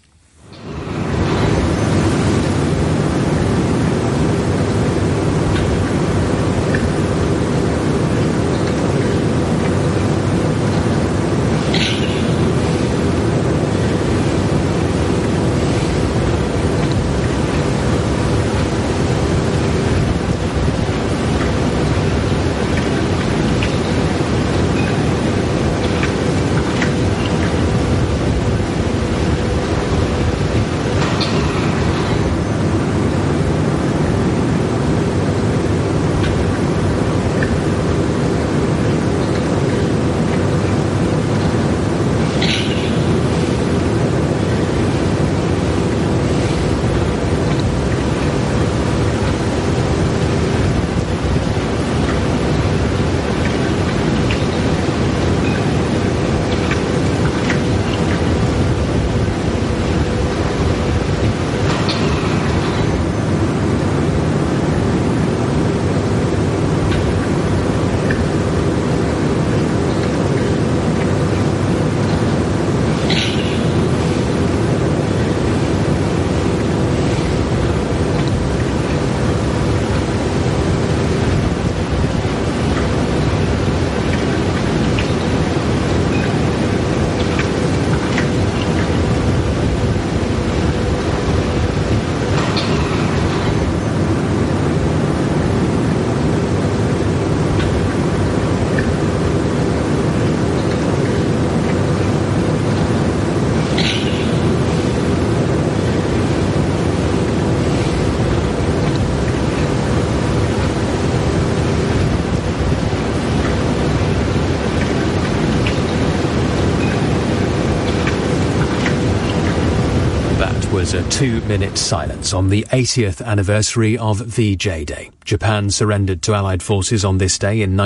Speaker 8: Was a 2-minute silence on the 80th anniversary of VJ Day. Japan surrendered to Allied forces on this day in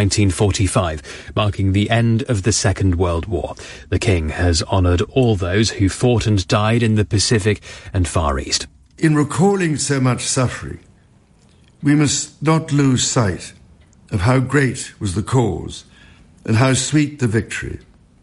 Speaker 8: 1945, marking the end of the Second World War. The King has honoured all those who fought and died in the Pacific and Far East.
Speaker 12: In recalling so much suffering, we must not lose sight of how great was the cause and how sweet the victory.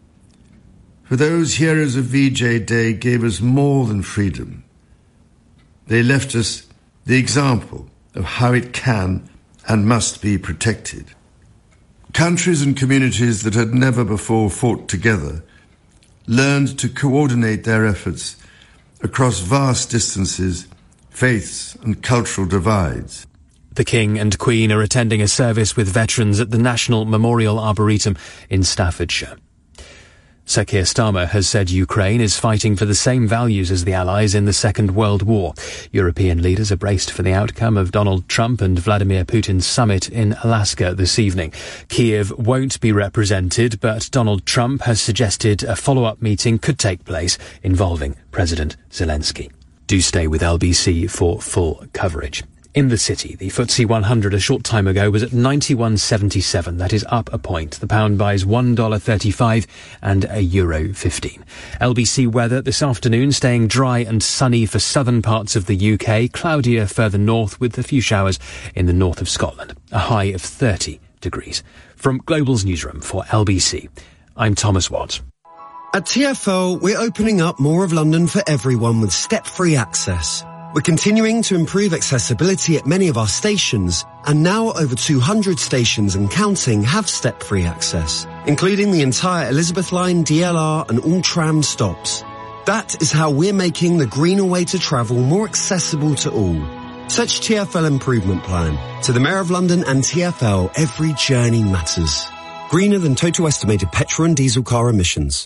Speaker 12: For those heroes of VJ Day gave us more than freedom. They left us the example of how it can and must be protected. Countries and communities that had never before fought together learned to coordinate their efforts across vast distances, faiths and cultural divides.
Speaker 8: The King and Queen are attending a service with veterans at the National Memorial Arboretum in Staffordshire. Sir Keir Starmer has said Ukraine is fighting for the same values as the Allies in the Second World War. European leaders are braced for the outcome of Donald Trump and Vladimir Putin's summit in Alaska this evening. Kiev won't be represented, but Donald Trump has suggested a follow-up meeting could take place involving President Zelensky. Do stay with LBC for full coverage. In the city, the FTSE 100 a short time ago was at 91.77. That is up a point. The pound buys $1.35 and €1.15. LBC weather this afternoon staying dry and sunny for southern parts of the UK, cloudier further north with a few showers in the north of Scotland. A high of 30 degrees. From Global's newsroom for LBC, I'm Thomas Watt.
Speaker 6: At TfL, we're opening up more of London for everyone with step-free access. We're continuing to improve accessibility at many of our stations, and now over 200 stations and counting have step-free access, including the entire Elizabeth Line, DLR and all tram stops. That is how we're making the greener way to travel more accessible to all. Search TfL Improvement Plan. To the Mayor of London and TfL, every journey matters. Greener than total estimated petrol and diesel car emissions.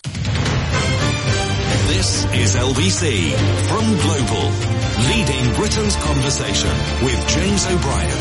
Speaker 2: This is LBC from Global, leading Britain's conversation with James O'Brien.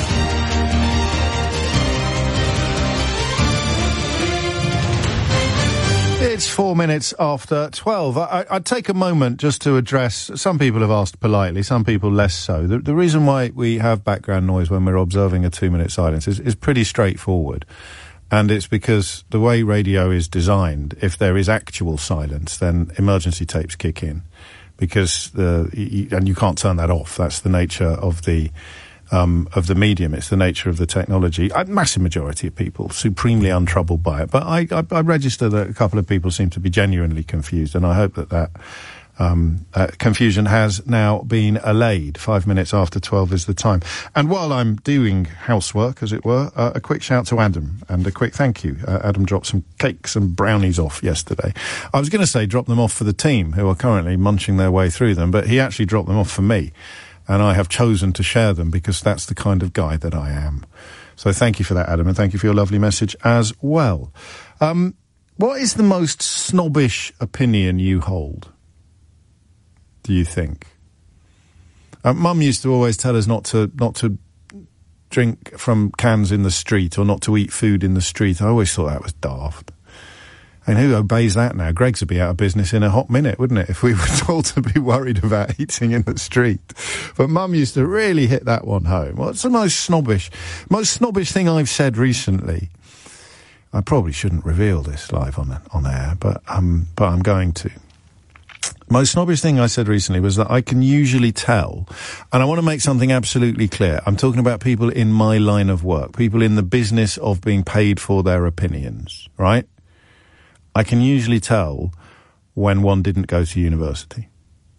Speaker 1: It's 4 minutes after 12. I'd take a moment just to address, some people have asked politely, some people less so. The reason why we have background noise when we're observing a 2-minute silence is pretty straightforward. And it's because the way radio is designed, if there is actual silence, then emergency tapes kick in. Because and you can't turn that off. That's the nature of the medium. It's the nature of the technology. A massive majority of people supremely untroubled by it. But I register that a couple of people seem to be genuinely confused, and I hope that confusion has now been allayed. 5 minutes after 12 is the time. And while I'm doing housework, as it were, a quick shout to Adam and a quick thank you. Adam dropped some cakes and brownies off yesterday. I was going to say drop them off for the team who are currently munching their way through them, but he actually dropped them off for me. And I have chosen to share them because that's the kind of guy that I am. So thank you for that, Adam, and thank you for your lovely message as well. What is the most snobbish opinion you hold, do you think? Mum used to always tell us not to drink from cans in the street or not to eat food in the street. I always thought that was daft. And who obeys that now? Greggs would be out of business in a hot minute, wouldn't it, if we were told to be worried about eating in the street. But Mum used to really hit that one home. What's the most snobbish thing I've said recently? I probably shouldn't reveal this live on air, but I'm going to. Most snobbish thing I said recently was that I can usually tell, and I want to make something absolutely clear. I'm talking about people in my line of work, people in the business of being paid for their opinions, right? I can usually tell when one didn't go to university.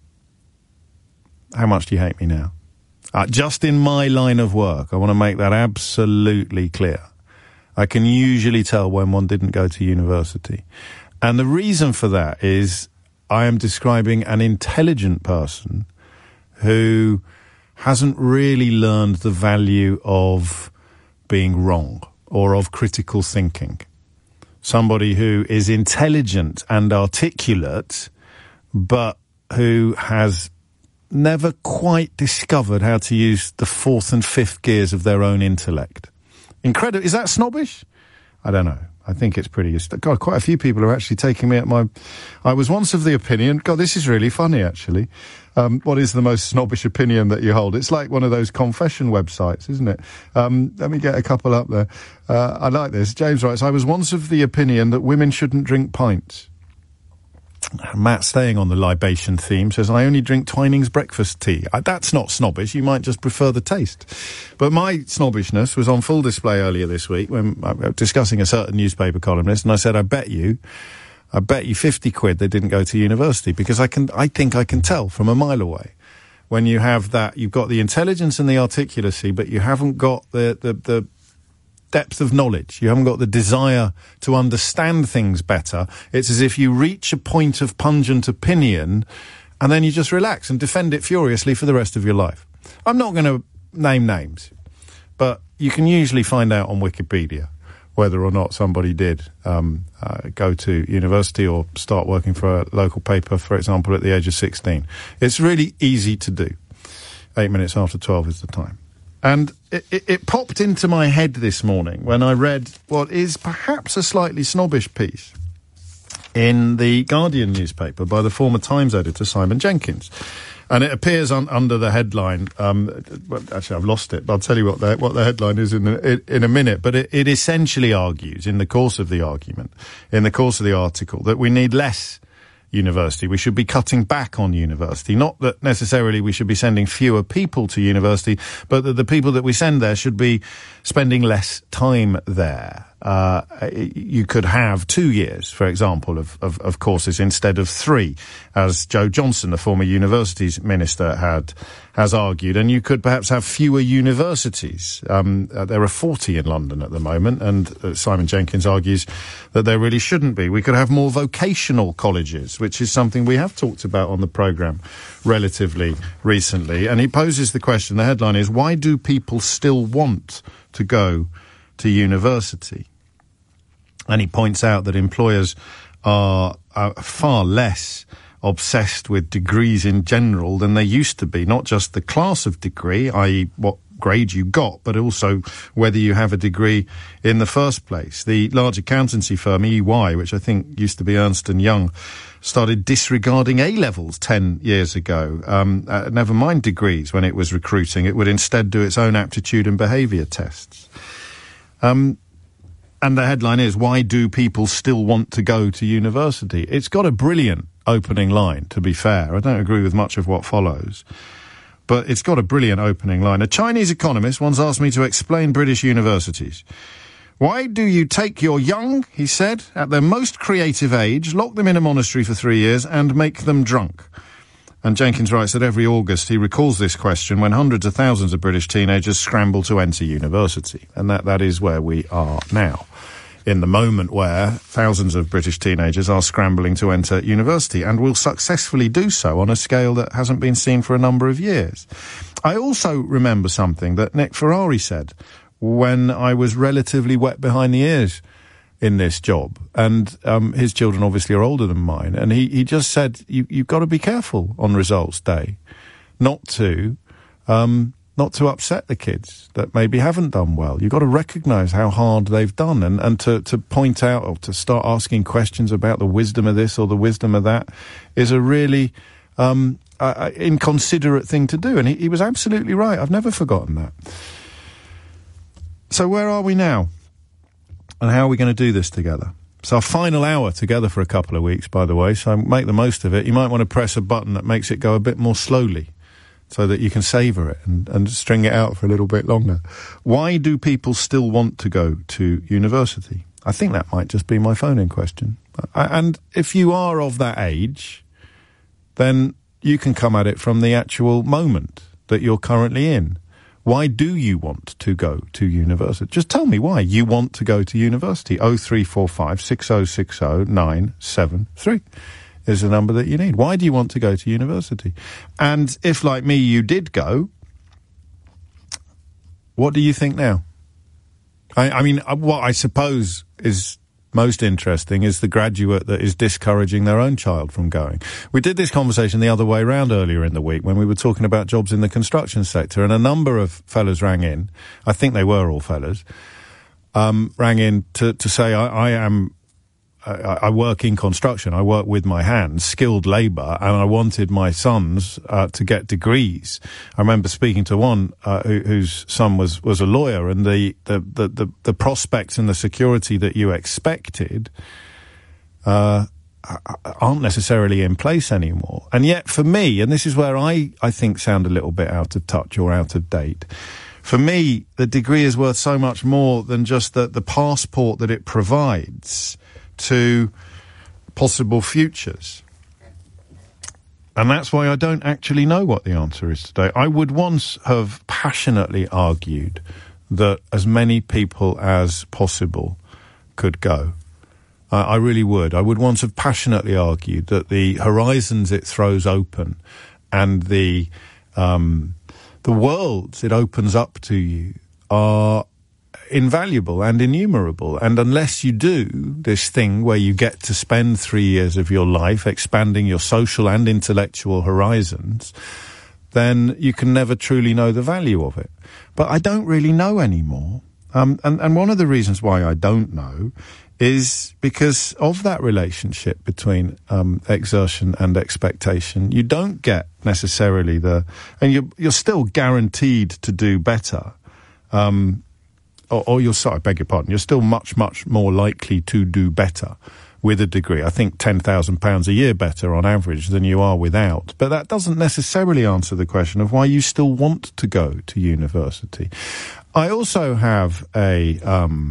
Speaker 1: How much do you hate me now? Just in my line of work, I want to make that absolutely clear. I can usually tell when one didn't go to university. And the reason for that is I am describing an intelligent person who hasn't really learned the value of being wrong or of critical thinking. Somebody who is intelligent and articulate, but who has never quite discovered how to use the fourth and fifth gears of their own intellect. Incredible. Is that snobbish? I don't know. I think it's pretty... God, quite a few people are actually taking me at my... I was once of the opinion... God, this is really funny, actually. What is the most snobbish opinion that you hold? It's like one of those confession websites, isn't it? Let me get a couple up there. I like this. James writes, I was once of the opinion that women shouldn't drink pints. Matt, staying on the libation theme, says, I only drink Twinings breakfast tea. That's not snobbish. You might just prefer the taste. But my snobbishness was on full display earlier this week when I was discussing a certain newspaper columnist, and I said, I bet you 50 quid they didn't go to university, because I think I can tell from a mile away. When you have that, you've got the intelligence and the articulacy, but you haven't got the depth of knowledge. You haven't got the desire to understand things better. It's as if you reach a point of pungent opinion and then you just relax and defend it furiously for the rest of your life. I'm not going to name names, but you can usually find out on Wikipedia whether or not somebody did go to university or start working for a local paper, for example, at the age of 16. It's really easy to do. 8 minutes after 12 is the time. And it popped into my head this morning when I read what is perhaps a slightly snobbish piece in the Guardian newspaper by the former Times editor Simon Jenkins. And it appears under the headline, well, actually I've lost it, but I'll tell you what the headline is in a minute. But it essentially argues, in the course of the argument, in the course of the article, that we need less university. We should be cutting back on university. Not that necessarily we should be sending fewer people to university, but that the people that we send there should be spending less time there. You could have 2 years, for example, of courses instead of 3, as Joe Johnson, the former universities minister, has argued. And you could perhaps have fewer universities. There are 40 in London at the moment, and Simon Jenkins argues that there really shouldn't be. We could have more vocational colleges, which is something we have talked about on the programme relatively recently. And he poses the question, the headline is, why do people still want to go to university? And he points out that employers are far less obsessed with degrees in general than they used to be. Not just the class of degree, i.e. what grade you got, but also whether you have a degree in the first place. The large accountancy firm EY, which I think used to be Ernst & Young, started disregarding A-levels 10 years ago. Never mind degrees when it was recruiting. It would instead do its own aptitude and behaviour tests. And the headline is, why do people still want to go to university? It's got a brilliant opening line, to be fair. I don't agree with much of what follows, but it's got a brilliant opening line. A Chinese economist once asked me to explain British universities. Why do you take your young, he said, at their most creative age, lock them in a monastery for 3 years and make them drunk? And Jenkins writes that every August he recalls this question when hundreds of thousands of British teenagers scramble to enter university. And that is where we are now, in the moment where thousands of British teenagers are scrambling to enter university and will successfully do so on a scale that hasn't been seen for a number of years. I also remember something that Nick Ferrari said when I was relatively wet behind the ears in this job, and his children obviously are older than mine, and he just said you've got to be careful on results day not to upset the kids that maybe haven't done well. You've got to recognise how hard they've done, and to point out or to start asking questions about the wisdom of this or the wisdom of that is a really inconsiderate thing to do, and he was absolutely right. I've never forgotten that. So where are we now? And how are we going to do this together? It's our final hour together for a couple of weeks, by the way, so make the most of it. You might want to press a button that makes it go a bit more slowly so that you can savour it and string it out for a little bit longer. Why do people still want to go to university? I think that might just be my phone-in question. And if you are of that age, then you can come at it from the actual moment that you're currently in. Why do you want to go to university? Just tell me why you want to go to university. 0345 6060 973 is the number that you need. Why do you want to go to university? And if, like me, you did go, what do you think now? I mean, what I suppose is most interesting is the graduate that is discouraging their own child from going. We did this conversation the other way around earlier in the week when we were talking about jobs in the construction sector, and a number of fellas rang in, I think they were all fellas, rang in to say, I work in construction, I work with my hands, skilled labour, and I wanted my sons to get degrees. I remember speaking to one whose son was a lawyer, and the prospects and the security that you expected aren't necessarily in place anymore. And yet for me, and this is where I think sound a little bit out of touch or out of date, for me, the degree is worth so much more than just the passport that it provides to possible futures. And that's why I don't actually know what the answer is today. I would once have passionately argued that as many people as possible could go. I really would. I would once have passionately argued that the horizons it throws open and the worlds it opens up to you are invaluable and innumerable. And unless you do this thing where you get to spend 3 years of your life expanding your social and intellectual horizons, then you can never truly know the value of it. But I don't really know anymore. And one of the reasons why I don't know is because of that relationship between exertion and expectation. You don't get necessarily and you're still guaranteed to do better. Or you're, I beg your pardon, you're still much, much more likely to do better with a degree. I think £10,000 a year better on average than you are without. But that doesn't necessarily answer the question of why you still want to go to university. I also have a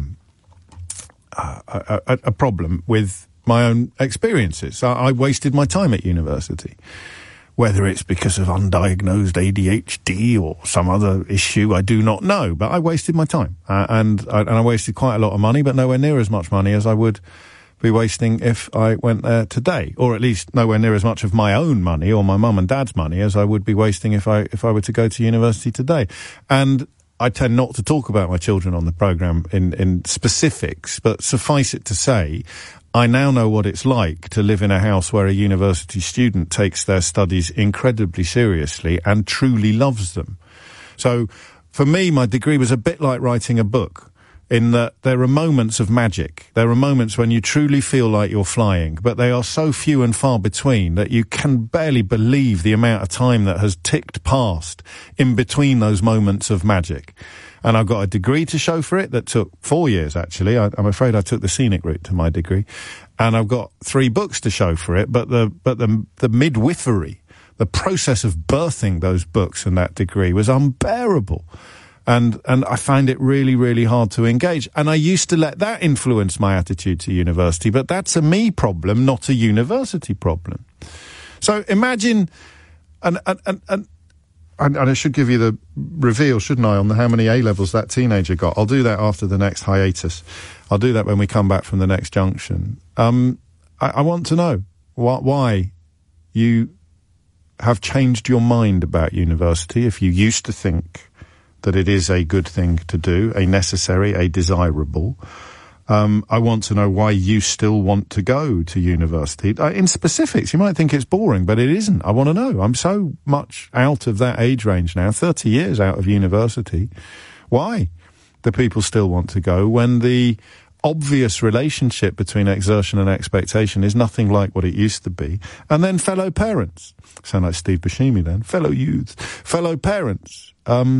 Speaker 1: problem with my own experiences. I wasted my time at university. Whether it's because of undiagnosed ADHD or some other issue, I do not know. But I wasted my time. And I wasted quite a lot of money, but nowhere near as much money as I would be wasting if I went there today. Or at least nowhere near as much of my own money or my mum and dad's money as I would be wasting if I were to go to university today. And I tend not to talk about my children on the programme in specifics, but suffice it to say, I now know what it's like to live in a house where a university student takes their studies incredibly seriously and truly loves them. So, for me, my degree was a bit like writing a book, in that there are moments of magic. There are moments when you truly feel like you're flying, but they are so few and far between that you can barely believe the amount of time that has ticked past in between those moments of magic. And I've got a degree to show for it that took 4 years, actually. I'm afraid I took the scenic route to my degree. And I've got 3 books to show for it, but the midwifery, the process of birthing those books and that degree was unbearable. And I find it really, really hard to engage. And I used to let that influence my attitude to university, but that's a me problem, not a university problem. So imagine, and I should give you the reveal, shouldn't I, on how many A-levels that teenager got. I'll do that after the next hiatus. I'll do that when we come back from the next junction. I want to know why you have changed your mind about university, if you used to think that it is a good thing to do, a necessary, a desirable. I want to know why you still want to go to university. In specifics, you might think it's boring, but it isn't. I want to know. I'm so much out of that age range now, 30 years out of university. Why do people still want to go when the obvious relationship between exertion and expectation is nothing like what it used to be? And then fellow parents. Sound like Steve Buscemi then. Fellow youths. Fellow parents.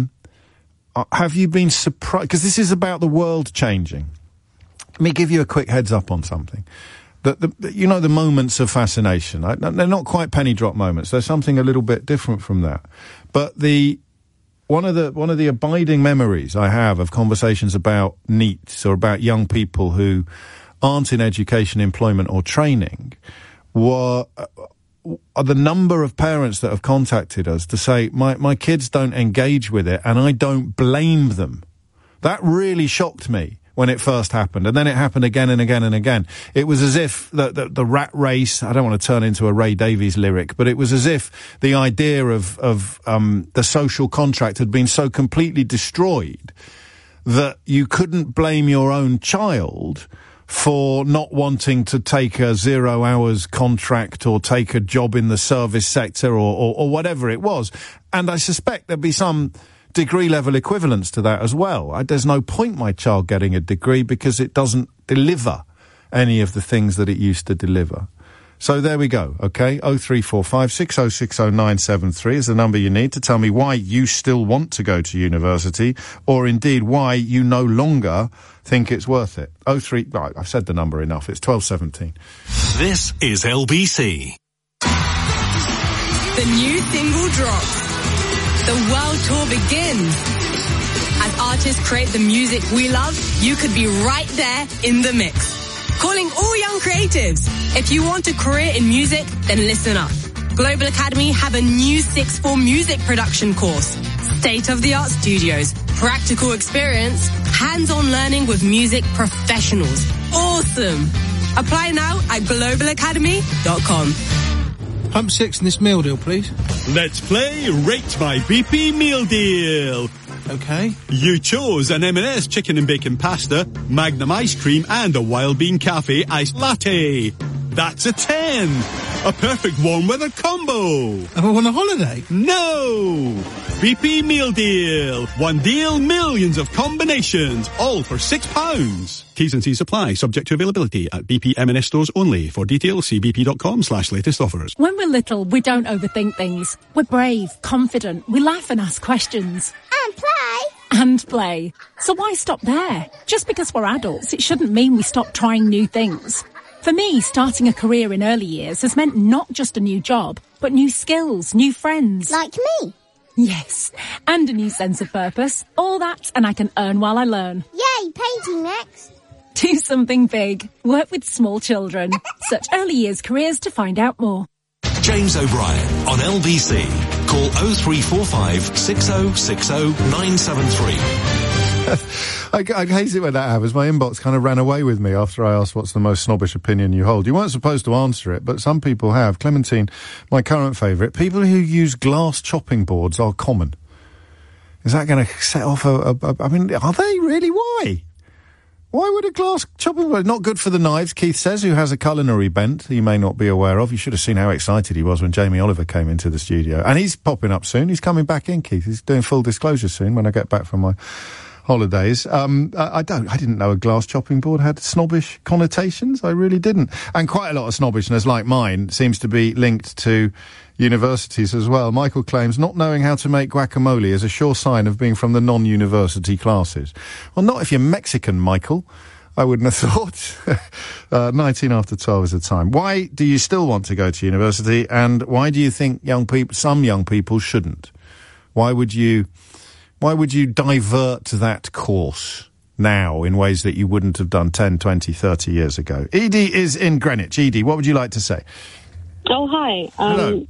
Speaker 1: Have you been surprised? Because this is about the world changing. Let me give you a quick heads up on something. The moments of fascination. They're not quite penny drop moments. There's something a little bit different from that. But one of the abiding memories I have of conversations about NEETs or about young people who aren't in education, employment or training are the number of parents that have contacted us to say, my kids don't engage with it and I don't blame them. That really shocked me when it first happened, and then it happened again and again and again. It was as if the rat race, I don't want to turn into a Ray Davies lyric, but it was as if the idea of the social contract had been so completely destroyed that you couldn't blame your own child for not wanting to take a 0 hours contract or take a job in the service sector or whatever it was. And I suspect there'd be some degree level equivalence to that as well. There's no point my child getting a degree because it doesn't deliver any of the things that it used to deliver. So there we go, okay? 0345 6060 973 is the number you need to tell me why you still want to go to university, or indeed why you no longer think it's worth it. Right, I've said the number enough. It's 1217.
Speaker 2: This is LBC.
Speaker 17: The new single drops. The world tour begins. As artists create the music we love, you could be right there in the mix. Calling all young creatives. If you want a career in music, then listen up. Global Academy have a new 6th form music production course. State-of-the-art studios,
Speaker 9: practical experience, hands-on learning with music professionals. Awesome! Apply now at globalacademy.com.
Speaker 7: Pump 6 in this meal deal, please.
Speaker 10: Let's play Rate My BP Meal Deal.
Speaker 7: Okay.
Speaker 10: You chose an M&S chicken and bacon pasta, Magnum ice cream, and a Wild Bean Cafe iced latte. That's a 10. A perfect warm weather combo.
Speaker 7: Am I on a holiday?
Speaker 10: No. BP Meal Deal. One deal, millions of combinations, all for £6. T's and C's apply, subject to availability at BP M&S stores only. For details, see bp.com/latest offers.
Speaker 13: When we're little, we don't overthink things. We're brave, confident, we laugh and ask questions. And play. So why stop there? Just because we're adults, it shouldn't mean we stop trying new things. For me, starting a career in early years has meant not just a new job, but new skills, new friends.
Speaker 15: Like me?
Speaker 13: Yes, and a new sense of purpose. All that, and I can earn while I learn.
Speaker 15: Yay, painting next.
Speaker 13: Do something big. Work with small children. Search early years careers to find out more.
Speaker 2: James O'Brien on LBC. Call 0345 6060 973.
Speaker 1: I hate it when that happens. My inbox kind of ran away with me after I asked what's the most snobbish opinion you hold. You weren't supposed to answer it, but some people have. Clementine, my current favourite, people who use glass chopping boards are common. Is that going to set off I mean, are they really? Why? Why would a glass chopping board? Not good for the knives, Keith says, who has a culinary bent he may not be aware of. You should have seen how excited he was when Jamie Oliver came into the studio. And he's popping up soon. He's coming back in, Keith. He's doing full disclosure soon when I get back from my holidays. I didn't know a glass chopping board had snobbish connotations. I really didn't. And quite a lot of snobbishness, like mine, seems to be linked to universities as well. Michael claims not knowing how to make guacamole is a sure sign of being from the non-university classes. Well, not if you're Mexican, Michael. I wouldn't have thought. 19 after 12 is the time. Why do you still want to go to university, and why do you think some young people shouldn't? Why would you divert that course now in ways that you wouldn't have done 10, 20, 30 years ago? Edie is in Greenwich. Edie, what would you like to say?
Speaker 18: Oh, hi.
Speaker 1: Hello.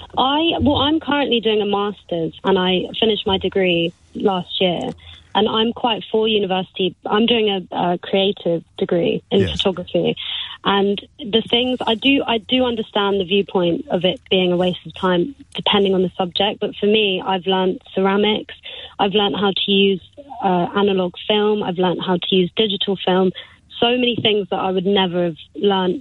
Speaker 18: I'm currently doing a master's, and I finished my degree last year, and I'm quite for university. I'm doing a creative degree in photography, and the things I do understand the viewpoint of it being a waste of time depending on the subject, but for me, I've learned ceramics, I've learned how to use analog film, I've learned how to use digital film, so many things that I would never have learned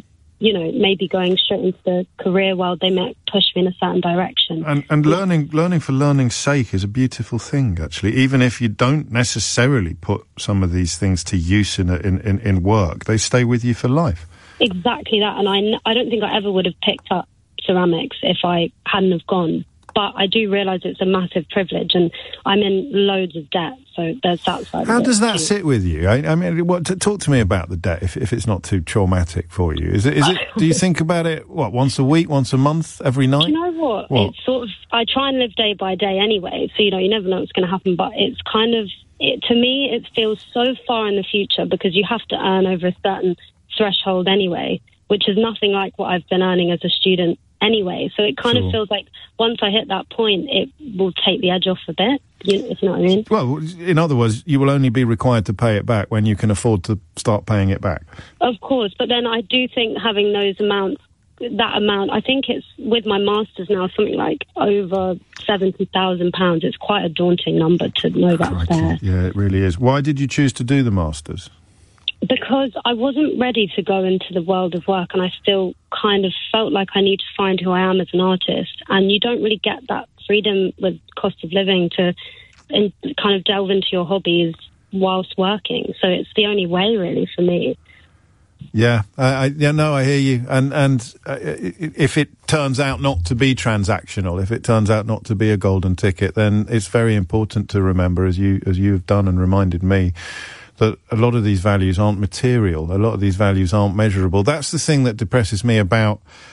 Speaker 18: maybe going straight into the career world, they might push me in a certain direction.
Speaker 1: And learning for learning's sake is a beautiful thing, actually. Even if you don't necessarily put some of these things to use in work, they stay with you for life.
Speaker 18: Exactly that, and I don't think I ever would have picked up ceramics if I hadn't have gone. But I do realise it's a massive privilege, and I'm in loads of debt, so there's that side.
Speaker 1: How does that sit with you? I mean, talk to me about the debt, if it's not too traumatic for you. Is it? Do you think about it, once a week, once a month, every night?
Speaker 18: Do you know what? It's sort of, I try and live day by day anyway, so, you never know what's going to happen, but it's kind of, to me, it feels so far in the future, because you have to earn over a certain threshold anyway, which is nothing like what I've been earning as a student anyway, so it kind of feels like once I hit that point, it will take the edge off a bit, if you know what I mean.
Speaker 1: Well, in other words, you will only be required to pay it back when you can afford to start paying it back.
Speaker 18: Of course, but then I do think having that amount, I think it's, with my master's now, something like over £70,000. It's quite a daunting number to know that's there.
Speaker 1: Yeah, it really is. Why did you choose to do the master's?
Speaker 18: Because I wasn't ready to go into the world of work, and I still kind of felt like I need to find who I am as an artist. And you don't really get that freedom with cost of living to kind of delve into your hobbies whilst working. So it's the only way, really, for me.
Speaker 1: Yeah, I hear you. And if it turns out not to be transactional, if it turns out not to be a golden ticket, then it's very important to remember, as you've done and reminded me, that a lot of these values aren't material. A lot of these values aren't measurable. That's the thing that depresses me about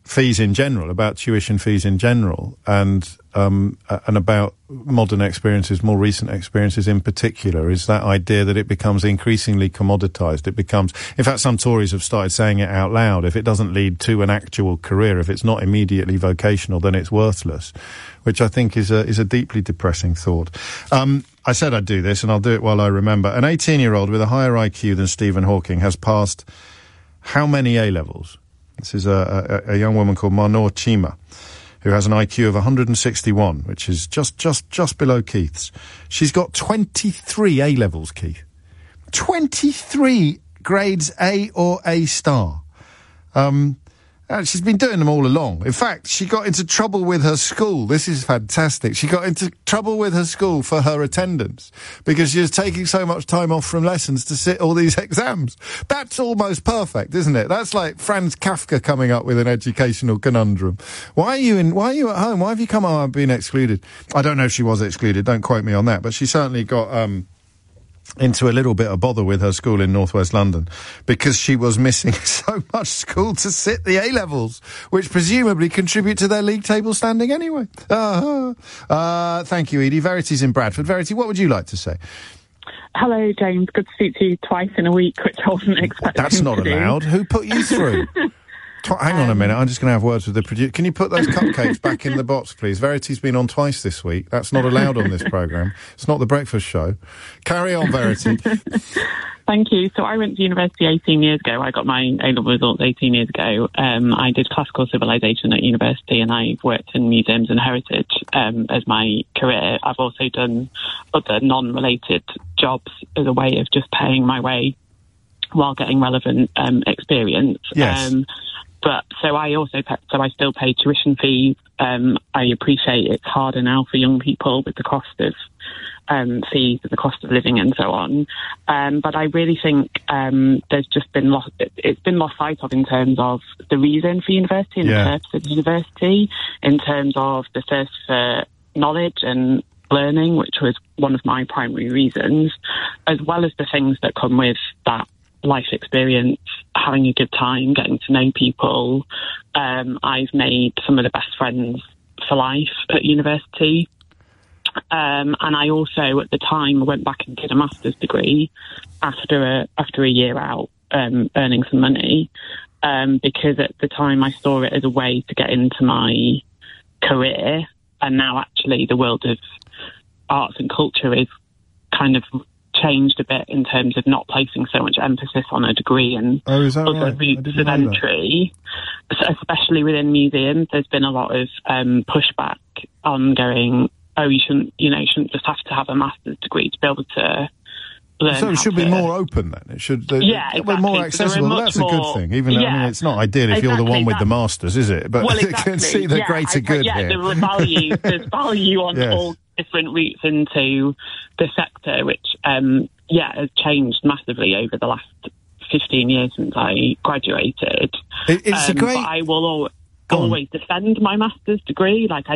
Speaker 1: fees in general, about tuition fees in general, and about modern experiences, more recent experiences in particular, is that idea that it becomes increasingly commoditized. It becomes, in fact, some Tories have started saying it out loud, if it doesn't lead to an actual career, if it's not immediately vocational, then it's worthless, which I think is a deeply depressing thought. I said I'd do this, and I'll do it while I remember. An 18-year-old with a higher IQ than Stephen Hawking has passed how many A-levels? This is a young woman called Manor Chima, who has an IQ of 161, which is just below Keith's. She's got 23 A-levels, Keith. 23 grades A or A star. She's been doing them all along. In fact, she got into trouble with her school. This is fantastic. She got into trouble with her school for her attendance because she was taking so much time off from lessons to sit all these exams. That's almost perfect, isn't it? That's like Franz Kafka coming up with an educational conundrum. Why are you at home? Why have you come home and been excluded? I don't know if she was excluded. Don't quote me on that. But she certainly got, into a little bit of bother with her school in northwest London because she was missing so much school to sit the A-levels, which presumably contribute to their league table standing anyway. Thank you, Edie. Verity's in Bradford. Verity, what would you like to say?
Speaker 4: Hello, James. Good to speak to you twice in a week, which I wasn't expecting.
Speaker 1: That's not allowed. Who put you through? Hang on a minute, I'm just going to have words with the producer. Can you put those cupcakes back in the box, please? Verity's been on twice this week. That's not allowed on this programme. It's not the breakfast show. Carry on, Verity.
Speaker 4: Thank you. So I went to university 18 years ago. I got my A-level results 18 years ago. I did classical civilization at university, and I've worked in museums and heritage as my career. I've also done other non-related jobs as a way of just paying my way while getting relevant experience.
Speaker 1: Yes.
Speaker 4: But so I still pay tuition fees. I appreciate it's harder now for young people with the cost of fees and the cost of living and so on. But I really think there's just been it's been lost sight of in terms of the reason for university and the purpose of university, in terms of the thirst for knowledge and learning, which was one of my primary reasons, as well as the things that come with that life experience, having a good time, getting to know people. I've made some of the best friends for life at university. And I also, at the time, went back and did a master's degree after a year out, earning some money, because at the time I saw it as a way to get into my career. And now actually the world of arts and culture is kind of changed a bit in terms of not placing so much emphasis on a degree and other routes of entry, especially within museums. There's been a lot of pushback on going, you shouldn't just have to have a master's degree to be able to learn.
Speaker 1: So it should be more open then. It should be more accessible. That's a good thing. Even though, I mean, it's not ideal if you're the one with the masters, is it? But you can see the greater good here.
Speaker 4: There's value on all different routes into the sector, which has changed massively over the last 15 years since I graduated.
Speaker 1: It's a great.
Speaker 4: But I will always defend my master's degree. Like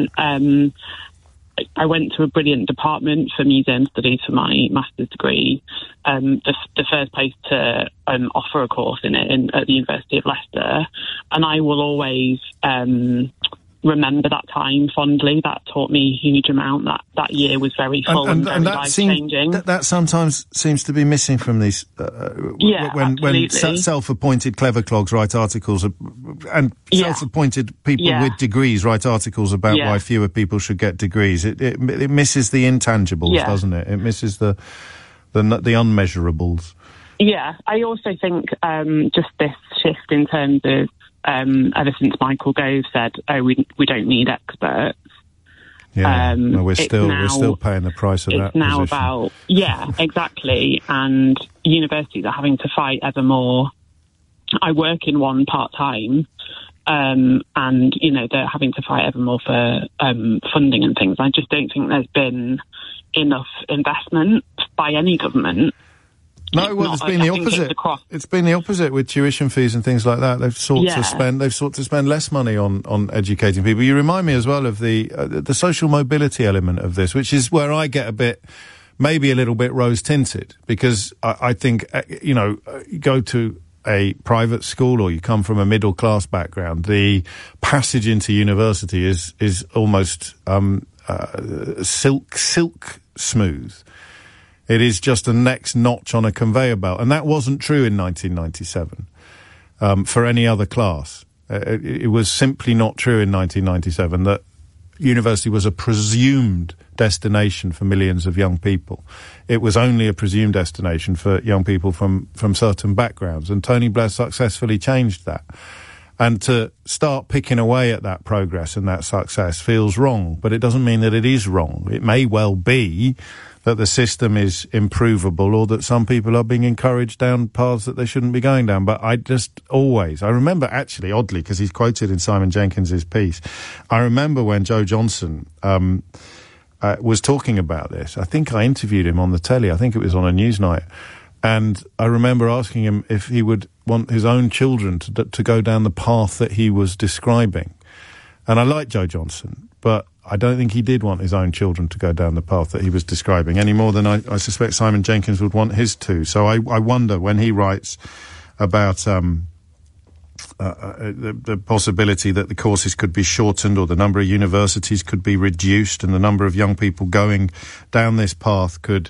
Speaker 4: I went to a brilliant department for museum studies for my master's degree, the first place to offer a course in it at the University of Leicester, and I will always remember that time fondly. That taught me a huge amount. That year was very full and very life-changing.
Speaker 1: That sometimes seems to be missing from these when self-appointed clever clogs write articles and self-appointed people with degrees write articles about why fewer people should get degrees. It misses the intangibles, doesn't it? It misses the unmeasurables.
Speaker 4: Yeah, I also think just this shift in terms of ever since Michael Gove said, we don't need experts.
Speaker 1: Yeah, we're still paying the price of that.
Speaker 4: It's now
Speaker 1: position.
Speaker 4: about exactly, and universities are having to fight ever more. I work in one part-time, and they're having to fight ever more for funding and things. I just don't think there's been enough investment by any government.
Speaker 1: No, well, it's been the opposite. It's been the opposite with tuition fees and things like that. They've sought to spend less money on educating people. You remind me as well of the social mobility element of this, which is where I get maybe a little bit rose tinted, because I think you go to a private school or you come from a middle class background, the passage into university is almost silk smooth. It is just the next notch on a conveyor belt, and that wasn't true in 1997 for any other class. It was simply not true in 1997 that university was a presumed destination for millions of young people. It was only a presumed destination for young people from certain backgrounds, and Tony Blair successfully changed that. And to start picking away at that progress and that success feels wrong, but it doesn't mean that it is wrong. It may well be that the system is improvable or that some people are being encouraged down paths that they shouldn't be going down. But I remember actually, oddly, because he's quoted in Simon Jenkins's piece, I remember when Joe Johnson was talking about this. I think I interviewed him on the telly. I think it was on a Newsnight. And I remember asking him if he would want his own children to go down the path that he was describing. And I like Joe Johnson, but I don't think he did want his own children to go down the path that he was describing any more than I suspect Simon Jenkins would want his to. So I wonder when he writes about the possibility that the courses could be shortened or the number of universities could be reduced and the number of young people going down this path could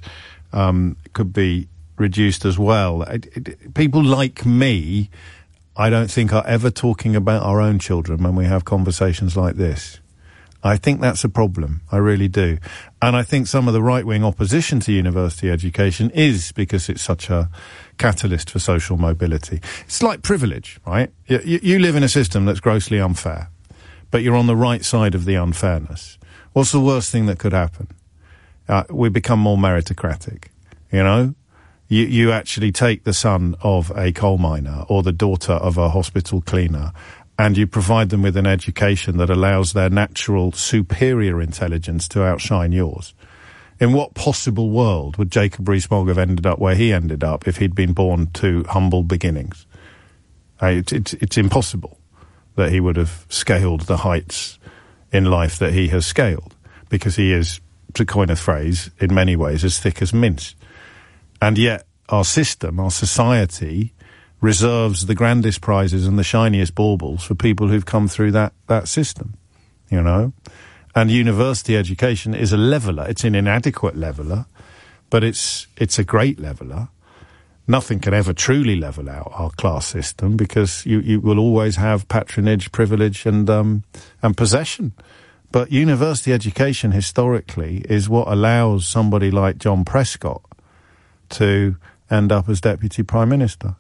Speaker 1: be reduced as well. People like me, I don't think, are ever talking about our own children when we have conversations like this. I think that's a problem. I really do. And I think some of the right-wing opposition to university education is because it's such a catalyst for social mobility. It's like privilege, right? You live in a system that's grossly unfair, but you're on the right side of the unfairness. What's the worst thing that could happen? We become more meritocratic, you know? You actually take the son of a coal miner or the daughter of a hospital cleaner and you provide them with an education that allows their natural superior intelligence to outshine yours. In what possible world would Jacob Rees-Mogg have ended up where he ended up if he'd been born to humble beginnings? It's impossible that he would have scaled the heights in life that he has scaled, because he is, to coin a phrase, in many ways as thick as mince. And yet our system, our society, reserves the grandest prizes and the shiniest baubles for people who've come through that system, you know. And university education is a leveller. It's an inadequate leveller, but it's a great leveller. Nothing can ever truly level out our class system because you will always have patronage, privilege, and possession. But university education historically is what allows somebody like John Prescott to end up as Deputy Prime Minister.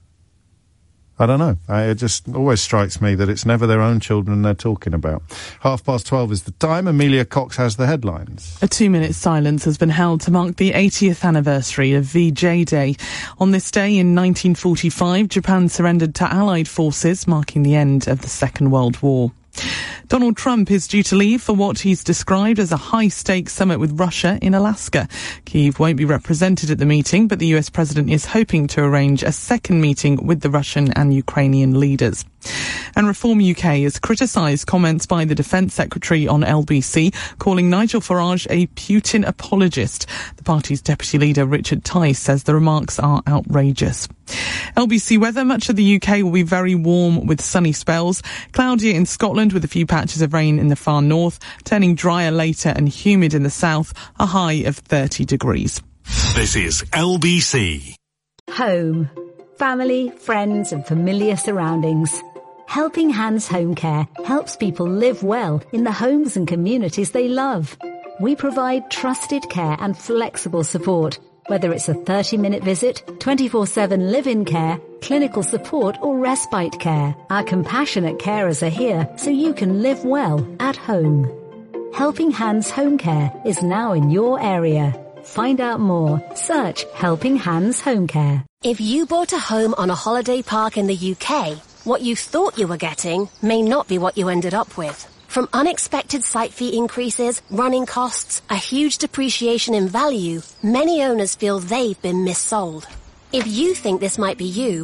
Speaker 1: I don't know. It just always strikes me that it's never their own children they're talking about. 12:30 is the time. Amelia Cox has the headlines.
Speaker 16: A 2-minute silence has been held to mark the 80th anniversary of VJ Day. On this day in 1945, Japan surrendered to Allied forces, marking the end of the Second World War. Donald Trump is due to leave for what he's described as a high-stakes summit with Russia in Alaska. Kyiv won't be represented at the meeting, but the US president is hoping to arrange a second meeting with the Russian and Ukrainian leaders. And Reform UK has criticised comments by the Defence Secretary on LBC, calling Nigel Farage a Putin apologist. The party's deputy leader, Richard Tice, says the remarks are outrageous. LBC weather. Much of the UK will be very warm with sunny spells. Cloudier in Scotland with a few patches of rain in the far north, turning drier later and humid in the south, a high of 30 degrees.
Speaker 2: This is LBC.
Speaker 19: Home. Family, friends and familiar surroundings. Helping Hands Home Care helps people live well in the homes and communities they love. We provide trusted care and flexible support, whether it's a 30-minute visit, 24/7 live-in care, clinical support or respite care. Our compassionate carers are here so you can live well at home. Helping Hands Home Care is now in your area. Find out more. Search Helping Hands Home Care.
Speaker 14: If you bought a home on a holiday park in the UK, what you thought you were getting may not be what you ended up with. From unexpected site fee increases, running costs, a huge depreciation in value, many owners feel they've been missold. If you think this might be you,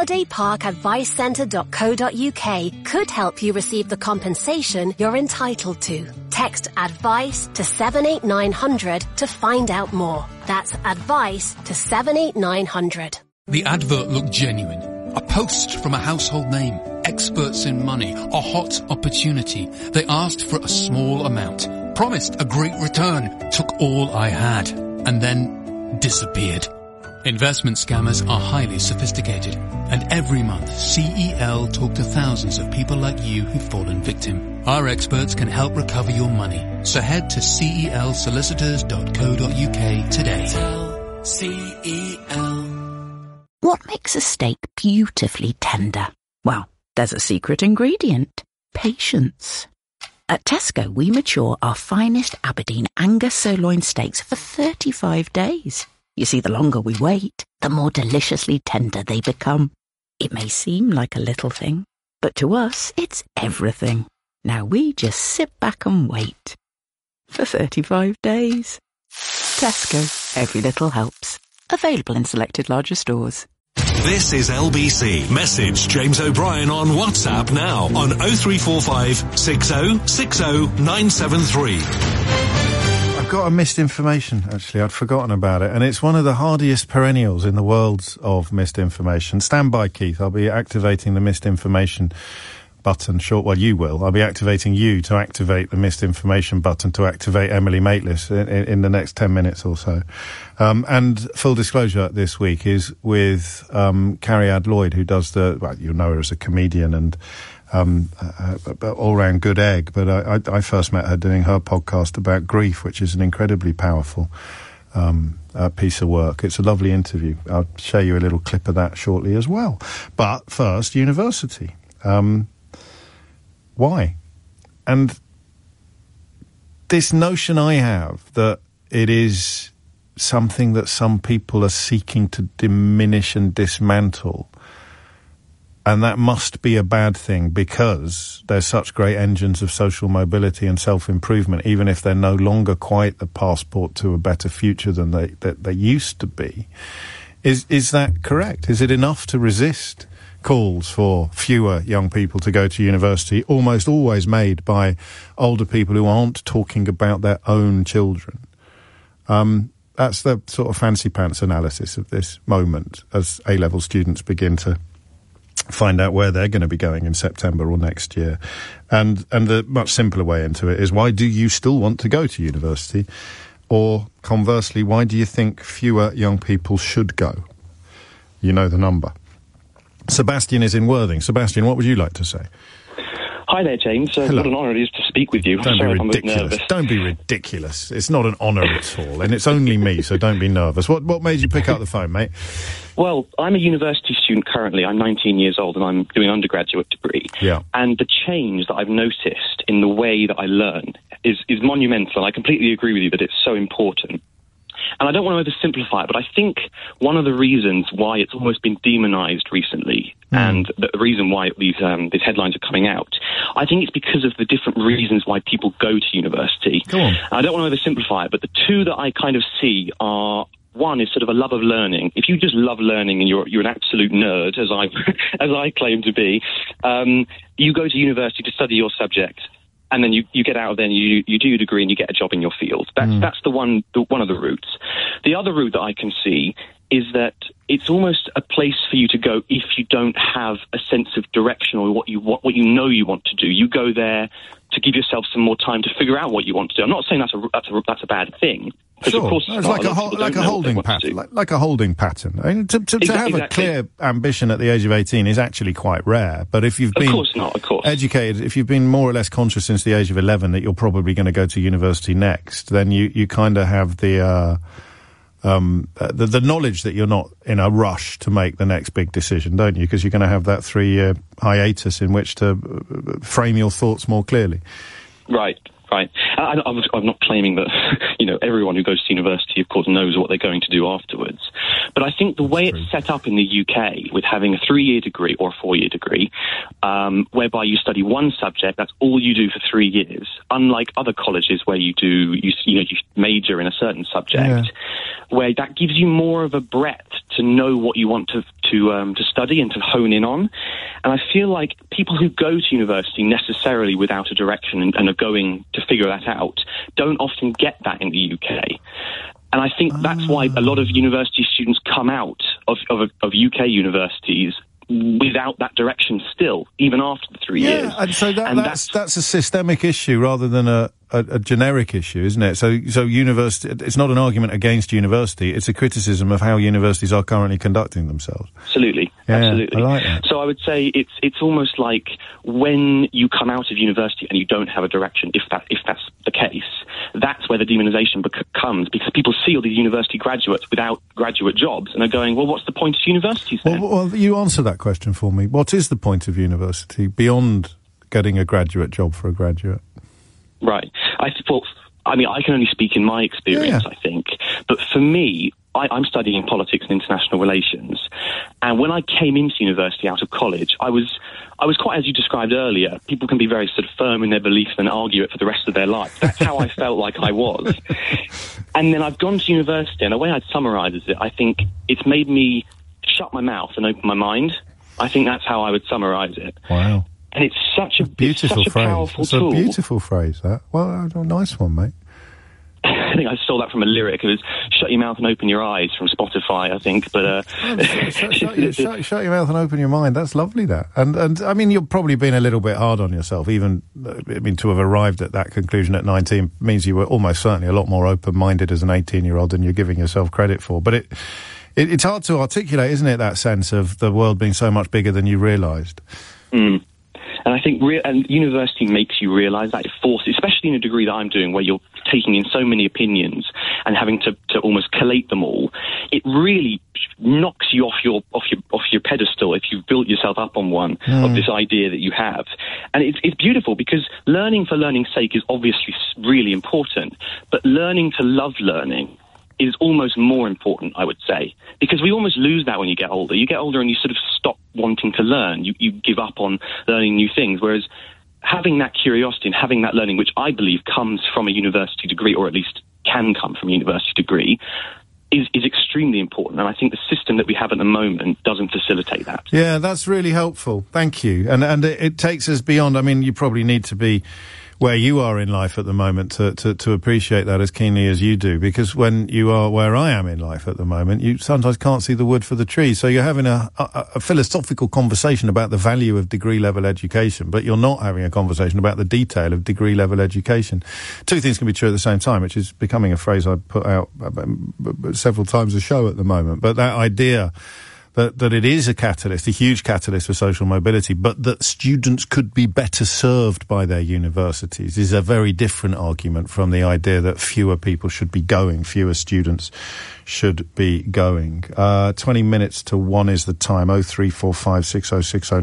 Speaker 14: holidayparkadvicecentre.co.uk could help you receive the compensation you're entitled to. Text ADVICE to 78900 to find out more. That's ADVICE to 78900.
Speaker 21: The advert looked genuine.
Speaker 11: A post from a household name, experts in money, a hot opportunity. They asked for a small amount, promised a great return, took all I had, and then disappeared. Investment scammers are highly sophisticated, and every month CEL talk to thousands of people like you who've fallen victim. Our experts can help recover your money, so head to celsolicitors.co.uk today. CEL.
Speaker 20: What makes a steak beautifully tender? Well, there's a secret ingredient: patience. At Tesco, we mature our finest Aberdeen Angus sirloin steaks for 35 days. You see, the longer we wait, the more deliciously tender they become. It may seem like a little thing, but to us, it's everything. Now we just sit back and wait. For 35 days. Tesco. Every little helps. Available in selected larger stores.
Speaker 2: This is LBC. Message James O'Brien on WhatsApp now on 0345 60 60 973.
Speaker 1: I've got a missed information, actually. I'd forgotten about it. And it's one of the hardiest perennials in the world of missed information. Stand by, Keith. I'll be activating the missed information button well, you will. I'll be activating you to activate the missed information button to activate Emily Maitlis in the next 10 minutes or so. And full disclosure this week is with Carrie Lloyd, who does you'll know her as a comedian and all-round good egg, but I first met her doing her podcast about grief, which is an incredibly powerful piece of work. It's a lovely interview. I'll show you a little clip of that shortly as well. But first, university. Why? And this notion I have that it is something that some people are seeking to diminish and dismantle, and that must be a bad thing because they're such great engines of social mobility and self-improvement, even if they're no longer quite the passport to a better future than they used to be. Is that correct? Is it enough to resist calls for fewer young people to go to university, almost always made by older people who aren't talking about their own children? That's the sort of fancy pants analysis of this moment as A-level students begin to find out where they're going to be going in September or next year. And the much simpler way into it is, why do you still want to go to university? Or conversely, why do you think fewer young people should go? You know the number. Sebastian is in Worthing. Sebastian, what would you like to say?
Speaker 21: Hi there, James. What an honour it is to speak with you.
Speaker 1: Don't be ridiculous. Don't be ridiculous. It's not an honour at all, and it's only me, so don't be nervous. What made you pick up the phone, mate?
Speaker 21: Well, I'm a university student currently. I'm 19 years old, and I'm doing an undergraduate degree.
Speaker 1: Yeah.
Speaker 21: And the change that I've noticed in the way that I learn is monumental, and I completely agree with you that it's so important. And I don't want to oversimplify it, but I think one of the reasons why it's almost been demonised recently, and the reason why these headlines are coming out, I think it's because of the different reasons why people go to university.
Speaker 1: Go on.
Speaker 21: I don't want to oversimplify it, but the two that I kind of see are, one is sort of a love of learning. If you just love learning and you're an absolute nerd, as I claim to be, you go to university to study your subject. And then you get out of there and you do your degree and you get a job in your field. That's one of the routes. The other route that I can see is that it's almost a place for you to go if you don't have a sense of direction or what you know you want to do. You go there to give yourself some more time to figure out what you want to do. I'm not saying that's a bad thing.
Speaker 1: Sure,
Speaker 21: of course,
Speaker 1: it's like a holding pattern. Like a holding pattern. I mean, to have a clear ambition at the age of 18 is actually quite rare. But if you've been educated, if you've been more or less conscious since the age of 11 that you're probably going to go to university next, then you kind of have the knowledge that you're not in a rush to make the next big decision, don't you? Because you're going to have that 3-year hiatus in which to frame your thoughts more clearly.
Speaker 21: Right. I'm not claiming that, everyone who goes to university, of course, knows what they're going to do afterwards. But I think the way it's set up in the UK with having a 3-year degree or a 4-year degree, whereby you study one subject, that's all you do for 3 years, unlike other colleges where you major in a certain subject, where that gives you more of a breadth to know what you want to study and to hone in on. And I feel like people who go to university necessarily without a direction and are going to figure that out don't often get that in the UK. And I think that's why a lot of university students come out of UK universities without that direction still, even after the 3 years.
Speaker 1: And so that's a systemic issue rather than a generic issue, isn't it? So university, it's not an argument against university, it's a criticism of how universities are currently conducting themselves.
Speaker 21: Absolutely.
Speaker 1: Yeah,
Speaker 21: Absolutely.
Speaker 1: I like that.
Speaker 21: So I would say it's almost like when you come out of university and you don't have a direction, if that's the case, that's where the demonisation comes, because people see all these university graduates without graduate jobs and are going, well, what's the point of universities then?
Speaker 1: Well, you answer that question for me. What is the point of university beyond getting a graduate job for a graduate?
Speaker 21: Right. I can only speak in my experience, I think. But for me, I'm studying politics and international relations. And when I came into university out of college, I was quite, as you described earlier, people can be very sort of firm in their beliefs and argue it for the rest of their life. That's how I felt like I was. And then I've gone to university, and the way I'd summarise it, I think it's made me shut my mouth and open my mind. I think that's how I would summarise it.
Speaker 1: Wow.
Speaker 21: And it's such a
Speaker 1: beautiful phrase.
Speaker 21: Powerful
Speaker 1: it's
Speaker 21: tool.
Speaker 1: A beautiful phrase, that. Well, a nice one, mate.
Speaker 21: I think I stole that from a lyric. It was "Shut your mouth and open your eyes" from Spotify, I think. But
Speaker 1: shut your mouth and open your mind. That's lovely. That, and I mean, you're probably being a little bit hard on yourself. Even, to have arrived at that conclusion at 19 means you were almost certainly a lot more open-minded as an 18-year-old than you're giving yourself credit for. But it's hard to articulate, isn't it? That sense of the world being so much bigger than you realised.
Speaker 21: Mm. And I think and university makes you realise that, it forces, especially in a degree that I'm doing, where you're taking in so many opinions and having to almost collate them all. It really knocks you off your pedestal if you've built yourself up on one of this idea that you have. And it's beautiful, because learning for learning's sake is obviously really important, but learning to love learning is almost more important, I would say, because we almost lose that when you get older. You get older and you sort of stop wanting to learn. You give up on learning new things, whereas having that curiosity and having that learning, which I believe comes from a university degree, or at least can come from a university degree, is extremely important. And I think the system that we have at the moment doesn't facilitate that.
Speaker 1: Yeah, that's really helpful. Thank you. And it takes us beyond. I mean, you probably need to be where you are in life at the moment to appreciate that as keenly as you do, because when you are where I am in life at the moment, you sometimes can't see the wood for the trees. So you're having a philosophical conversation about the value of degree level education, but you're not having a conversation about the detail of degree level education. Two things can be true at the same time, which is becoming a phrase I put out several times a show at the moment. But that idea that it is a catalyst, a huge catalyst for social mobility, but that students could be better served by their universities is a very different argument from the idea that fewer people should be going, fewer students should be going. 20 minutes to 1 is the time. 0345 6060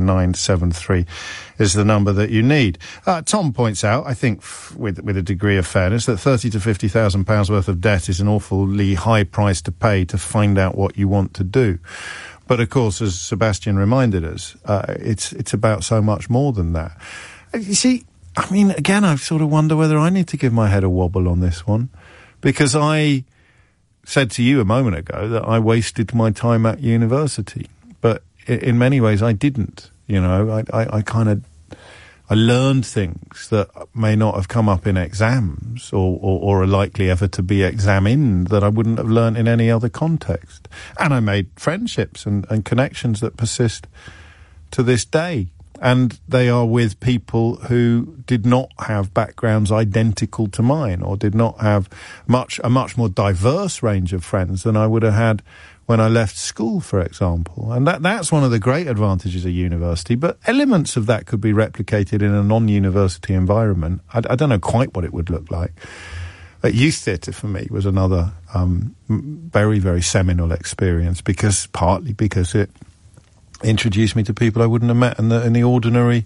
Speaker 1: 973 is the number that you need. Tom points out, I think with a degree of fairness, that £30,000 to £50,000 worth of debt is an awfully high price to pay to find out what you want to do. But of course, as Sebastian reminded us, it's about so much more than that. You see, I mean, again, I sort of wonder whether I need to give my head a wobble on this one, because I said to you a moment ago that I wasted my time at university, but in many ways I didn't. You know, I learned things that may not have come up in exams or are likely ever to be examined that I wouldn't have learned in any other context. And I made friendships and connections that persist to this day. And they are with people who did not have backgrounds identical to mine, or did not have a much more diverse range of friends than I would have had when I left school, for example. And that's one of the great advantages of university, but elements of that could be replicated in a non-university environment. I don't know quite what it would look like. Youth theatre for me was another very, very seminal experience, partly because it introduced me to people I wouldn't have met in the ordinary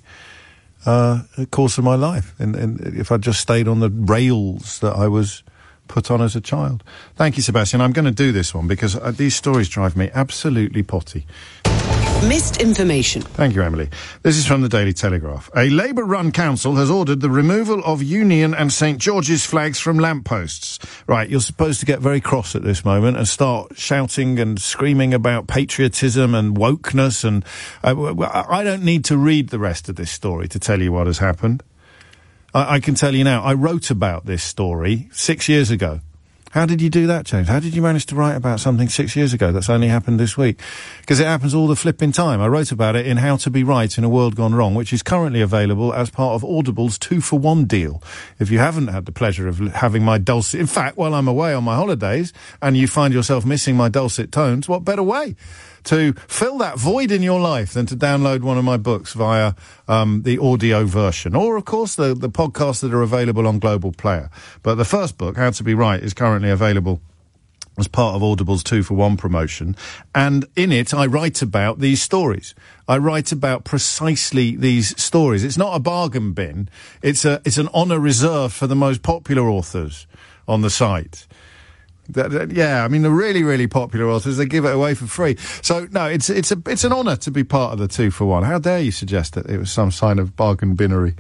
Speaker 1: course of my life, and if I just stayed on the rails that I was put on as a child. Thank you, Sebastian. I'm going to do this one because these stories drive me absolutely potty.
Speaker 3: Missed information.
Speaker 1: Thank you, Emily. This is from the Daily Telegraph. A Labour-run council has ordered the removal of Union and St George's flags from lampposts. Right, you're supposed to get very cross at this moment and start shouting and screaming about patriotism and wokeness, and I don't need to read the rest of this story to tell you what has happened. I can tell you now, I wrote about this story 6 years ago. How did you do that, James? How did you manage to write about something 6 years ago that's only happened this week? Because it happens all the flipping time. I wrote about it in How to Be Right in a World Gone Wrong, which is currently available as part of Audible's 2-for-1 deal. If you haven't had the pleasure of having my dulcet... In fact, while I'm away on my holidays and you find yourself missing my dulcet tones, what better way to fill that void in your life than to download one of my books via the audio version, or of course the podcasts that are available on Global Player. But the first book, How to Be Right, is currently available as part of Audible's 2-for-1 promotion, and in it I write about these stories. I write about precisely these stories. It's not a bargain bin. It's an honour reserved for the most popular authors on the site. Yeah, I mean, the really, really popular authors, they give it away for free. So, no, it's an honour to be part of the 2-for-1. How dare you suggest that it was some sign of bargain binnery?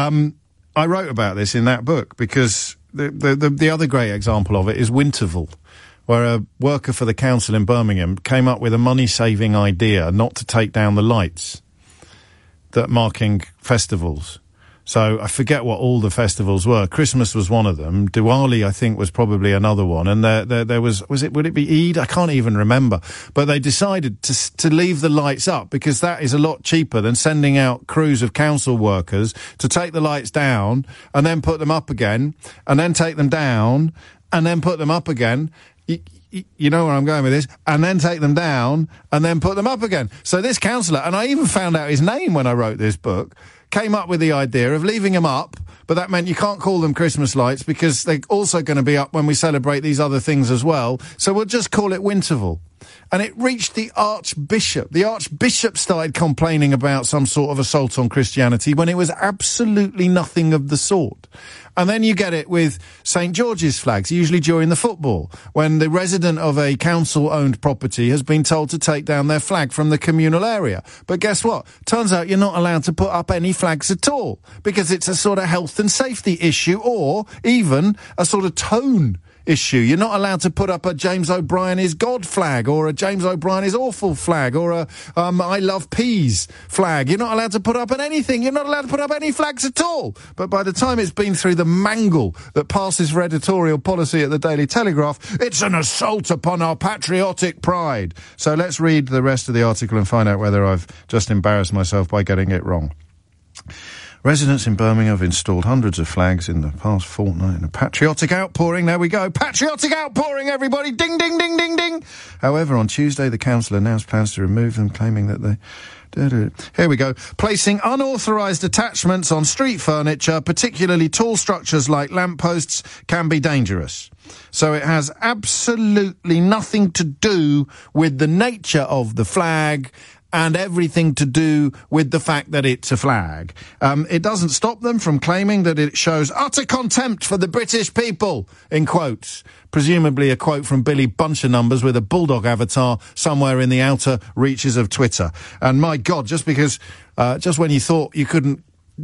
Speaker 1: I wrote about this in that book because the other great example of it is Winterval, where a worker for the council in Birmingham came up with a money-saving idea not to take down the lights that marking festivals. So I forget what all the festivals were. Christmas was one of them. Diwali, I think, was probably another one. And there was would it be Eid? I can't even remember. But they decided to leave the lights up because that is a lot cheaper than sending out crews of council workers to take the lights down and then put them up again and then take them down and then put them up again. You know where I'm going with this, and then take them down and then put them up again. So this councillor, and I even found out his name when I wrote this book, came up with the idea of leaving them up, but that meant you can't call them Christmas lights because they're also going to be up when we celebrate these other things as well. So we'll just call it Winterval. And it reached the Archbishop. The Archbishop started complaining about some sort of assault on Christianity when it was absolutely nothing of the sort. And then you get it with St. George's flags, usually during the football, when the resident of a council-owned property has been told to take down their flag from the communal area. But guess what? Turns out you're not allowed to put up any flags at all, because it's a sort of health and safety issue, or even a sort of tone issue. You're not allowed to put up a James O'Brien is God flag, or a James O'Brien is awful flag, or a I love peas flag. You're not allowed to put up anything. You're not allowed to put up any flags at all. But by the time it's been through the mangle that passes for editorial policy at the Daily Telegraph, it's an assault upon our patriotic pride. So let's read the rest of the article and find out whether I've just embarrassed myself by getting it wrong. Residents in Birmingham have installed hundreds of flags in the past fortnight in a patriotic outpouring. There we go. Patriotic outpouring, everybody. Ding, ding, ding, ding, ding. However, on Tuesday, the council announced plans to remove them, claiming that they... Here we go. Placing unauthorised attachments on street furniture, particularly tall structures like lampposts, can be dangerous. So it has absolutely nothing to do with the nature of the flag and everything to do with the fact that it's a flag. It doesn't stop them from claiming that it shows utter contempt for the British people, in quotes. Presumably a quote from Billy Buncher-Numbers with a bulldog avatar somewhere in the outer reaches of Twitter. And my God, just because, just when you thought you couldn't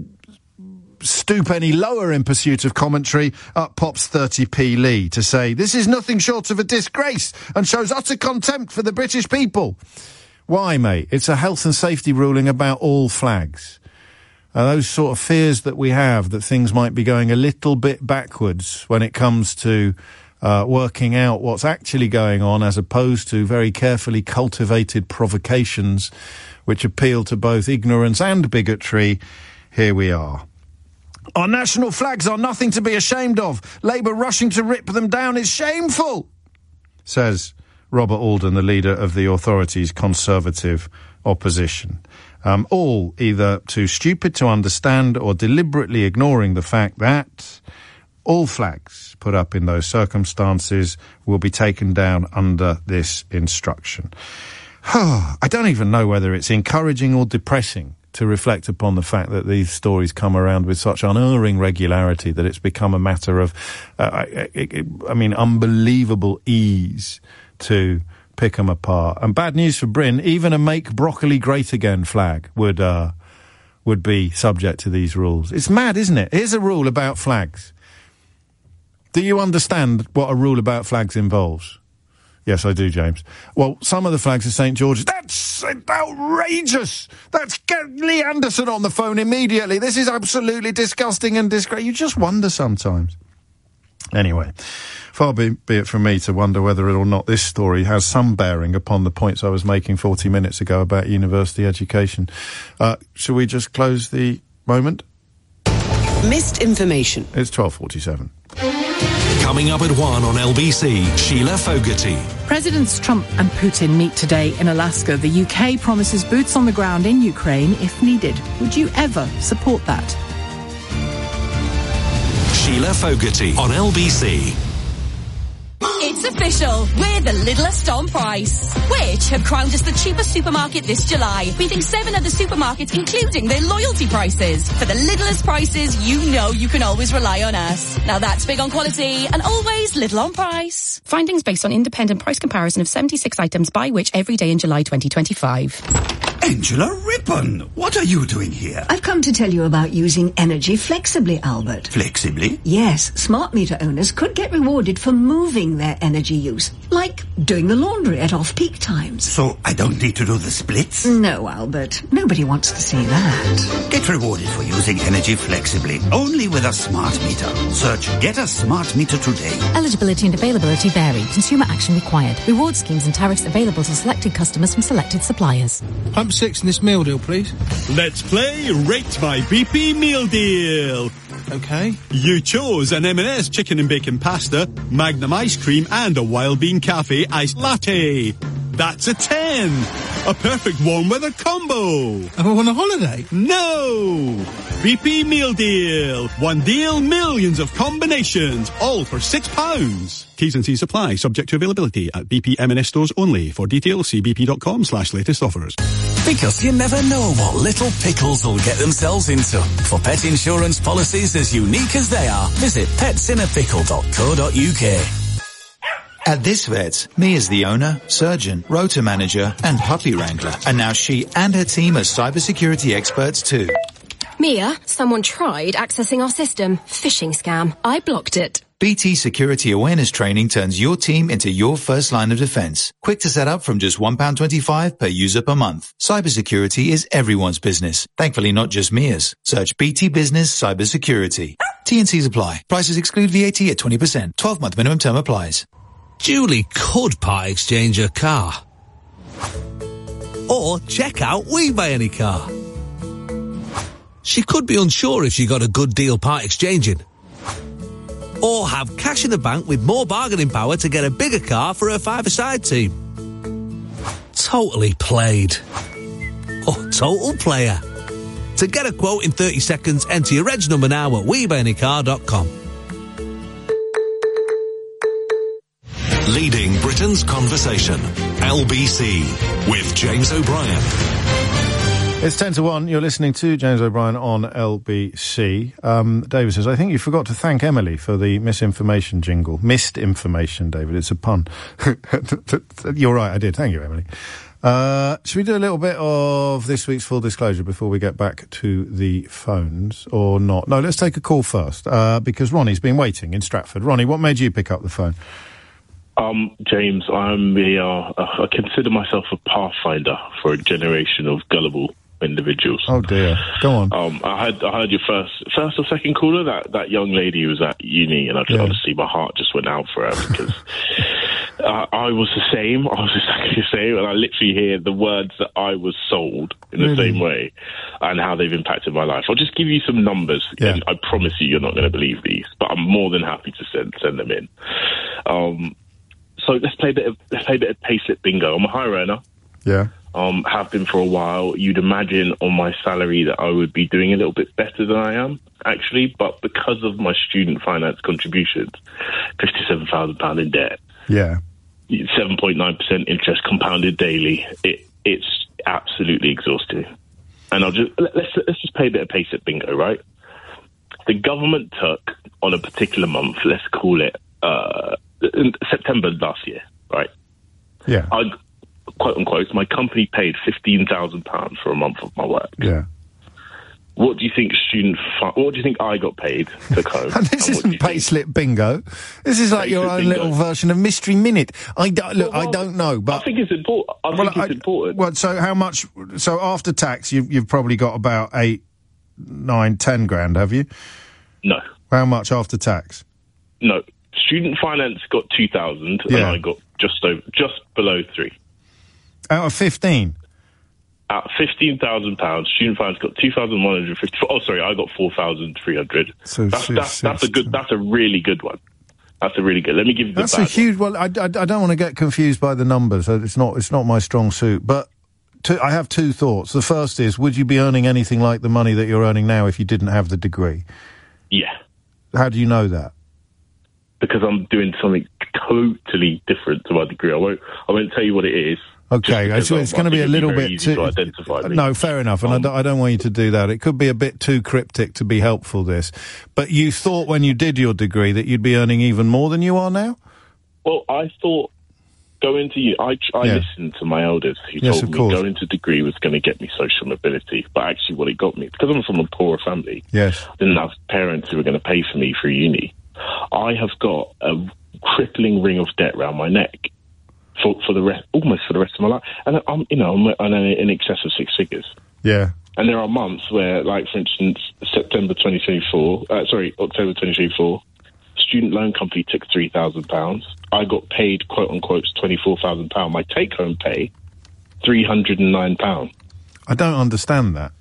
Speaker 1: stoop any lower in pursuit of commentary, up pops 30p Lee to say, this is nothing short of a disgrace and shows utter contempt for the British people. Why, mate? It's a health and safety ruling about all flags. Those sort of fears that we have that things might be going a little bit backwards when it comes to working out what's actually going on, as opposed to very carefully cultivated provocations which appeal to both ignorance and bigotry. Here we are. Our national flags are nothing to be ashamed of. Labour rushing to rip them down is shameful, says Robert Alden, the leader of the authorities' Conservative opposition. All either too stupid to understand or deliberately ignoring the fact that all flags put up in those circumstances will be taken down under this instruction. I don't even know whether it's encouraging or depressing to reflect upon the fact that these stories come around with such unerring regularity that it's become a matter of, unbelievable ease to pick them apart. And bad news for Britain, even a Make Broccoli Great Again flag would be subject to these rules. It's mad, isn't it? Here's a rule about flags. Do you understand what a rule about flags involves? Yes, I do, James. Well, some of the flags are St. George's. That's outrageous! Get Lee Anderson on the phone immediately. This is absolutely disgusting and disgraceful. You just wonder sometimes. Anyway, far be it from me to wonder whether or not this story has some bearing upon the points I was making 40 minutes ago about university education. Shall we just close the moment?
Speaker 3: Missed information.
Speaker 1: It's 12:47.
Speaker 2: Coming up at 1 on LBC, Sheila Fogarty.
Speaker 13: Presidents Trump and Putin meet today in Alaska. The UK promises boots on the ground in Ukraine if needed. Would you ever support that?
Speaker 2: Sheila Fogarty on LBC.
Speaker 17: It's official. We're the littlest on price, which have crowned us the cheapest supermarket this July, beating 7 other supermarkets, including their loyalty prices. For the littlest prices, you know you can always rely on us. Now that's big on quality and always little on price.
Speaker 5: Findings based on independent price comparison of 76 items by which every day in July 2025.
Speaker 22: Angela Rippon, what are you doing here?
Speaker 23: I've come to tell you about using energy flexibly, Albert.
Speaker 22: Flexibly?
Speaker 23: Yes, smart meter owners could get rewarded for moving their energy use, like doing the laundry at off-peak times.
Speaker 22: So I don't need to do the splits?
Speaker 23: No, Albert. Nobody wants to see that.
Speaker 22: Get rewarded for using energy flexibly, only with a smart meter. Search Get a Smart Meter today.
Speaker 24: Eligibility and availability vary. Consumer action required. Reward schemes and tariffs available to selected customers from selected suppliers.
Speaker 7: Pump 6 in this meal deal, please.
Speaker 10: Let's play Rate My BP Meal Deal.
Speaker 7: Okay.
Speaker 10: You chose an M&S chicken and bacon pasta, Magnum ice cream and a Wild Bean Cafe iced latte. That's a 10. A perfect warm weather combo.
Speaker 7: Am I on a holiday?
Speaker 10: No. BP Meal Deal. One deal, millions of combinations, all for £6. T's and C's apply, subject to availability at BP M&S stores only. For details, see bp.com/latest offers.
Speaker 25: Because you never know what little pickles will get themselves into. For pet insurance policies as unique as they are, visit petsinnapickle.co.uk.
Speaker 26: At this vet, Mia's is the owner, surgeon, rota manager and puppy wrangler. And now she and her team are cybersecurity experts too.
Speaker 27: Mia, someone tried accessing our system. Phishing scam. I blocked it.
Speaker 26: BT Security Awareness Training turns your team into your first line of defense. Quick to set up from just £1.25 per user per month. Cybersecurity is everyone's business. Thankfully not just Mia's. Search BT Business Cybersecurity. T&Cs apply. Prices exclude VAT at 20%. 12-month minimum term applies.
Speaker 28: Julie could part exchange her car. Or check out We Buy Any Car. She could be unsure if she got a good deal part exchanging. Or have cash in the bank with more bargaining power to get a bigger car for her five-a-side team. Totally played. Or total player. To get a quote in 30 seconds, enter your reg number now at WeBuyAnyCar.com.
Speaker 2: Leading Britain's conversation. LBC with James O'Brien.
Speaker 1: It's 10 to 1. You're listening to James O'Brien on LBC. David says, I think you forgot to thank Emily for the misinformation jingle. Missed information, David. It's a pun. You're right, I did. Thank you, Emily. Should we do a little bit of this week's full disclosure before we get back to the phones, or not? No, let's take a call first, because Ronnie's been waiting in Stratford. Ronnie, what made you pick up the phone?
Speaker 29: James, I consider myself a pathfinder for a generation of gullible individuals.
Speaker 1: Oh dear, go on.
Speaker 29: I heard your first or second caller, that young lady who was at uni, and honestly, my heart just went out for her because I was the same. I was exactly the same, and I literally hear the words that I was sold in the same way, and how they've impacted my life. I'll just give you some numbers, and I promise you're not going to believe these, but I'm more than happy to send them in. So let's play a bit of payslip bingo. I'm a high earner.
Speaker 1: Yeah.
Speaker 29: Have been for a while. You'd imagine on my salary that I would be doing a little bit better than I am, actually. But because of my student finance contributions, £57,000 in debt.
Speaker 1: Yeah.
Speaker 29: 7.9% interest compounded daily. It's absolutely exhausting. And let's just play a bit of payslip bingo, right? The government took on a particular month, let's call it in September last year, right?
Speaker 1: Yeah.
Speaker 29: Quote unquote, my company paid £15,000 for a month of my work.
Speaker 1: Yeah.
Speaker 29: What do you think what do you think I got paid to home?
Speaker 1: This isn't payslip bingo. This is like your own little version of Mystery Minute. I don't know, but
Speaker 29: I think it's important. I think it's important.
Speaker 1: Well, so how much? So after tax, you've probably got about 8, 9, 10 grand, have you?
Speaker 29: No.
Speaker 1: How much after tax?
Speaker 29: No. Student finance got 2,000, and I got just below 3.
Speaker 1: Out of 15?
Speaker 29: Out of £15,000, student finance got 2,150. Oh, sorry, I got 4,300. So that's a really good one. That's a really good. Let me give you the
Speaker 1: That's a huge one. I don't want to get confused by the numbers. It's not my strong suit. But I have two thoughts. The first is, would you be earning anything like the money that you're earning now if you didn't have the degree?
Speaker 29: Yeah.
Speaker 1: How do you know that?
Speaker 29: Because I'm doing something totally different to my degree. I won't tell you what it is.
Speaker 1: Okay, so it's going to be a little bit too...
Speaker 29: to identify me.
Speaker 1: No, fair enough, and I don't want you to do that. It could be a bit too cryptic to be helpful, this. But you thought when you did your degree that you'd be earning even more than you are now?
Speaker 29: Well, I thought going to... I listened to my elders who told me going to degree was going to get me social mobility. But actually what it got me, because I'm from a poorer family, I didn't have parents who were going to pay for me through uni. I have got a crippling ring of debt around my neck. For the rest of my life, and I'm in excess of 6 figures.
Speaker 1: Yeah.
Speaker 29: And there are months where, like for instance, October 2024, student loan company took £3,000. I got paid, quote unquote, £24,000. My take home pay, £309.
Speaker 1: I don't understand that.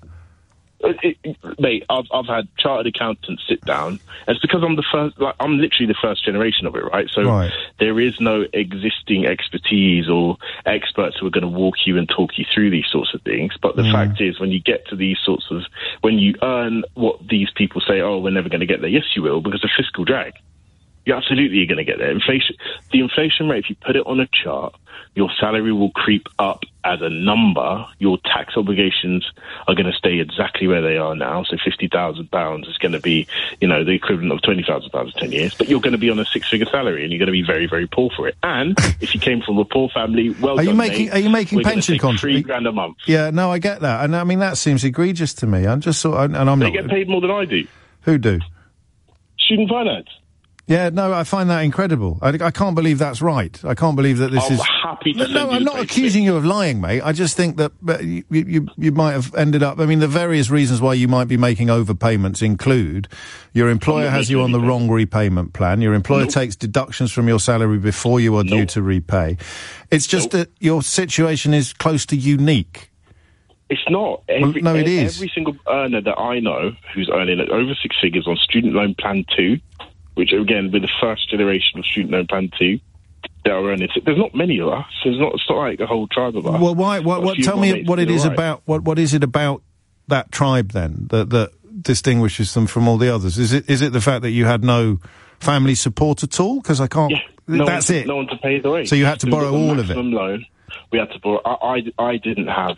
Speaker 29: Mate, I've had chartered accountants sit down. And it's because I'm I'm literally the first generation of it, right? So there is no existing expertise or experts who are going to walk you and talk you through these sorts of things. But the fact is, when you get to these sorts of, when you earn what these people say, oh, we're never going to get there. Yes, you will, because of fiscal drag. You absolutely are going to get there. The inflation rate, if you put it on a chart, your salary will creep up as a number. Your tax obligations are going to stay exactly where they are now. So £50,000 is going to be, the equivalent of £20,000 in 10 years. But you're going to be on a 6-figure salary, and you're going to be very, very poor for it. And if you came from a poor family, are you making
Speaker 1: pension contributions?
Speaker 29: £3,000 a month.
Speaker 1: Yeah, no, I get that, and I mean that seems egregious to me. I'm just
Speaker 29: They get paid more than I do.
Speaker 1: Who do?
Speaker 29: Student finance.
Speaker 1: Yeah, no, I find that incredible. I can't believe that's right. I can't believe that this is...
Speaker 29: I'm happy to
Speaker 1: No, I'm not accusing you of lying, mate. I just think that you might have ended up... I mean, the various reasons why you might be making overpayments include your employer has you on the wrong repayment plan, your employer takes deductions from your salary before you are due to repay. It's just that your situation is close to unique.
Speaker 29: It's not.
Speaker 1: It is.
Speaker 29: Every single earner that I know who's earning over 6 figures on Student Loan Plan 2... which, again, with the first generation of Student Loan Plan 2, they're earning... There's not many of us. It's not like a whole tribe of us.
Speaker 1: Well, tell me what it is about... What is it about that tribe, then, that distinguishes them from all the others? Is it the fact that you had no family support at all? Because I can't...
Speaker 29: Yeah,
Speaker 1: that's it.
Speaker 29: No one to pay the rate.
Speaker 1: So you had to borrow all of it?
Speaker 29: Loan. We had to borrow... I didn't have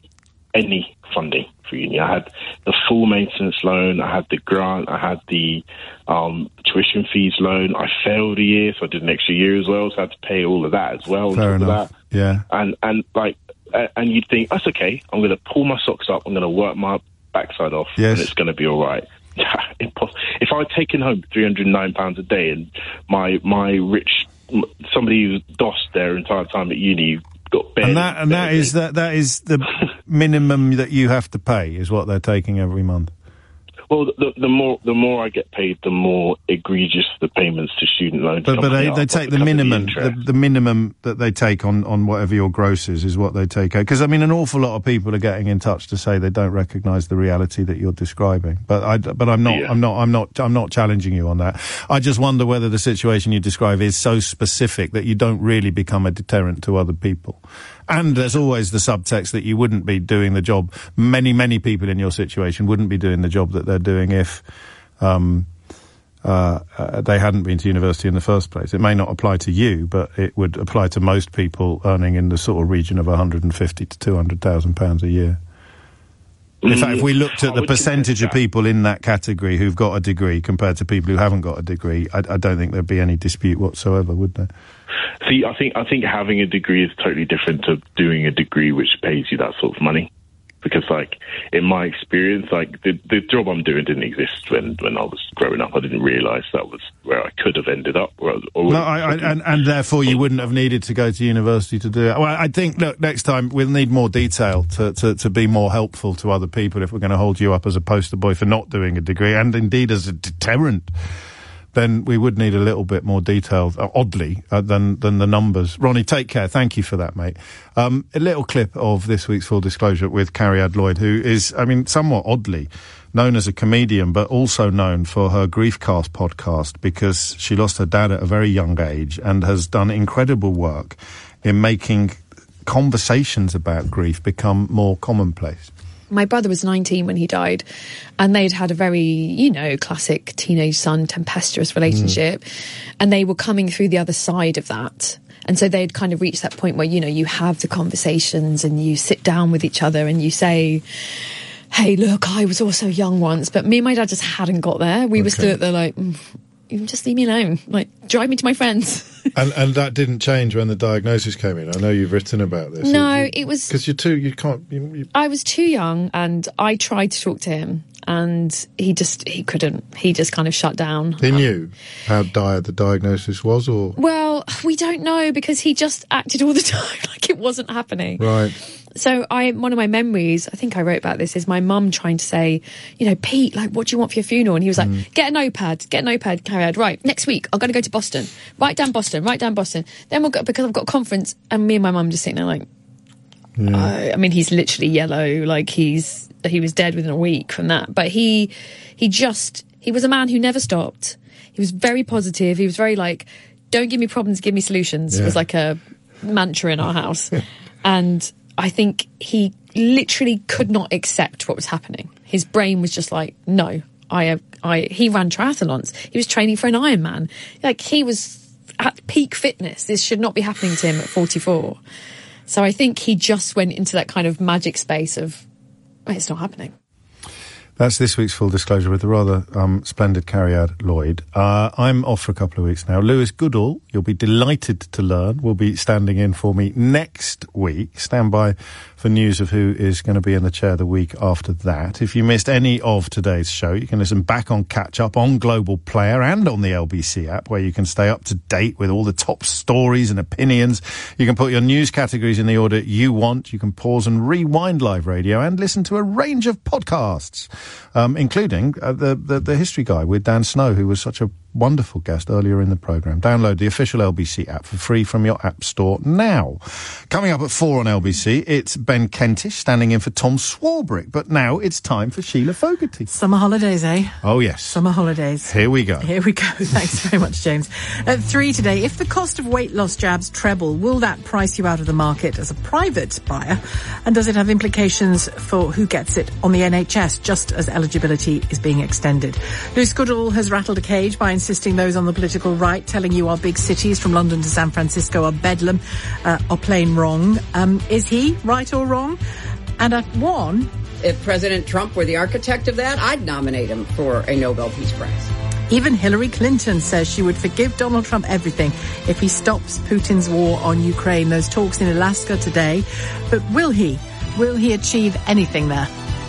Speaker 29: any funding for uni. I had the full maintenance loan, I had the grant, I had the tuition fees loan. I failed a year, so I did an extra year as well, so I had to pay all of that as well.
Speaker 1: Fair enough. Yeah.
Speaker 29: And you'd think, that's okay, I'm going to pull my socks up, I'm going to work my backside off, and it's going to be all right. If I'd taken home £309 a day and my somebody who's DOSed their entire time at uni got better.
Speaker 1: And that is the minimum that you have to pay, is what they're taking every month.
Speaker 29: Well, the more I get paid, the more egregious the payments to student loans.
Speaker 1: But they take the minimum. The minimum that they take on whatever your gross is what they take. Because I mean, an awful lot of people are getting in touch to say they don't recognise the reality that you're describing. But I'm not challenging you on that. I just wonder whether the situation you describe is so specific that you don't really become a deterrent to other people. And there's always the subtext that you wouldn't be doing the job. Many people in your situation wouldn't be doing the job that they're doing if they hadn't been to university in the first place. It may not apply to you, but it would apply to most people earning in the sort of region of £150,000 to £200,000 a year. In fact, if we looked at the percentage of people in that category who've got a degree compared to people who haven't got a degree, I don't think there'd be any dispute whatsoever, would there?
Speaker 29: See, I think having a degree is totally different to doing a degree which pays you that sort of money. Because, like, in my experience, like, the job I'm doing didn't exist when I was growing up. I didn't realise that was where I could have ended up.
Speaker 1: And therefore you wouldn't have needed to go to university to do it. Well, I think, look, next time we'll need more detail to be more helpful to other people if we're going to hold you up as a poster boy for not doing a degree, and indeed as a deterrent. then we would need a little bit more detail, oddly, than the numbers. Ronnie, take care. Thank you for that, mate. A little clip of this week's Full Disclosure with Cariad Lloyd, who is, somewhat oddly known as a comedian, but also known for her Griefcast podcast, because she lost her dad at a very young age and has done incredible work in making conversations about grief become more commonplace.
Speaker 4: My brother was 19 when he died, and they'd had a very, classic teenage son, tempestuous relationship, and they were coming through the other side of that. And so they'd kind of reached that point where, you have the conversations and you sit down with each other and you say, hey, look, I was also young once, but me and my dad just hadn't got there. We were still there like, just leave me alone. Like, drive me to my friends.
Speaker 1: And that didn't change when the diagnosis came in. I know you've written about this.
Speaker 4: No, it was...
Speaker 1: Because
Speaker 4: I was too young, and I tried to talk to him, and he couldn't. He just kind of shut down.
Speaker 1: He knew how dire the diagnosis was, or...?
Speaker 4: Well, we don't know, because he just acted all the time like it wasn't happening.
Speaker 1: Right.
Speaker 4: So one of my memories, I think I wrote about this, is my mum trying to say, Pete, like, what do you want for your funeral? And he was like, get a notepad, Cariad. Right, next week, I'm going to go to Boston. Write down Boston. Then we'll go, because I've got a conference, and me and my mum just sitting there like, he's literally yellow, like he was dead within a week from that. But he was a man who never stopped. He was very positive. He was very like, don't give me problems, give me solutions. It was like a mantra in our house. And I think he literally could not accept what was happening. His brain was just like, no, he ran triathlons. He was training for an Ironman. Like, he was at peak fitness. This should not be happening to him at 44. So I think he just went into that kind of magic space of, it's not happening.
Speaker 1: That's this week's Full Disclosure with the rather splendid Cariad Lloyd. I'm off for a couple of weeks now. Lewis Goodall, you'll be delighted to learn, will be standing in for me next week. Stand by for news of who is going to be in the chair the week after that. If you missed any of today's show, you can listen back on Catch Up on Global Player and on the LBC app, where you can stay up to date with all the top stories and opinions. You can put your news categories in the order you want. You can pause and rewind live radio and listen to a range of podcasts, including the History Guy with Dan Snow, who was such a wonderful guest earlier in the programme. Download the official LBC app for free from your app store now. Coming up at 4 on LBC, it's Ben Kentish standing in for Tom Swarbrick. But now it's time for Sheila Fogarty.
Speaker 6: Summer holidays, eh?
Speaker 1: Oh, yes.
Speaker 6: Summer holidays.
Speaker 1: Here we go.
Speaker 6: Here we go. Thanks very much, James. At 3 today, if the cost of weight loss jabs treble, will that price you out of the market as a private buyer? And does it have implications for who gets it on the NHS, just as eligibility is being extended? Lewis Goodall has rattled a cage by insisting those on the political right telling you our big cities from London to San Francisco are bedlam, are plain wrong. Is he right or wrong? And at 1...
Speaker 8: If President Trump were the architect of that, I'd nominate him for a Nobel Peace Prize.
Speaker 6: Even Hillary Clinton says she would forgive Donald Trump everything if he stops Putin's war on Ukraine. Those talks in Alaska today. But will he? Will he achieve anything there?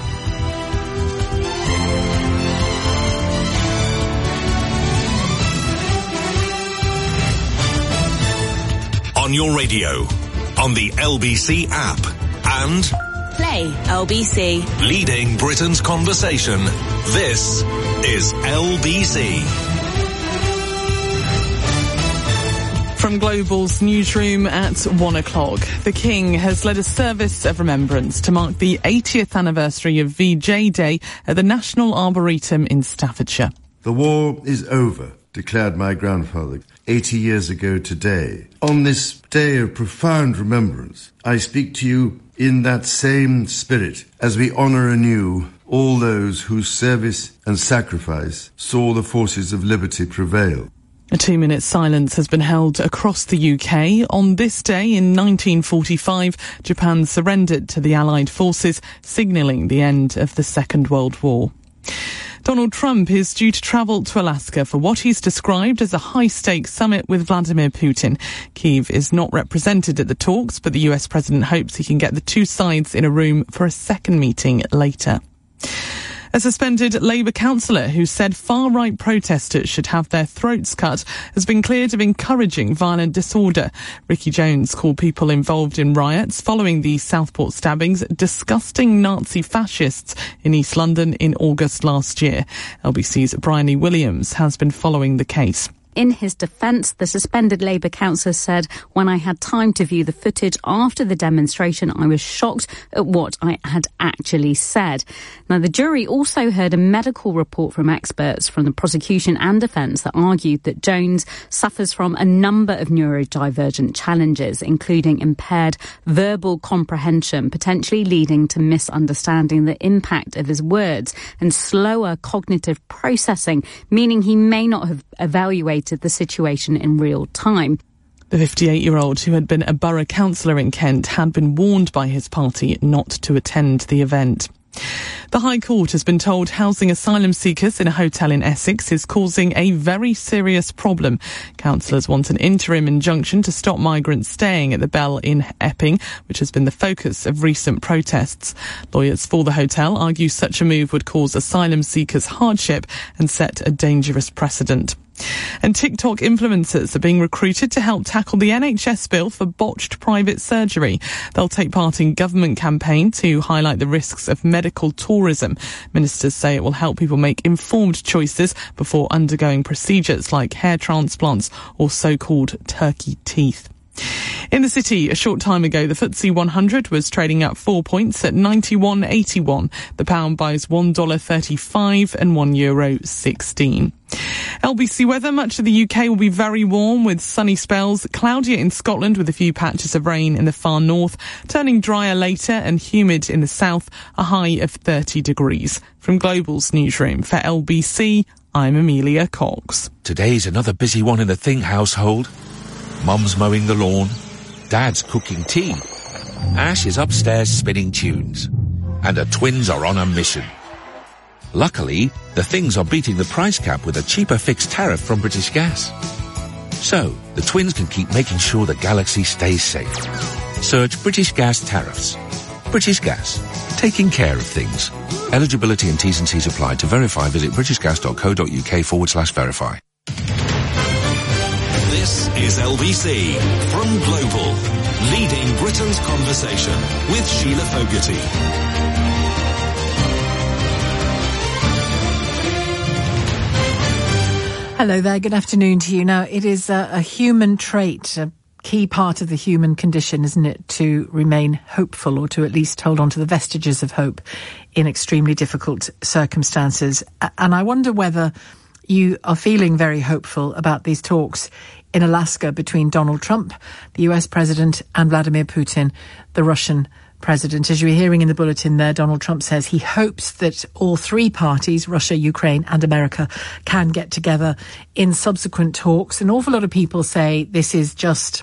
Speaker 2: On your radio, on the LBC app, and
Speaker 17: Play LBC.
Speaker 2: Leading Britain's conversation. This is LBC.
Speaker 9: From Global's newsroom at 1 o'clock, the King has led a service of remembrance to mark the 80th anniversary of VJ Day at the National Arboretum in Staffordshire.
Speaker 12: The war is over, declared my grandfather 80 years ago today. On this day of profound remembrance, I speak to you in that same spirit as we honour anew all those whose service and sacrifice saw the forces of liberty prevail.
Speaker 9: A 2-minute silence has been held across the UK. On this day in 1945, Japan surrendered to the Allied forces, signalling the end of the Second World War. Donald Trump is due to travel to Alaska for what he's described as a high-stakes summit with Vladimir Putin. Kyiv is not represented at the talks, but the US president hopes he can get the two sides in a room for a second meeting later. A suspended Labour councillor who said far-right protesters should have their throats cut has been cleared of encouraging violent disorder. Ricky Jones called people involved in riots following the Southport stabbings disgusting Nazi fascists in East London in August last year. LBC's Bryony Williams has been following the case.
Speaker 3: In his defence, the suspended Labour councillor said, "When I had time to view the footage after the demonstration, I was shocked at what I had actually said." Now, the jury also heard a medical report from experts from the prosecution and defence that argued that Jones suffers from a number of neurodivergent challenges, including impaired verbal comprehension, potentially leading to misunderstanding the impact of his words, and slower cognitive processing, meaning he may not have evaluated the situation in real time.
Speaker 9: The 58-year-old, who had been a borough councillor in Kent, had been warned by his party not to attend the event. The High Court has been told housing asylum seekers in a hotel in Essex is causing a very serious problem. Councillors want an interim injunction to stop migrants staying at the Bell in Epping, which has been the focus of recent protests. Lawyers for the hotel argue such a move would cause asylum seekers hardship and set a dangerous precedent. And TikTok influencers are being recruited to help tackle the NHS bill for botched private surgery. They'll take part in government campaign to highlight the risks of medical tourism. Ministers say it will help people make informed choices before undergoing procedures like hair transplants or so-called turkey teeth. In the city, a short time ago, the FTSE 100 was trading up 4 points at 91.81. The pound buys $1.35 and €1.16. LBC weather. Much of the UK will be very warm with sunny spells. Cloudier in Scotland with a few patches of rain in the far north. Turning drier later and humid in the south. A high of 30 degrees. From Global's newsroom for LBC, I'm Amelia Cox.
Speaker 11: Today's another busy one in the Think household. Mum's mowing the lawn. Dad's cooking tea. Ash is upstairs spinning tunes. And the twins are on a mission. Luckily, the Things are beating the price cap with a cheaper fixed tariff from British Gas. So, the twins can keep making sure the galaxy stays safe. Search British Gas tariffs. British Gas. Taking care of things. Eligibility and T's and C's apply. To verify, visit britishgas.co.uk/verify.
Speaker 2: This is LBC from Global, leading Britain's conversation with Sheila Fogarty.
Speaker 6: Hello there, good afternoon to you. Now, it is a human trait, a key part of the human condition, isn't it, to remain hopeful or to at least hold on to the vestiges of hope in extremely difficult circumstances. And I wonder whether you are feeling very hopeful about these talks in Alaska between Donald Trump, the US president, and Vladimir Putin, the Russian president. As you were hearing in the bulletin there, Donald Trump says he hopes that all three parties, Russia, Ukraine and America, can get together in subsequent talks. An awful lot of people say this is just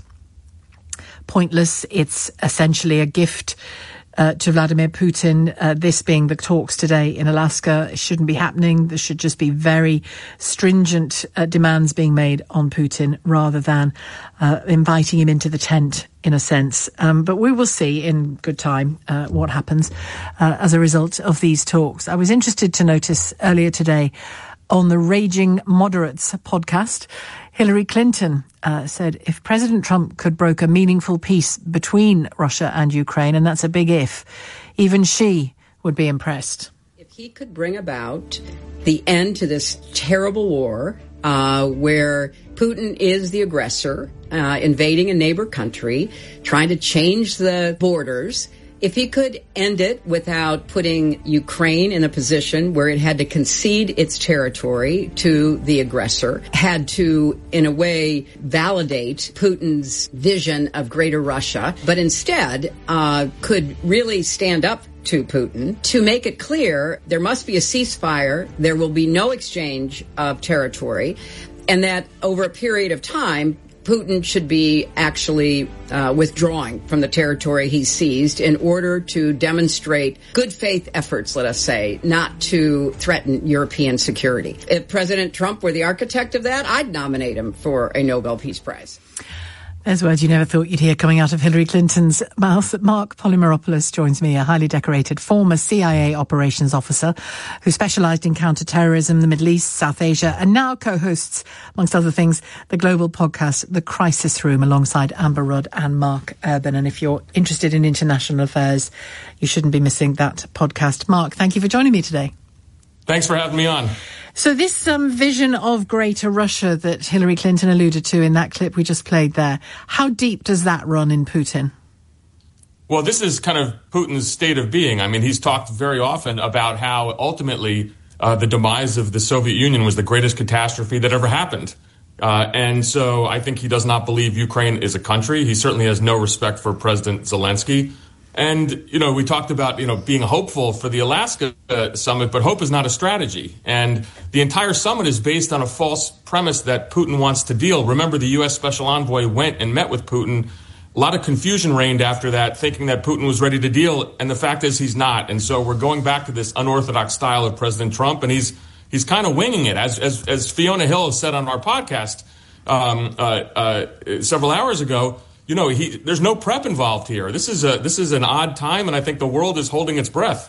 Speaker 6: pointless. It's essentially a gift to Vladimir Putin. This being the talks today in Alaska, it shouldn't be happening. There should just be very stringent demands being made on Putin rather than inviting him into the tent, in a sense. But we will see in good time what happens as a result of these talks. I was interested to notice earlier today on the Raging Moderates podcast, Hillary Clinton said if President Trump could broker a meaningful peace between Russia and Ukraine, and that's a big if, even she would be impressed.
Speaker 8: If he could bring about the end to this terrible war where Putin is the aggressor, invading a neighbor country, trying to change the borders, if he could end it without putting Ukraine in a position where it had to concede its territory to the aggressor, had to, in a way, validate Putin's vision of greater Russia, but instead could really stand up to Putin to make it clear there must be a ceasefire, there will be no exchange of territory, and that over a period of time, Putin should be actually withdrawing from the territory he seized in order to demonstrate good faith efforts, let us say, not to threaten European security. If President Trump were the architect of that, I'd nominate him for a Nobel Peace Prize.
Speaker 6: There's words you never thought you'd hear coming out of Hillary Clinton's mouth. Mark Polymeropoulos joins me, a highly decorated former CIA operations officer who specialised in counter-terrorism, the Middle East, South Asia, and now co-hosts, amongst other things, the global podcast, The Crisis Room, alongside Amber Rudd and Mark Urban. And if you're interested in international affairs, you shouldn't be missing that podcast. Mark, thank you for joining me today.
Speaker 5: Thanks for having me on.
Speaker 6: So this vision of greater Russia that Hillary Clinton alluded to in that clip we just played there, how deep does that run in Putin?
Speaker 5: Well, this is kind of Putin's state of being. I mean, he's talked very often about how ultimately the demise of the Soviet Union was the greatest catastrophe that ever happened. And so I think he does not believe Ukraine is a country. He certainly has no respect for President Zelensky. And, we talked about, being hopeful for the Alaska summit, but hope is not a strategy. And the entire summit is based on a false premise that Putin wants to deal. Remember, the U.S. Special Envoy went and met with Putin. A lot of confusion reigned after that, thinking that Putin was ready to deal. And the fact is he's not. And so we're going back to this unorthodox style of President Trump. And he's kind of winging it. As Fiona Hill said on our podcast several hours ago, there's no prep involved here. This is an odd time, and I think the world is holding its breath.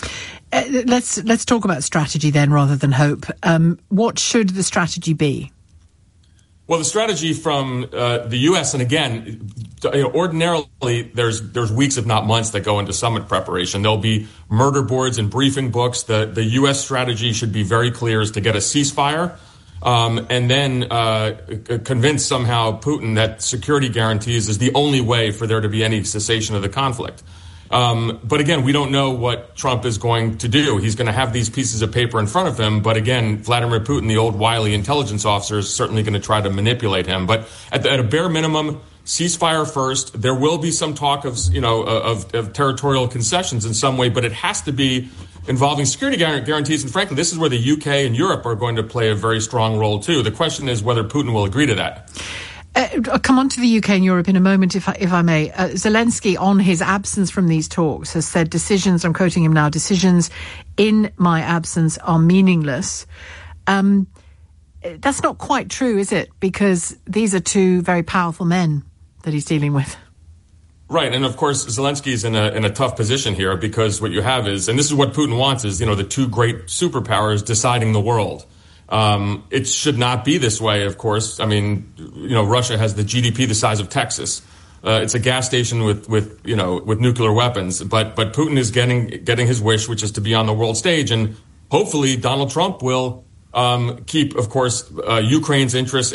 Speaker 6: Let's talk about strategy then, rather than hope. What should the strategy be?
Speaker 5: Well, the strategy from the U.S. and again, ordinarily there's weeks, if not months, that go into summit preparation. There'll be murder boards and briefing books. The U.S. strategy should be very clear: is to get a ceasefire. And then convince somehow Putin that security guarantees is the only way for there to be any cessation of the conflict. But again, we don't know what Trump is going to do. He's going to have these pieces of paper in front of him. But again, Vladimir Putin, the old wily intelligence officer, is certainly going to try to manipulate him. But at a bare minimum, ceasefire first. There will be some talk of territorial concessions in some way, but it has to be involving security guarantees. And frankly, this is where the UK and Europe are going to play a very strong role too. The question is whether Putin will agree to that.
Speaker 6: I'll come on to the UK and Europe in a moment, if I may. Zelensky, on his absence from these talks, has said decisions, I'm quoting him now, decisions in my absence are meaningless. That's not quite true, is it? Because these are two very powerful men that he's dealing with.
Speaker 5: Right, and of course Zelensky is in a tough position here because what you have is, and this is what Putin wants, is the two great superpowers deciding the world. It should not be this way, of course. I mean, Russia has the GDP the size of Texas. It's a gas station with nuclear weapons, but Putin is getting his wish, which is to be on the world stage, and hopefully Donald Trump will keep, of course, Ukraine's interests